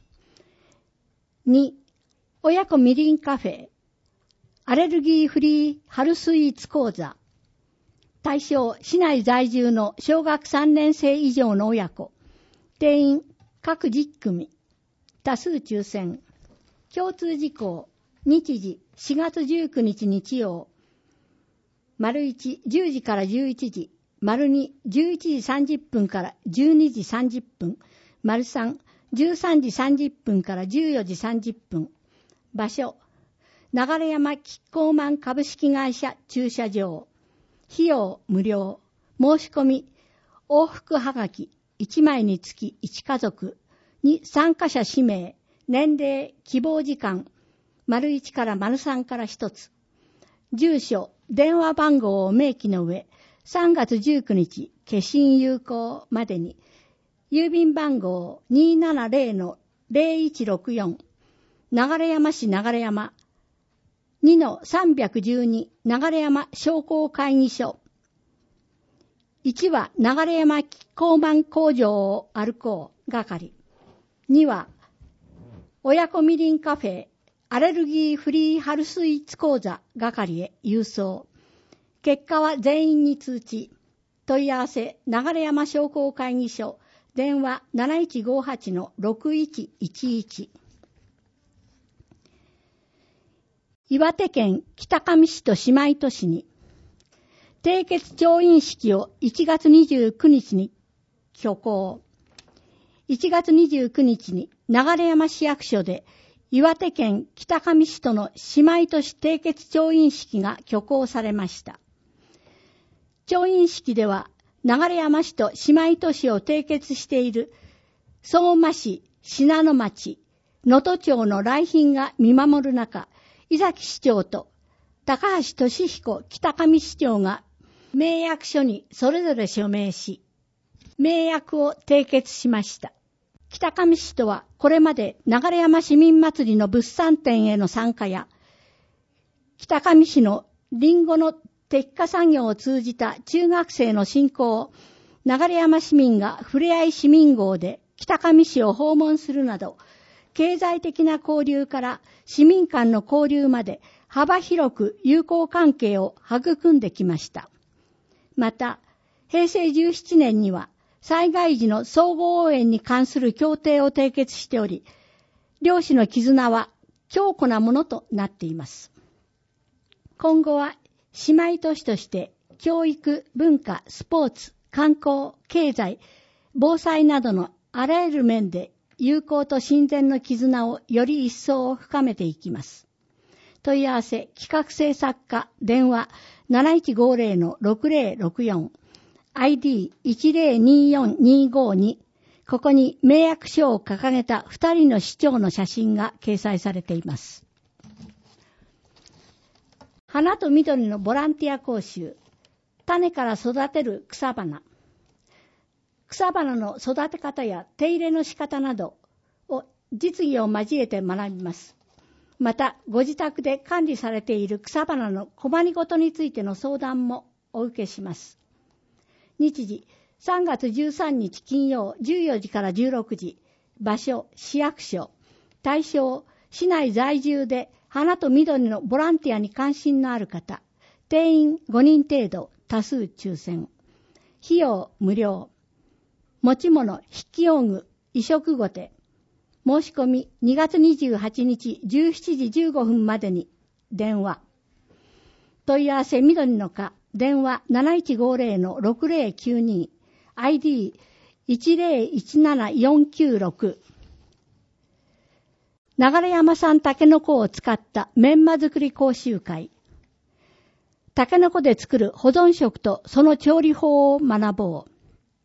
に. 親子みりんカフェ。アレルギーフリー春スイーツ講座。対象、市内在住の小学さんねん生以上の親子。定員各じゅっくみ。多数抽選。共通事項。日時しがつじゅうくにち日曜。丸いち、じゅうじからじゅういちじ。丸に、じゅういちじさんじゅっぷんからじゅうにじさんじゅっぷん。丸さん、じゅうさんじさんじゅっぷんからじゅうよじさんじゅっぷん。場所、流山キッコーマン株式会社駐車場。費用無料。申し込み、往復はがきいちまいにつきいち家族。に参加者氏名、年齢、希望時間。丸いちから丸さんからひとつ。住所、電話番号を明記の上、さんがつじゅうくにち、消印有効までに、郵便番号 にーななぜろのぜろいちろくよん、流山市流山 にのさんびゃくじゅうに 流山商工会議所。いちは流山キッコーマン工場を歩こう係。には親子みりんカフェアレルギーフリー春スイーツ講座係へ郵送。結果は全員に通知。問い合わせ流山商工会議所。電話 なないちごはちのろくいちいちいち。岩手県北上市と姉妹都市に締結調印式をいちがつにじゅうくにちに挙行。いちがつにじゅうくにちに流山市役所で岩手県北上市との姉妹都市締結調印式が挙行されました。調印式では流山市と姉妹都市を締結している相馬市、信濃町、能登町の来賓が見守る中、井崎市長と高橋俊彦北上市長が盟約書にそれぞれ署名し、盟約を締結しました。 北上市とはこれまで流山市民祭りの物産展への参加や、北上市のリンゴの摘果作業を通じた中学生の振興を流山市民がふれあい市民号で北上市を訪問するなど、経済的な交流から市民間の交流まで幅広く友好関係を育んできました。また、へいせいじゅうななねんには災害時の相互応援に関する協定を締結しており、両市の絆は強固なものとなっています。今後は姉妹都市として教育、文化、スポーツ、観光、経済、防災などのあらゆる面で友好と親善の絆をより一層深めていきます。問い合わせ、企画制作課、電話 なないちごぜろのろくぜろろくよん、アイディーいちぜろによんにごに、ここに名約書を掲げたふたりの市長の写真が掲載されています。花と緑のボランティア講習、種から育てる草花。草花の育て方や手入れの仕方などを実技を交えて学びます。また、ご自宅で管理されている草花の困りごとについての相談もお受けします。日時、さんがつじゅうさんにち金曜じゅうよじからじゅうろくじ、場所、市役所、対象、市内在住で花と緑のボランティアに関心のある方、定員ごにん程度、多数抽選。費用無料。持ち物、筆記用具、衣食ごて。申し込みにがつにじゅうはちにちじゅうしちじじゅうごふんまでに電話。問い合わせ緑の課、電話 なないちごぜろのろくぜろきゅうに、アイディーいちぜろいちななよんきゅうろく。流山産タケノコを使ったメンマ作り講習会。タケノコで作る保存食とその調理法を学ぼう。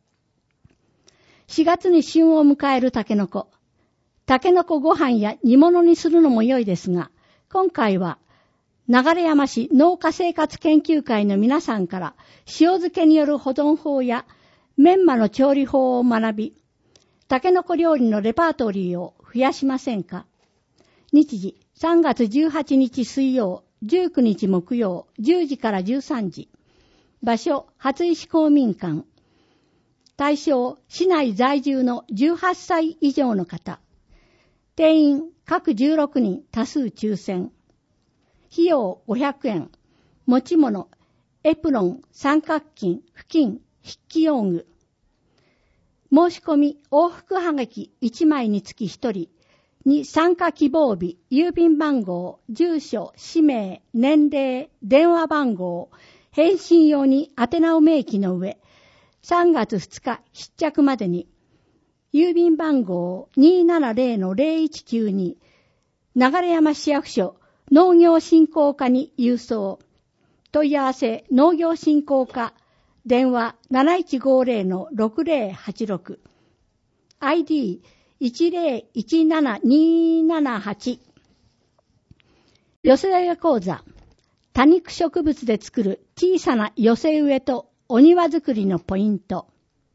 しがつに旬を迎えるタケノコ。タケノコご飯や煮物にするのも良いですが、今回は流山市農家生活研究会の皆さんから塩漬けによる保存法やメンマの調理法を学び、タケノコ料理のレパートリーを増やしませんか。日時、さんがつじゅうはちにち水曜、じゅうくにち木曜、じゅうじからじゅうさんじ。場所、初石公民館。対象、市内在住のじゅうはっさい以上の方。定員、各じゅうろくにん、多数抽選。費用ごひゃくえん。持ち物、エプロン、三角巾、布巾、筆記用具。申し込み、往復はがきいちまいにつきひとりに参加希望日、郵便番号、住所、氏名、年齢、電話番号、返信用に宛名を明記の上、さんがつふつか必着までに、郵便番号 にーななぜろのぜろいちきゅうに、流山市役所農業振興課に郵送。問い合わせ農業振興課、電話 なないちごぜろのろくぜろはちろく、アイディーいちぜろいちななにーななはち。寄せ植え講座、多肉植物で作る小さな寄せ植えとお庭作りのポイント。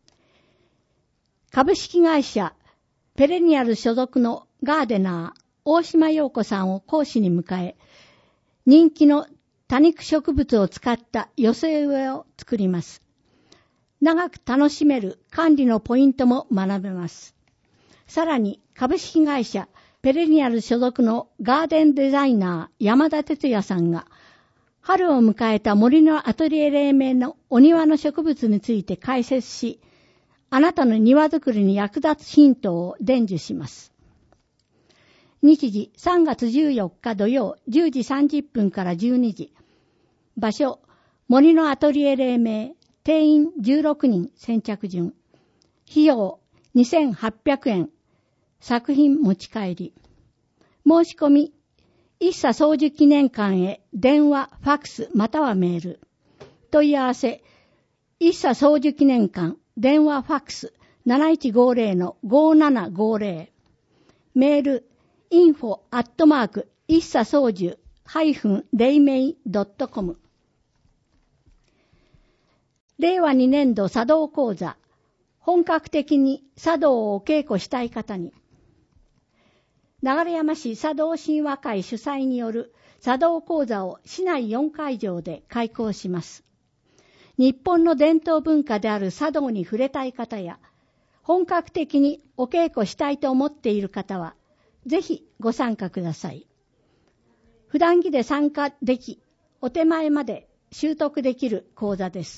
株式会社ペレニアル所属のガーデナー大島陽子さんを講師に迎え、人気の多肉植物を使った寄せ植えを作ります。長く楽しめる管理のポイントも学べます。さらに株式会社ペレニアル所属のガーデンデザイナー山田哲也さんが、春を迎えた森のアトリエ黎明のお庭の植物について解説し、あなたの庭作りに役立つヒントを伝授します。日時さんがつじゅうよっか土曜じゅうじさんじゅっぷんからじゅうにじ。場所、森のアトリエ黎明、定員じゅうろくにん先着順。費用にせんはっぴゃくえん。作品持ち帰り。申し込み、一茶総樹記念館へ電話、ファックスまたはメール。問い合わせ、一茶総樹記念館、電話、ファックス なないちごぜろのごーななごーぜろ。メール、インフォ アットマーク、一茶総樹、ハイフン、れいめい ドットコム。れいわにねんど茶道講座、 本格的に茶道をお稽古したい方に、流山市茶道神話会主催による茶道講座を市内よんかいじょうで開講します。日本の伝統文化である茶道に触れたい方や、本格的にお稽古したいと思っている方は、ぜひご参加ください。普段着で参加でき、お手前まで習得できる講座です。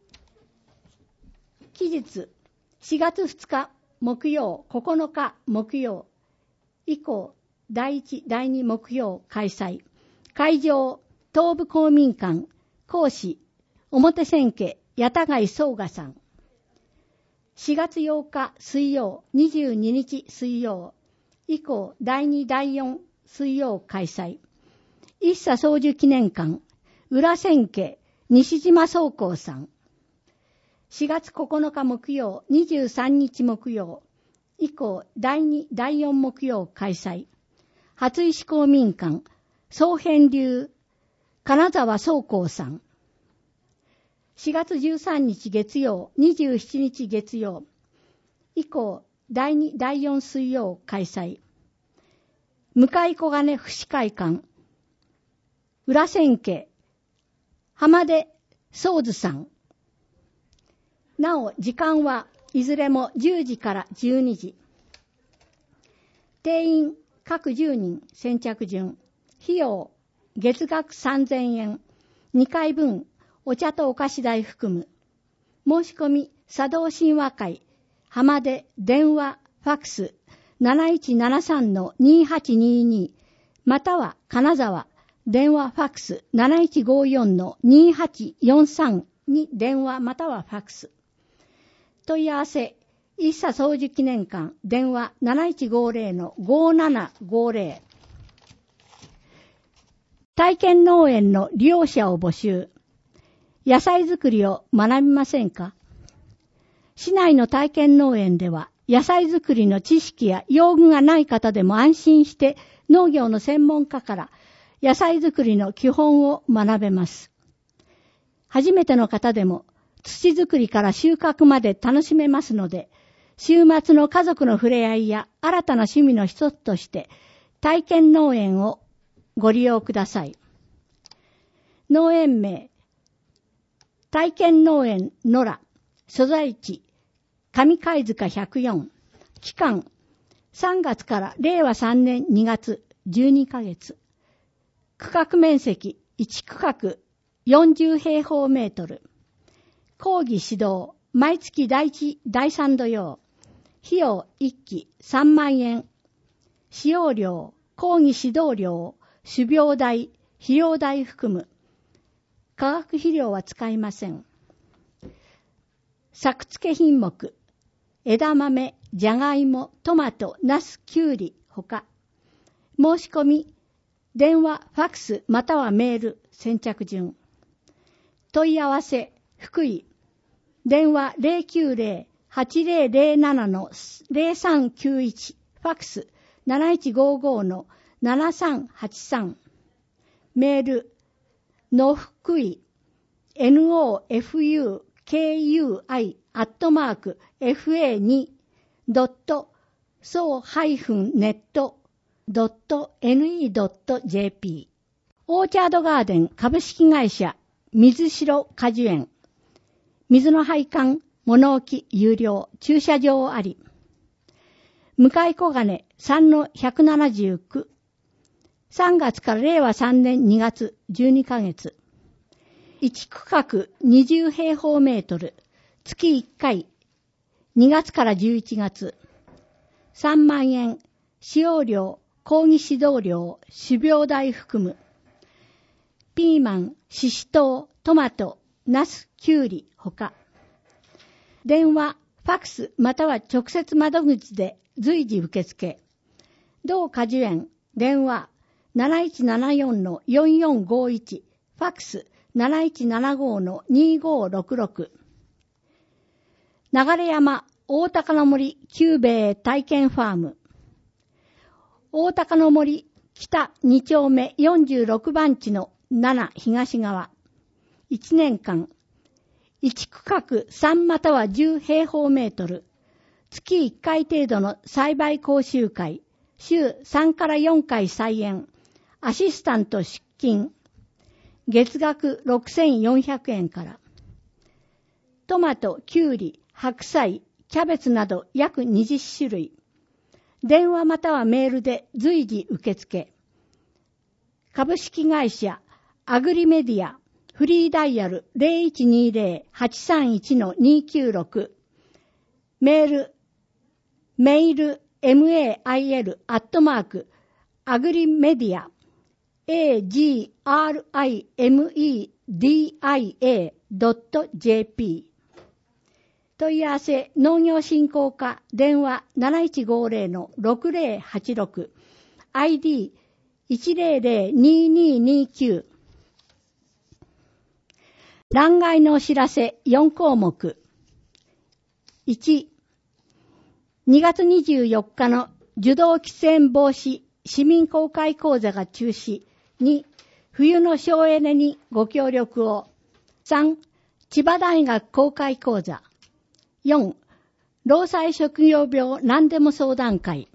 期日、しがつふつか木曜、ここのか木曜、以降、だいいち、だいに木曜開催。会場、東部公民館、講師、表千家、八田貝宗我さん。しがつようか水曜、にじゅうににち水曜、以降、だいに、だいよん水曜開催。一茶宗樹記念館、裏千家、西島宗光さん。しがつここのか木曜、にじゅうさんにち木曜、以降、だいに、だいよん木曜開催。初石公民館、宗遍流、金沢宗光さん。しがつじゅうさんにち月曜、にじゅうしちにち月曜、以降、だいに、だいよん水曜開催。向井小金福祉会館、裏千家、浜出宗図さん。なお、時間はいずれもじゅうじからじゅうにじ。定員各じゅうにん先着順。費用月額さんぜんえん。にかいぶんお茶とお菓子代含む。申し込み茶道神話会浜出電話ファックス なないちななさんのにはちにに または金沢電話ファックス なないちごよんのにはちよんさん に電話またはファックス。問い合わせ、一茶宗樹記念館、電話なないちごぜろのごななごぜろ。体験農園の利用者を募集。野菜作りを学びませんか？市内の体験農園では、野菜作りの知識や用具がない方でも安心して農業の専門家から野菜作りの基本を学べます。初めての方でも、土作りから収穫まで楽しめますので、週末の家族の触れ合いや新たな趣味の一つとして体験農園をご利用ください。農園名、体験農園野良、所在地、上貝塚ひゃくよん、期間、さんがつかられいわさんねんにがつ、じゅうにかげつ、区画面積いち区画よんじゅうへいほうメートル、講義指導、毎月だいいち、だいさん土曜。費用いっきさんまんえん。使用料、講義指導料、種苗代、肥料代含む。化学肥料は使いません。作付け品目、枝豆、じゃがいも、トマト、ナス、キュウリ、ほか。申し込み、電話、ファックス、またはメール、先着順。問い合わせ、福井、電話 ゼロきゅうゼロ はちゼロゼロななのゼロさんきゅういち、ファックス なないちごごのななさんはちさん、メール、のふくい、ノフユケーユーアイ アットマーク エフエーツー ドット ソー ネット ドット ネット ドット ジェーピー オーチャードガーデン株式会社水城果樹園。水の配管、物置有料、駐車場あり。向井小金さんのひゃくななじゅうきゅう。さんがつかられいわさんねんにがつ、じゅうにかげつ。いち区画にじゅうへいほうメートル、月いっかい。にがつからじゅういちがつ。さんまんえん、使用料、講義指導料、種苗代含む。ピーマン、シシトウ、トマト、ナス、キュウリ、ほか。電話、ファックス、または直接窓口で随時受付。同果樹園、電話、なないちななよんのよんよんごいち、ファックス、なないちななごのにごろくろく。流山、大高の森、久兵衛体験ファーム。大高の森、北に丁目よんじゅうろくばん地のなな東側。いちねんかん、 いち区画さんまたはじゅう平方メートル、月いっかい程度の栽培講習会、週さんからよんかい菜園、アシスタント出勤、月額ろくせんよんひゃくえんから。トマト、キュウリ、白菜、キャベツなど約にじゅっしゅるい。電話またはメールで随時受付。株式会社アグリメディア、フリーダイヤル ゼロいちにゼロ はちさんいち にきゅうろく。メール、メール、mail、アットマーク、アグリメディア、エージーアールアイエムイーディーアイエードットジェーピー。問い合わせ、農業振興課、電話 なないちごゼロ ろくゼロはちろく、アイディーいちゼロゼロにににきゅう。欄外のお知らせよんこうもく。いち、にがつにじゅうよっかの受動喫煙防止市民公開講座が中止。に、冬の省エネにご協力を。さん、千葉大学公開講座。よん、労災職業病何でも相談会。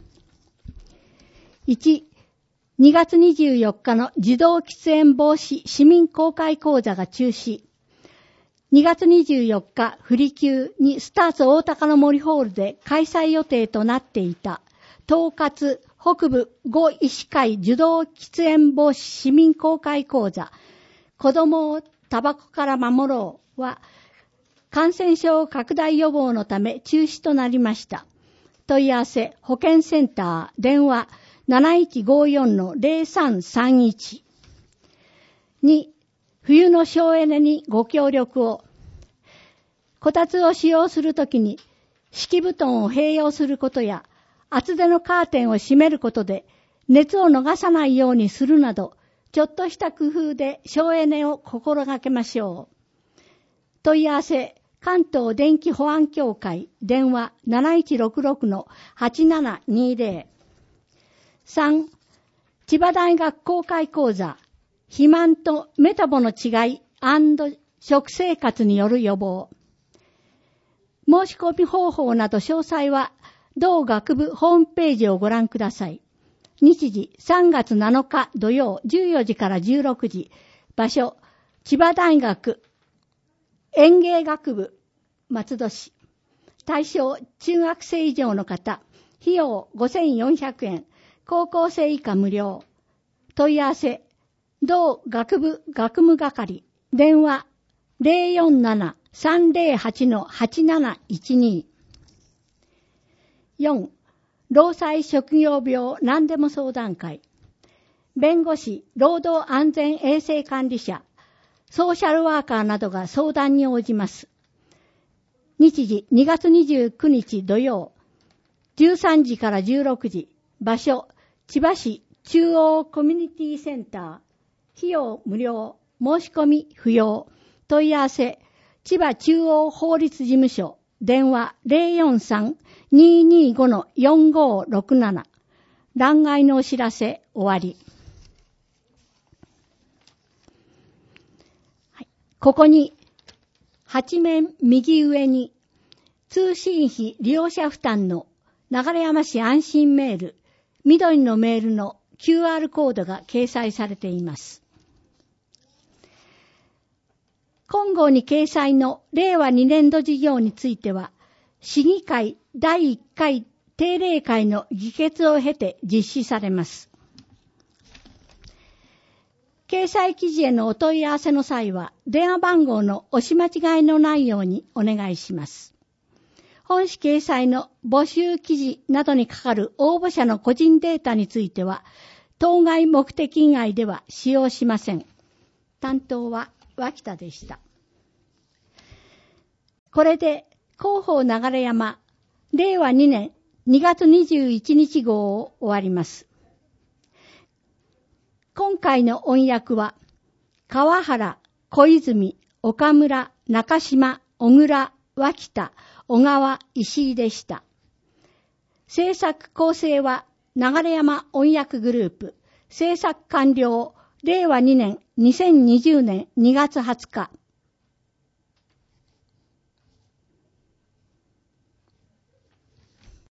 いち、にがつにじゅうよっかの受動喫煙防止市民公開講座が中止。にがつにじゅうよっか、不利休にスターツ大高の森ホールで開催予定となっていた、統括北部ご医師会受動喫煙防止市民公開講座、子供をタバコから守ろうは、感染症拡大予防のため中止となりました。問い合わせ、保健センター、電話 なないちごよんのゼロさんさんいち。に、冬の省エネにご協力を。こたつを使用するときに、敷布団を併用することや、厚手のカーテンを閉めることで、熱を逃さないようにするなど、ちょっとした工夫で省エネを心がけましょう。問い合わせ、関東電気保安協会、電話 なないちろくろくのはちななにゼロ。さん、千葉大学公開講座、肥満とメタボの違い&食生活による予防。申し込み方法など詳細は、同学部ホームページをご覧ください。日時さんがつなのか土曜じゅうよじからじゅうろくじ。場所、千葉大学園芸学部松戸市。対象、中学生以上の方。費用ごせんよんひゃくえん。高校生以下無料。問い合わせ、同学部学務係。電話 ゼロよんなな さんゼロはち はちなないちに。よん、労災職業病何でも相談会。弁護士、労働安全衛生管理者、ソーシャルワーカーなどが相談に応じます。日時にがつにじゅうくにち土曜、じゅうさんじからじゅうろくじ。場所、千葉市中央コミュニティセンター。費用無料、申し込み不要。問い合わせ、千葉中央法律事務所。電話 ゼロよんさん にーにーご よんごろくなな。欄外のお知らせ終わり。はい、ここに、八面右上に、通信費利用者負担の流山市安心メール、緑のメールの キューアール コードが掲載されています。今号に掲載のれいわにねんど事業については、市議会だいいっかい定例会の議決を経て実施されます。掲載記事へのお問い合わせの際は、電話番号の押し間違いのないようにお願いします。本誌掲載の募集記事などにかかる応募者の個人データについては、当該目的以外では使用しません。担当は脇田でした。これで広報流山れいわにねんにがつにじゅういちにち号を終わります。今回の音訳は川原、小泉、岡村、中島、小倉、脇田、小川、石井でした。制作構成は流山音訳グループ。制作完了れいわにねんにせんにじゅうねんにがつはつか。